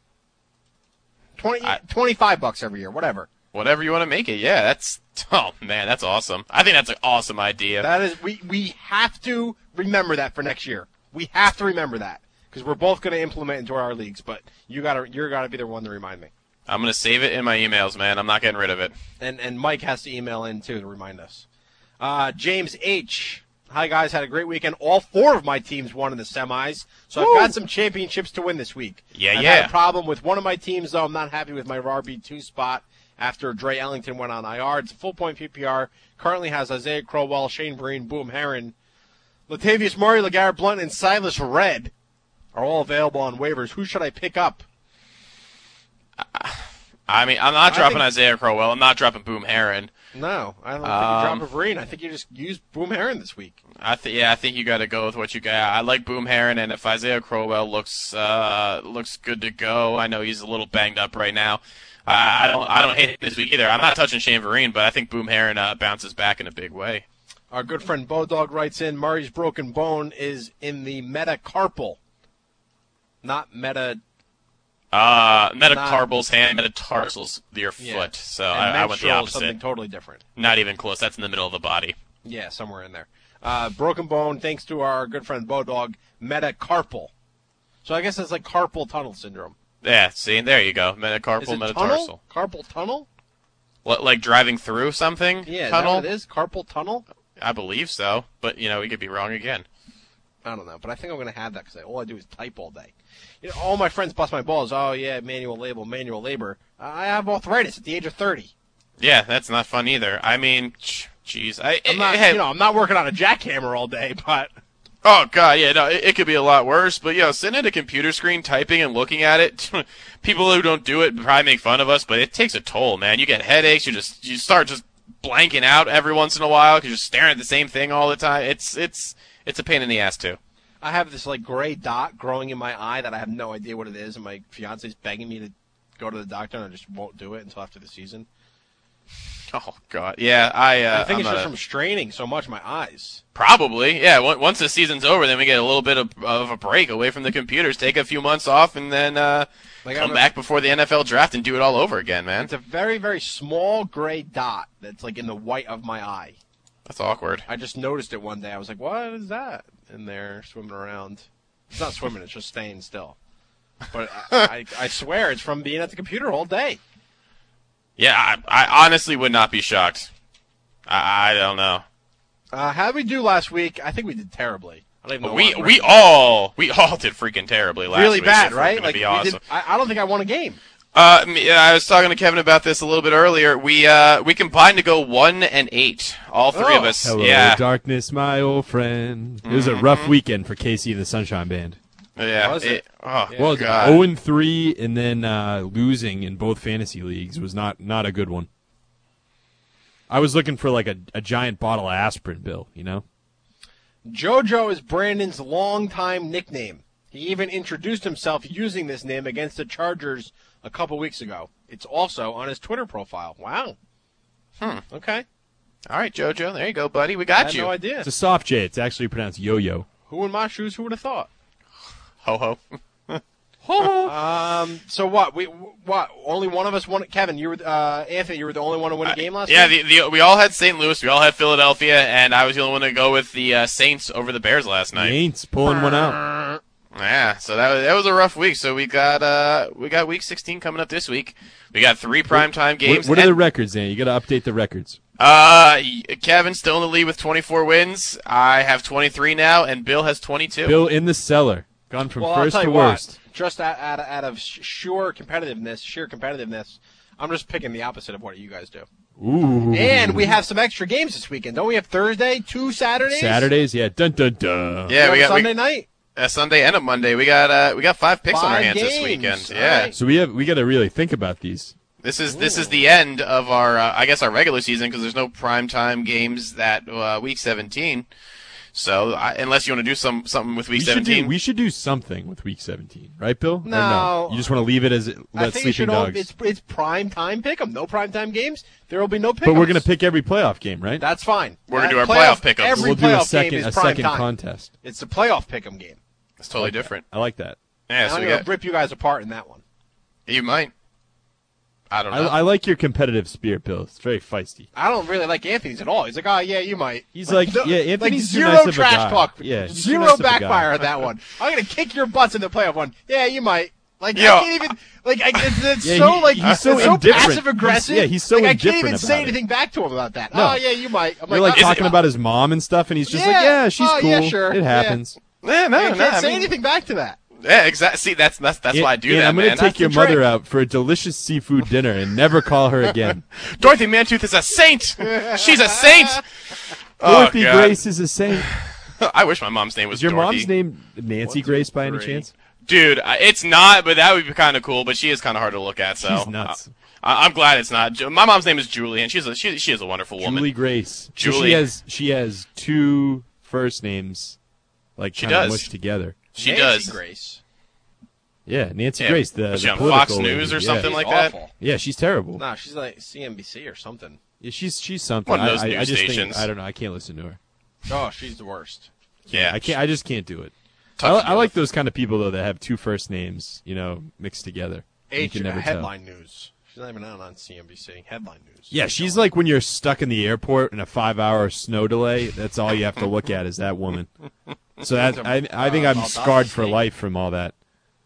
$25 every year, whatever. Whatever you want to make it, yeah. That's awesome. I think that's an awesome idea. That is, we have to remember that for next year. We have to remember that because we're both going to implement into our leagues. But you're gotta be the one to remind me. I'm gonna save it in my emails, man. I'm not getting rid of it. And Mike has to email in too to remind us. James H. Hi, guys. Had a great weekend. All 4 of my teams won in the semis, so I've got some championships to win this week. I've had a problem with one of my teams, though. I'm not happy with my RB2 spot after Dre Ellington went on IR. It's a full-point PPR. Currently has Isaiah Crowell, Shane Breen, Boom Herron, Latavius Murray, LeGarrette Blount, and Silas Red are all available on waivers. Who should I pick up? I mean, I'm not dropping Isaiah Crowell. I'm not dropping Boom Herron. No, I don't think you drop a Vereen. I think you just use Boom Herron this week. I think you got to go with what you got. I like Boom Herron, and if Isaiah Crowell looks good to go, I know he's a little banged up right now. I don't hate it this week either. I'm not touching Shane Vereen, but I think Boom Herron bounces back in a big way. Our good friend Bodog writes in, Murray's broken bone is in the metacarpal, not metacarpal's hand, metatarsal's your foot. So I went the opposite. Something totally different. Not even close. That's in the middle of the body. Yeah, somewhere in there. Broken bone, thanks to our good friend Bodog, metacarpal. So I guess it's like carpal tunnel syndrome. Yeah, see, there you go. Metacarpal, metatarsal. Carpal tunnel? What, like driving through something? Yeah, tunnel? Is that what it is? Carpal tunnel? I believe so, but, we could be wrong again. I don't know, but I think I'm going to have that because all I do is type all day. All my friends bust my balls. Oh, yeah, manual labor. I have arthritis at the age of 30. Yeah, that's not fun either. I mean, jeez. I'm not working on a jackhammer all day, but... Oh, God, yeah, no, it could be a lot worse. But, sitting at a computer screen, typing and looking at it, people who don't do it probably make fun of us, but it takes a toll, man. You get headaches. You start just blanking out every once in a while because you're staring at the same thing all the time. It's a pain in the ass, too. I have this, gray dot growing in my eye that I have no idea what it is, and my fiance's begging me to go to the doctor, and I just won't do it until after the season. Oh, God. Yeah, I think it's just from straining so much my eyes. Probably. Yeah, once the season's over, then we get a little bit of a break away from the computers, take a few months off, and then come back before the NFL draft and do it all over again, man. It's a very, very small gray dot that's, in the white of my eye. That's awkward. I just noticed it one day. I was like, what is that in there swimming around? It's not swimming. It's just staying still. But I swear it's from being at the computer all day. Yeah, I honestly would not be shocked. I don't know. How did we do last week? I think we did terribly. I don't even know we all did freaking terribly last week. Really bad, so right? Be awesome. I don't think I won a game. I was talking to Kevin about this a little bit earlier. We combined to go 1-8, all three of us. Hello, yeah. darkness, my old friend. It was a rough weekend for Casey and the Sunshine Band. Yeah. Was it? Well, God. 0-3 and then losing in both fantasy leagues was not a good one. I was looking for a giant bottle of aspirin, Bill, JoJo is Brandon's longtime nickname. He even introduced himself using this name against the Chargers a couple weeks ago. It's also on his Twitter profile. Wow. Okay. All right, JoJo. There you go, buddy. We got I had you. no idea. It's a soft J. It's actually pronounced yo-yo. Who in my shoes? Who would have thought? Ho-ho. So what? What? Only one of us won. Kevin, you were Anthony. You were the only one to win a game last week. Yeah, we all had St. Louis. We all had Philadelphia, and I was the only one to go with the Saints over the Bears last night. Saints pulling one out. Yeah, so that was a rough week. So we got week 16 coming up this week. We got 3 primetime games. What are the records, Dan? You got to update the records. Kevin's still in the lead with 24 wins. I have 23 now, and Bill has 22. Bill in the cellar, gone from first to worst. Just out of sheer competitiveness, I'm just picking the opposite of what you guys do. Ooh. And we have some extra games this weekend. Don't we have Thursday, 2 Saturdays? Saturdays, yeah. Dun dun dun. Yeah, we got Sunday night. A Sunday and a Monday. We got 5 picks on our hands this weekend. Yeah. Right. So we got to really think about these. This is the end of our our regular season because there's no primetime games that week 17. So unless you want to do something with week 17, we should do something with week 17, right, Bill? No, or no? You just want to leave it as I think sleeping dogs. It's primetime pick'em. No primetime games. There will be no pick'ems. But we're gonna pick every playoff game, right? That's fine. We're gonna do our playoff pick'ems. Every we'll do playoff a second game is prime time. contest. It's the playoff pick'em game. It's totally different. I like that. Yeah, I'm gonna rip you guys apart in that one. You might. I don't know. I like your competitive spirit, Bill. It's very feisty. I don't really like Anthony's at all. He's like, oh, yeah, you might. He's like yeah, Anthony's like too zero nice of a trash guy. talk. Yeah, zero nice backfire on that one. I'm going to kick your butts in the playoff one. Yeah, you might. Like, Yo. I can't even, it's Yeah, so, he's so it's so indifferent. passive-aggressive. Yeah, he's so I can't indifferent even about say it. anything back to him about that. No. Oh, yeah, you might. I'm You're like oh, talking about his mom and stuff, and he's just like, yeah, she's cool. Yeah, sure. It happens. Yeah, I can't say anything back to that. Yeah, exactly. See, that's why I do that, I'm going man. to take That's your the mother trick. out for a delicious seafood dinner and never call her again. Dorothy Mantooth is a saint. She's a saint. Dorothy God. Grace is a saint. I wish my mom's name was Is your Dorothy. mom's name Nancy Grace by any chance? Dude, it's not, but that would be kind of cool. But she is kind of hard to look at. So She's nuts. I'm glad it's not. My mom's name is Julie, and she is a wonderful woman. Julie Grace. Julie. So she has two first names, like She kind of does. mushed together. She Nancy does. Grace. Yeah, Nancy Yeah, Grace. The was she on political Fox News lady. or something She's like that? awful. Yeah, she's terrible. No, she's like CNBC or something. Yeah, she's something. One of those I news just stations. think I don't know. I can't listen to her. Oh, she's the worst. Yeah, I can't. I just can't do it. Tough to I deal like with. those kind of people though that have two first names, mixed together. You can never tell. Headline news. She's not even out on CNBC. Headline news. Yeah, she's like when you're stuck in the airport in a 5-hour snow delay. That's all you have to look at is that woman. So that I think I'm scarred for life from all that.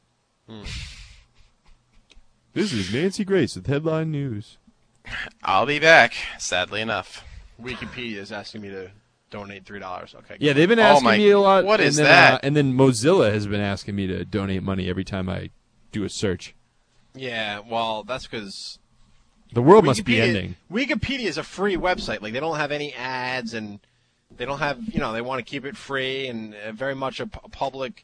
This is Nancy Grace with Headline News. I'll be back. Sadly enough. Wikipedia is asking me to donate $3. Okay. Yeah, they've been Oh asking my- me a lot. what and is then, that? And then Mozilla has been asking me to donate money every time I do a search. Yeah, well, that's because The world must be ending. Wikipedia is a free website. Like, they don't have any ads, and they don't have, they want to keep it free and very much a public,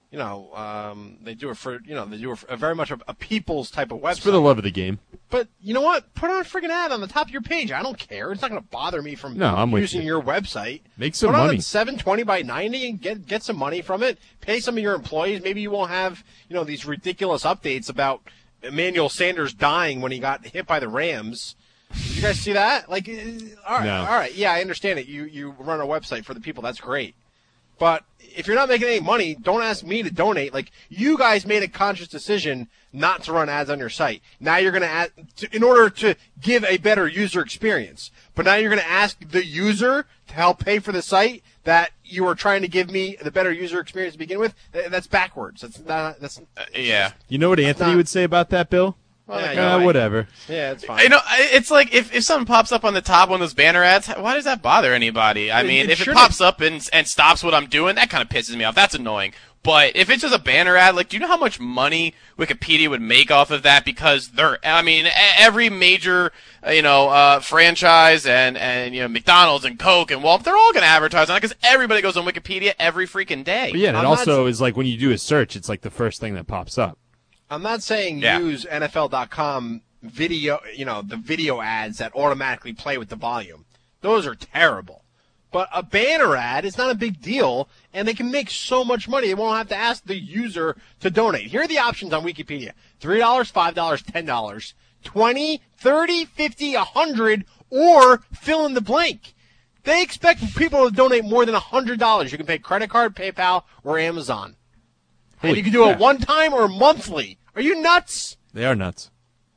they do it for, they do it very much a people's type of website. It's for the love of the game. But you know what? Put on a friggin' ad on the top of your page. I don't care. It's not going to bother me from No, I'm with using you. your website. Make some Put money. on at 720 by 90 and get some money from it. Pay some of your employees. Maybe you won't have, these ridiculous updates about Emmanuel Sanders dying when he got hit by the Rams. Did you guys see that? Like, all right, No. all right. Yeah, I understand it. You run a website for the people. That's great. But if you're not making any money, don't ask me to donate. Like, you guys made a conscious decision not to run ads on your site. Now you're going to add, in order to give a better user experience. But now you're going to ask the user to help pay for the site that you were trying to give me the better user experience to begin with. That's backwards. That's not. That's Yeah. You know what Anthony not- would say about that, Bill? Well, Like, yeah, whatever. Yeah, it's fine. It's like if something pops up on the top one of those banner ads, why does that bother anybody? I mean, it if it shouldn't. pops up and stops what I'm doing, that kind of pisses me off. That's annoying. But if it's just a banner ad, like, do you know how much money Wikipedia would make off of that? Because every major, franchise and McDonald's and Coke and Walmart, they're all going to advertise on it because everybody goes on Wikipedia every freaking day. But yeah, and it also is like when you do a search, it's like the first thing that pops up. I'm not saying use NFL.com video, the video ads that automatically play with the volume. Those are terrible. But a banner ad is not a big deal, and they can make so much money. They won't have to ask the user to donate. Here are the options on Wikipedia. $3, $5, $10, $20, $30, $50, $100, or fill in the blank. They expect people to donate more than $100. You can pay credit card, PayPal, or Amazon. And you can do it one time or monthly. Are you nuts? They are nuts.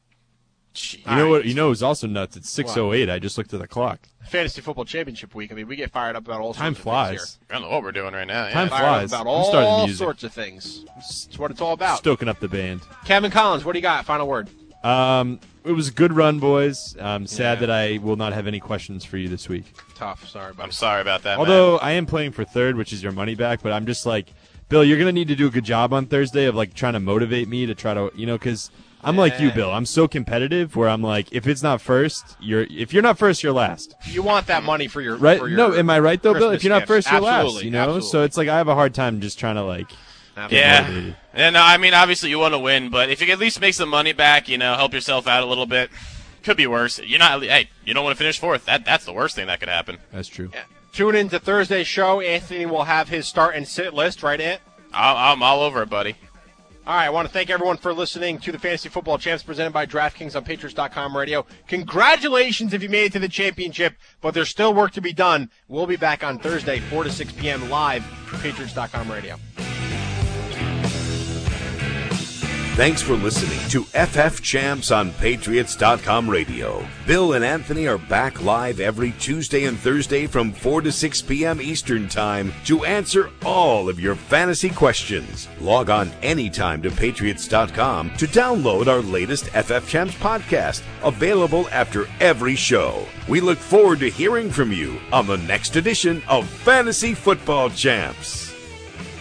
You know what? You know who's also nuts? It's 6:08. I just looked at the clock. Fantasy Football Championship Week. I mean, we get fired up about all Time sorts of flies. things I don't know what we're doing right now. Time Fired flies. up about I'm starting the all music. sorts of things. It's what it's all about. Stoking up the band. Kevin Collins, what do you got? Final word. It was a good run, boys. I'm sad that I will not have any questions for you this week. Tough. Sorry, buddy. I'm sorry about that, Although I am playing for third, which is your money back, but I'm just like, Bill, you're going to need to do a good job on Thursday of like trying to motivate me to try to, because I'm like you, Bill. I'm so competitive where I'm like, if it's not first, if you're not first, you're last. You want that money for your Right? For your No, am I right though, Bill? Christmas If you're not gift. first, you're Absolutely, last. absolutely. So it's like I have a hard time just trying to like. Yeah. motivated. And I mean, obviously you want to win, but if you can at least make some money back, help yourself out a little bit. Could be worse. You don't want to finish fourth. That's the worst thing that could happen. That's true. Yeah. Tune in to Thursday's show. Anthony will have his start and sit list, right, Ant? I'm all over it, buddy. All right, I want to thank everyone for listening to the Fantasy Football Champs presented by DraftKings on Patriots.com radio. Congratulations if you made it to the championship, but there's still work to be done. We'll be back on Thursday, 4 to 6 p.m. live, Patriots.com radio. Thanks for listening to FF Champs on Patriots.com radio. Bill and Anthony are back live every Tuesday and Thursday from 4 to 6 p.m. Eastern Time to answer all of your fantasy questions. Log on anytime to Patriots.com to download our latest FF Champs podcast, available after every show. We look forward to hearing from you on the next edition of Fantasy Football Champs.